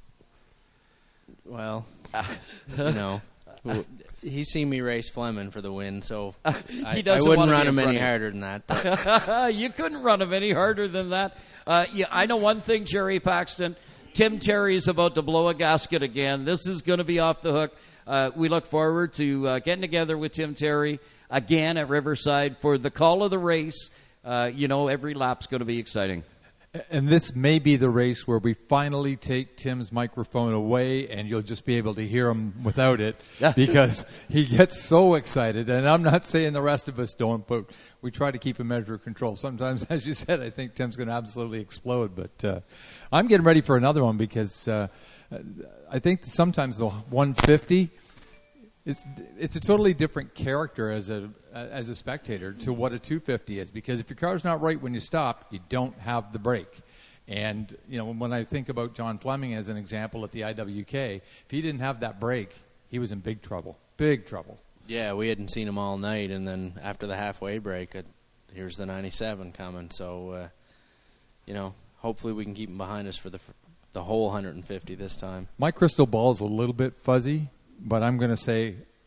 Well, you know, he's seen me race Fleming for the win, so I, I doesn't wouldn't wanna run be him in any front of harder than that. But. You couldn't run him any harder than that. Uh, yeah, I know one thing, Jerry Paxton. Tim Terry is about to blow a gasket again. This is going to be off the hook. Uh, we look forward to uh, getting together with Tim Terry again at Riverside for the call of the race. Uh, you know, every lap's going to be exciting. And this may be the race where we finally take Tim's microphone away and you'll just be able to hear him without it because he gets so excited. And I'm not saying the rest of us don't, but we try to keep a measure of control. Sometimes, as you said, I think Tim's going to absolutely explode. But uh, I'm getting ready for another one because uh, I think sometimes the one fifty, it's it's a totally different character as a as a spectator to what a two fifty is, because if your car's not right when you stop, you don't have the brake. And you know, when I think about John Fleming as an example at the I W K, if he didn't have that brake, he was in big trouble. Big trouble. Yeah, we hadn't seen him all night, and then after the halfway break, it, here's the ninety-seven coming. So, uh, you know, hopefully we can keep him behind us for the the whole one fifty this time. My crystal ball is a little bit fuzzy, but I'm going to say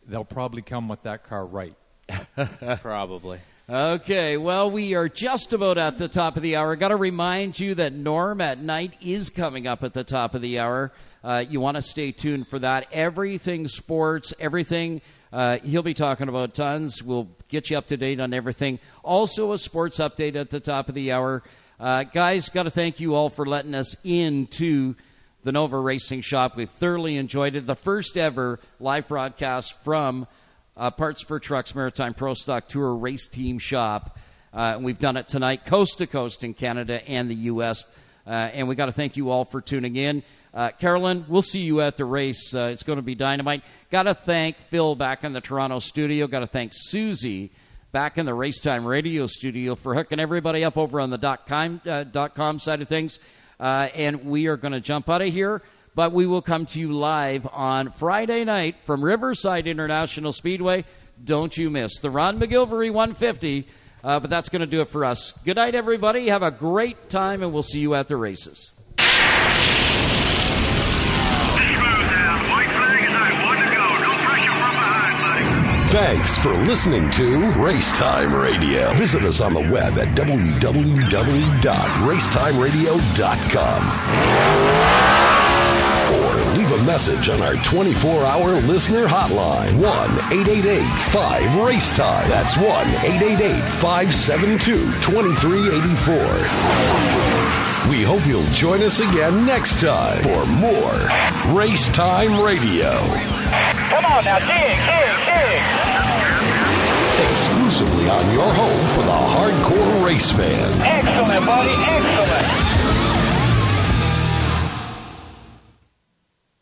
they'll probably come with that car right. Probably. Okay, well, we are just about at the top of the hour. Got to remind you that Norm at Night is coming up at the top of the hour. Uh, you want to stay tuned for that. Everything sports, everything. Uh, he'll be talking about tons. We'll get you up to date on everything. Also, a sports update at the top of the hour. Uh, guys, got to thank you all for letting us into the Nova Racing Shop. We've thoroughly enjoyed it. The first ever live broadcast from Uh, Parts for Trucks Maritime Pro Stock Tour Race Team Shop. Uh, and we've done it tonight coast to coast in Canada and the U S Uh, and we got to thank you all for tuning in. Uh, Carolyn, we'll see you at the race. Uh, it's going to be dynamite. Got to thank Phil back in the Toronto studio. Got to thank Susie back in the Racetime Radio studio for hooking everybody up over on the dot com, uh, dot com side of things. Uh, and we are going to jump out of here. But we will come to you live on Friday night from Riverside International Speedway. Don't you miss the Ron McGilvery one fifty. Uh, but that's going to do it for us. Good night, everybody. Have a great time, and we'll see you at the races. Thanks for listening to Racetime Radio. Visit us on the web at w w w dot racetime radio dot com. Leave a message on our twenty-four hour listener hotline, one eight eight eight five racetime. That's one eight eight eight five seven two two three eight four. We hope you'll join us again next time for more Racetime Radio. Come on now, dig, dig, dig. Exclusively on your home for the hardcore race fan. Excellent, buddy, excellent.